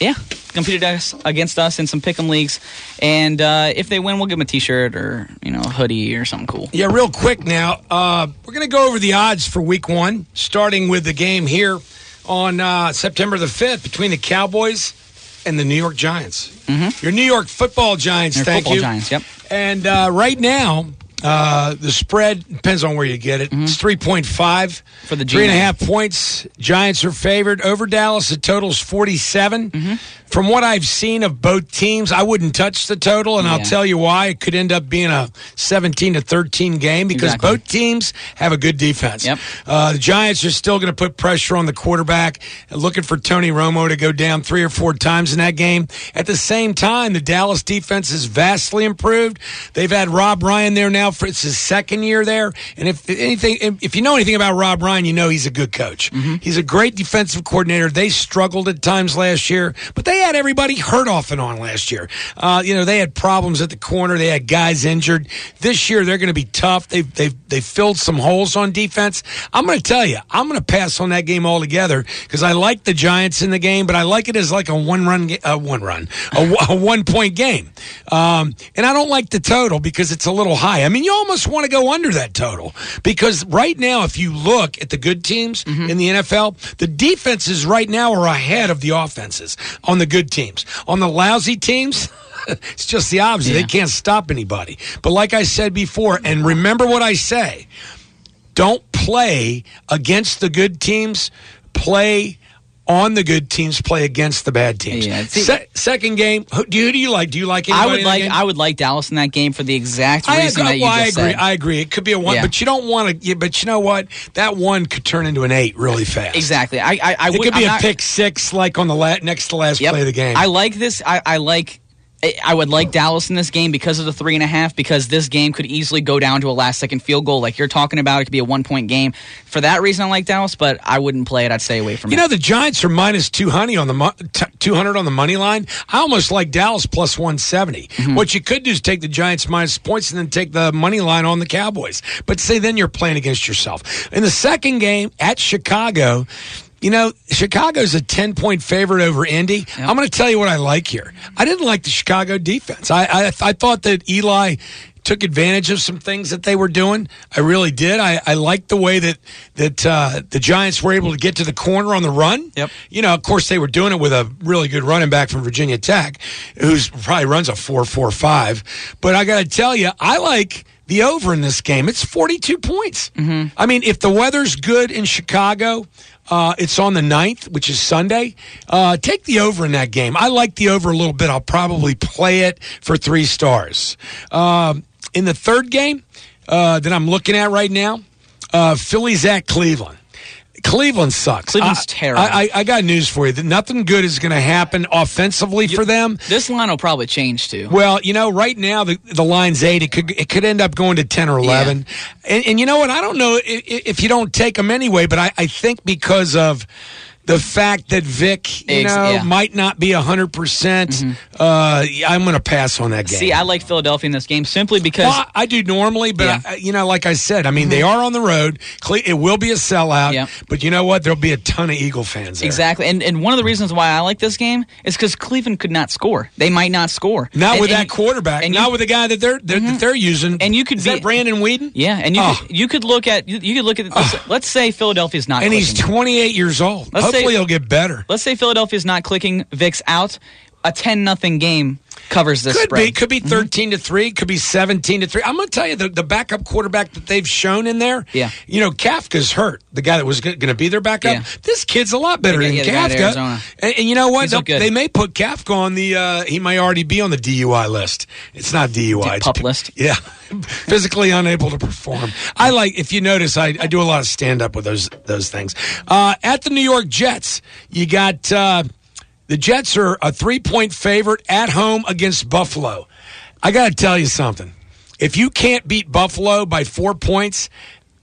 competed us, against us in some pick'em leagues, and uh, if they win, we'll give them a T-shirt or you know a hoodie or something cool. Yeah, real quick now, uh, we're going to go over the odds for Week One, starting with the game here on uh, September the fifth between the Cowboys and the New York Giants. Mm-hmm. Your New York Football Giants. Your thank football you. Giants. Yep. And uh, right now. Uh, the spread depends on where you get it. Mm-hmm. It's three point five for the G- three and a half points. Giants are favored over Dallas. The total's forty-seven. Mm-hmm. From what I've seen of both teams, I wouldn't touch the total, and yeah. I'll tell you why. It could end up being a seventeen to thirteen game because exactly. both teams have a good defense. Yep. Uh, the Giants are still going to put pressure on the quarterback, looking for Tony Romo to go down three or four times in that game. At the same time, the Dallas defense is vastly improved. They've had Rob Ryan there now for it's his second year there, and if anything, if you know anything about Rob Ryan, you know he's a good coach. Mm-hmm. He's a great defensive coordinator. They struggled at times last year, but they had everybody hurt off and on last year. Uh, you know, they had problems at the corner. They had guys injured. This year, they're going to be tough. They've they've they filled some holes on defense. I'm going to tell you, I'm going to pass on that game altogether because I like the Giants in the game, but I like it as like a one run, uh, one run, a, a one point game, um, and I don't like the total because it's a little high. I mean, you almost want to go under that total because right now, if you look at the good teams mm-hmm. in the N F L, the defenses right now are ahead of the offenses on the good teams. On the lousy teams, it's just the opposite. Yeah. They can't stop anybody. But like I said before, and remember what I say, don't play against the good teams, play on the good teams, play against the bad teams. Yeah, Se- second game, who do, you, who do you like? Do you like anybody I would in like the game? I would like Dallas in that game for the exact I reason agree, that you well, just I agree. said. I agree. It could be a one, yeah. but you don't want to. Yeah, but you know what? That one could turn into an eight really fast. Exactly. I, I, I it would, could be I'm a not, pick six, like on the la- next to last yep. play of the game. I like this. I, I like. I would like Dallas in this game because of the three and a half, because this game could easily go down to a last-second field goal like you're talking about. It could be a one-point game. For that reason, I like Dallas, but I wouldn't play it. I'd stay away from you it. You know, the Giants are minus two hundred on the mo- t- two hundred on the money line. I almost like Dallas plus one seventy. Mm-hmm. What you could do is take the Giants minus points and then take the money line on the Cowboys. But say then you're playing against yourself. In the second game at Chicago, you know, Chicago's a ten-point favorite over Indy. Yep. I'm going to tell you what I like here. I didn't like the Chicago defense. I, I I thought that Eli took advantage of some things that they were doing. I really did. I, I liked the way that that uh, the Giants were able to get to the corner on the run. Yep. You know, of course, they were doing it with a really good running back from Virginia Tech, who's probably runs a four four five. But I got to tell you, I like the over in this game. It's forty-two points. Mm-hmm. I mean, if the weather's good in Chicago, uh, it's on the ninth, which is Sunday. Uh, take the over in that game. I like the over a little bit. I'll probably play it for three stars. Um, in the third game uh, that I'm looking at right now, uh, Philly's at Cleveland. Cleveland sucks. Cleveland's I, terrible. I, I got news for you. That nothing good is going to happen offensively you, for them. This line will probably change too. Well, you know, right now the the line's eight. It could it could end up going to ten or eleven. Yeah. And, and you know what? I don't know if, if you don't take them anyway, but I, I think because of the fact that Vic, you Ex- know, yeah. might not be one hundred percent, mm-hmm. uh, I'm going to pass on that game. See, I like Philadelphia in this game simply because... Well, I, I do normally, but, yeah. I, you know, like I said, I mean, mm-hmm. they are on the road. It will be a sellout, yeah. but you know what? There'll be a ton of Eagle fans there. Exactly, and and one of the reasons why I like this game is because Cleveland could not score. They might not score. Not and, with and, that quarterback, and not you, with the guy that they're, they're, mm-hmm. that they're using. And you could is be, that Brandon Whedon? Yeah, and you, oh. could, you could look at... You, you could look at... Let's, oh. let's say Philadelphia's not And clicking. he's twenty-eight years old. Let's Hopefully say, he'll get better. Let's say Philadelphia's not clicking, Vic's out. A ten nothing game covers this could spread. Be, could be thirteen to three, could be seventeen to three. I'm going to tell you, the, the backup quarterback that they've shown in there, yeah. you know, Kafka's hurt, the guy that was going to be their backup. Yeah. This kid's a lot better yeah, than yeah, Kafka. And, and you know what? They may put Kafka on the, uh, he may already be on the D U I list. It's not D U I. Pup it's, list. Yeah. Physically unable to perform. I like, if you notice, I, I do a lot of stand-up with those those things. Uh, at the New York Jets, you got... Uh, The Jets are a three-point favorite at home against Buffalo. I got to tell you something. If you can't beat Buffalo by four points,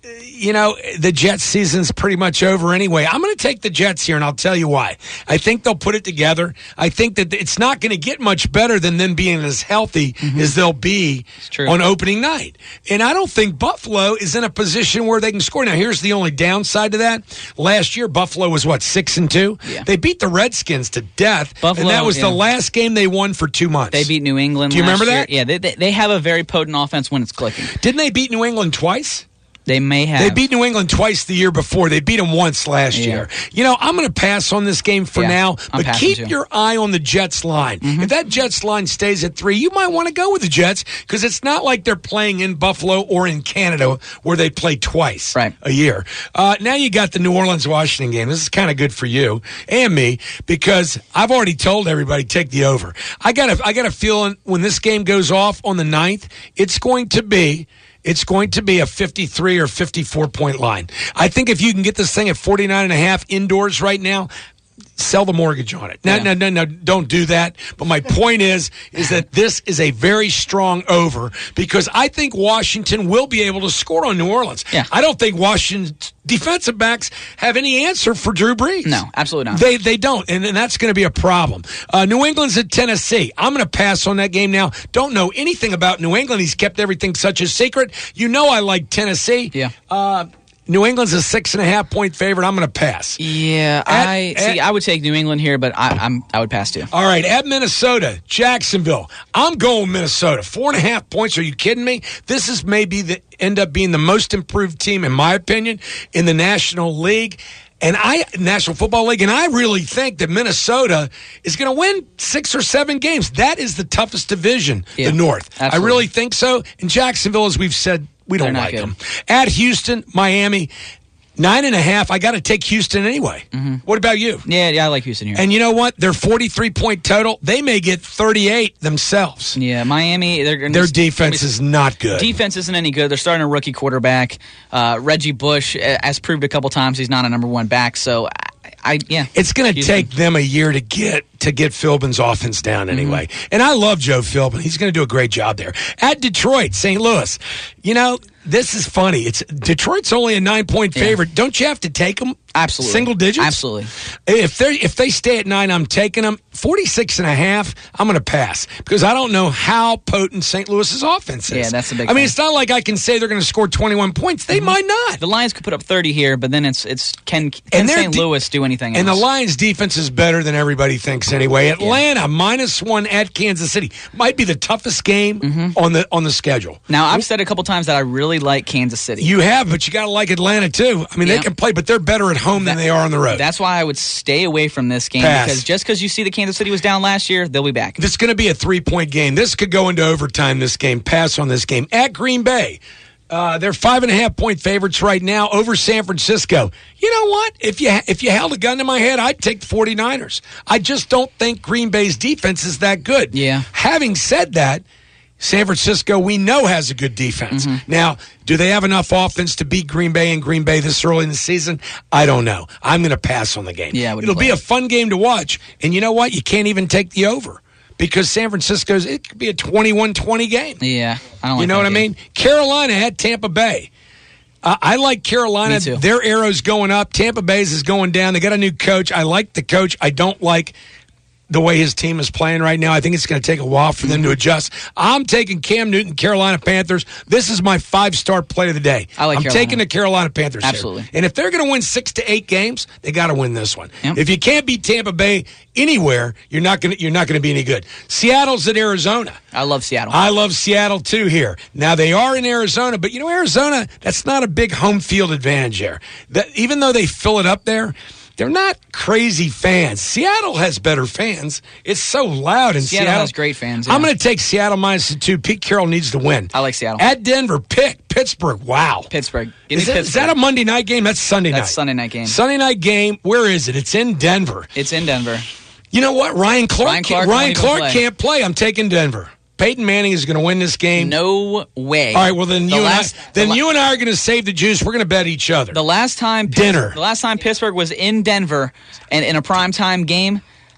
you know, the Jets season's pretty much over anyway. I'm going to take the Jets here, and I'll tell you why. I think they'll put it together. I think that it's not going to get much better than them being as healthy mm-hmm. as they'll be on opening night. And I don't think Buffalo is in a position where they can score. Now, here's the only downside to that. Last year, Buffalo was, what, six and two? Yeah. They beat the Redskins to death, Buffalo, and that was yeah. the last game they won for two months. They beat New England Do you last remember year. that? Yeah, they, they, they have a very potent offense when it's clicking. Didn't they beat New England twice? They may have. They beat New England twice the year before. They beat them once last Yeah. year. You know, I'm going to pass on this game for Yeah, now, I'm but passing keep too. your eye on the Jets line. Mm-hmm. If that Jets line stays at three, you might want to go with the Jets because it's not like they're playing in Buffalo or in Canada where they play twice right. a year. Uh, now you got the New Orleans-Washington game. This is kind of good for you and me because I've already told everybody take the over. I got a, I got a feeling when this game goes off on the ninth, it's going to be It's going to be a fifty-three or fifty-four point line. I think if you can get this thing at forty-nine and a half indoors right now, sell the mortgage on it. No, Yeah. no, no, no, don't do that. But my point is, is that this is a very strong over because I think Washington will be able to score on New Orleans. Yeah. I don't think Washington's defensive backs have any answer for Drew Brees. No, absolutely not. They they don't, and, and that's going to be a problem. Uh, New England's at Tennessee. I'm going to pass on that game now. Don't know anything about New England. He's kept everything such a secret. You know I like Tennessee. Yeah. Uh, New England's a six and a half point favorite. I'm going to pass. Yeah, At- I see. at- I would take New England here, but I, I'm I would pass too. All right, at Minnesota, Jacksonville. I'm going Minnesota. Four and a half points. Are you kidding me? This is maybe the end up being the most improved team, in my opinion, in the National League. And I, National Football League, and I really think that Minnesota is going to win six or seven games. That is the toughest division, Yeah, the North. absolutely. I really think so. And Jacksonville, as we've said, we don't They're not like good. them. At Houston, Miami, nine and a half. I got to take Houston anyway. Mm-hmm. What about you? Yeah, yeah, I like Houston here. And you know what? They're forty-three point total. They may get thirty-eight themselves. Yeah, Miami. They're gonna Their just- defense is not good. Defense isn't any good. They're starting a rookie quarterback. Uh, Reggie Bush uh, has proved a couple times he's not a number one back. So, I, I yeah, It's going to Houston. take them a year to get to get Philbin's offense down anyway. Mm-hmm. And I love Joe Philbin. He's going to do a great job there. At Detroit, Saint Louis. You know, this is funny. It's Detroit's only a nine-point Yeah. favorite. Don't you have to take them? Absolutely. Single digits? Absolutely. If they if they stay at nine, I'm taking them. forty-six and a half, I'm going to pass because I don't know how potent Saint Louis's offense is. Yeah, that's the big I mean, thing. it's not like I can say they're going to score twenty-one points. They might not. The Lions could put up thirty here, but then it's it's can can And their Saint de- Louis do anything else? And the Lions' defense is better than everybody thinks anyway. Atlanta minus one at Kansas City might be the toughest game Mm-hmm. on the on the schedule. Now, I've said a couple times that I really like Kansas City. You have, but you got to like Atlanta too. I mean, Yeah. they can play, but they're better at home than they are on the road. That's why I would stay away from this game Pass. because just because you see the Kansas City was down last year, they'll be back. This is going to be a three-point game. This could go into overtime, this game. Pass on this game. At Green Bay, uh, they're five and a half point favorites right now over San Francisco. You know what? If you if you held a gun to my head, I'd take the 49ers. I just don't think Green Bay's defense is that good. Yeah. Having said that, San Francisco, we know, has a good defense. Mm-hmm. Now, do they have enough offense to beat Green Bay and Green Bay this early in the season? I don't know. I'm going to pass on the game. Yeah, I wouldn't It'll play be a it. fun game to watch. And you know what? You can't even take the over because San Francisco's, it could be a twenty-one twenty game. Yeah, I don't. You like know that what I game. mean? Carolina at Tampa Bay. Uh, I like Carolina. Me too. Their arrow's going up. Tampa Bay's is going down. They got a new coach. I like the coach. I don't like the way his team is playing right now. I think it's going to take a while for them to adjust. I'm taking Cam Newton, Carolina Panthers. This is my five-star play of the day. I like I'm Carolina. taking the Carolina Panthers here. Absolutely. And if they're going to win six to eight games, they got to win this one. Yep. If you can't beat Tampa Bay anywhere, you're not going to you're not going to be any good. Seattle's at Arizona. I love Seattle. I love Seattle too here. Now they are in Arizona, but you know Arizona, that's not a big home field advantage there. That even though they fill it up there, they're not crazy fans. Seattle has better fans. It's so loud in Seattle Seattle. has great fans, I'm yeah. going to take Seattle minus the two. Pete Carroll needs to win. I like Seattle. At Denver, pick Pittsburgh. Wow. Pittsburgh. Give me Is that, is Pittsburgh. that a Monday night game? That's Sunday night. That's Sunday night game. Sunday night game. Where is it? It's in Denver. It's in Denver. You know what? Ryan Clark. Ryan can't- Clark won't Ryan even Clark play. can't play. I'm taking Denver. Peyton Manning is going to win this game. No way. All right. Well, then The you last- and I, then the la- you and I are going to save the juice. We're going to bet each other. The last time Dinner. The last time Pittsburgh was in Denver and in a primetime game,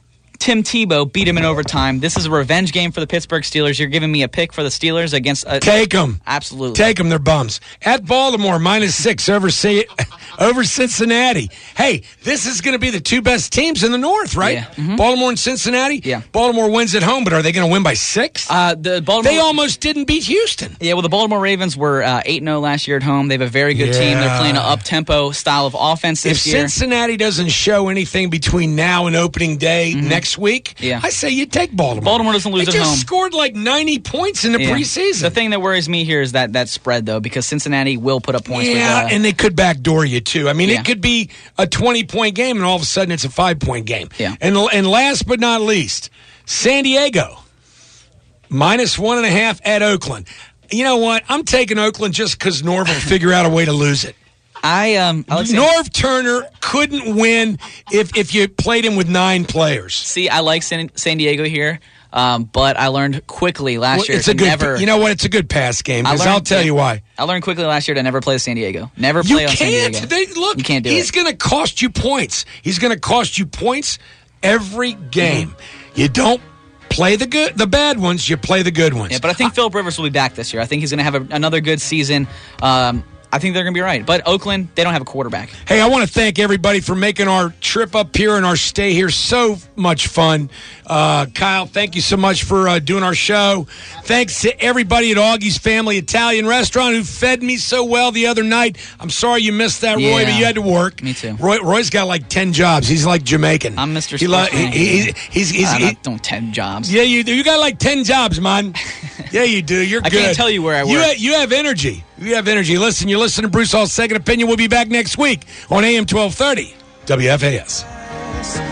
Tim Tebow beat him in overtime. This is a revenge game for the Pittsburgh Steelers. You're giving me a pick for the Steelers against... A, Take them. Absolutely. Take them. They're bums. At Baltimore, minus six over, C- over Cincinnati. Hey, this is going to be the two best teams in the North, right? Yeah. Mm-hmm. Baltimore and Cincinnati? Yeah. Baltimore wins at home, but are they going to win by six? Uh, the Baltimore, they almost didn't beat Houston. Yeah, well, the Baltimore Ravens were uh, eight and oh last year at home. They have a very good Yeah. team. They're playing an up-tempo style of offense this If year. Cincinnati doesn't show anything between now and opening day Mm-hmm. next week, Yeah. I say you take Baltimore. Baltimore doesn't lose they at just home. scored like ninety points in the Yeah. preseason. The thing that worries me here is that that spread, though, because Cincinnati will put up points. Yeah, with, uh, and they could backdoor you, too. I mean, Yeah. it could be a twenty-point game, and all of a sudden it's a five-point game. Yeah. And, and last but not least, San Diego, minus one and a half at Oakland. You know what? I'm taking Oakland just because Norv will figure out a way to lose it. I um, Alexander- Norv Turner couldn't win if, if you played him with nine players. See, I like San, San Diego here, um, but I learned quickly last Well, year it's to a good, never... You know what? It's a good pass game, I because learned- I'll tell you why. I learned quickly last year to never play San Diego. Never You play on San can't. Diego. They, look, you can't do he's it. going to cost you points. He's going to cost you points every game. Mm-hmm. You don't play the good, the bad ones. You play the good ones. Yeah, but I think Philip Rivers will be back this year. I think he's going to have a, another good season. Um, I think they're going to be right. But Oakland, they don't have a quarterback. Hey, I want to thank everybody for making our trip up here and our stay here so much fun. Uh, Kyle, thank you so much for uh, doing our show. Thanks to everybody at Augie's Family Italian Restaurant who fed me so well the other night. I'm sorry you missed that, Roy, Yeah. but you had to work. Me too. Roy, Roy's got like ten jobs. He's like Jamaican. I'm Mister He lo- Sportsman. he- he- he's, he's, I he- don't ten jobs. Yeah, you do. You got like ten jobs, man. Yeah, you do. You're I good. can't tell you where I You work. ha- you have energy. You have energy. Listen, you're listening to Bruce Hall's Second Opinion. We'll be back next week on A M twelve thirty W F A S.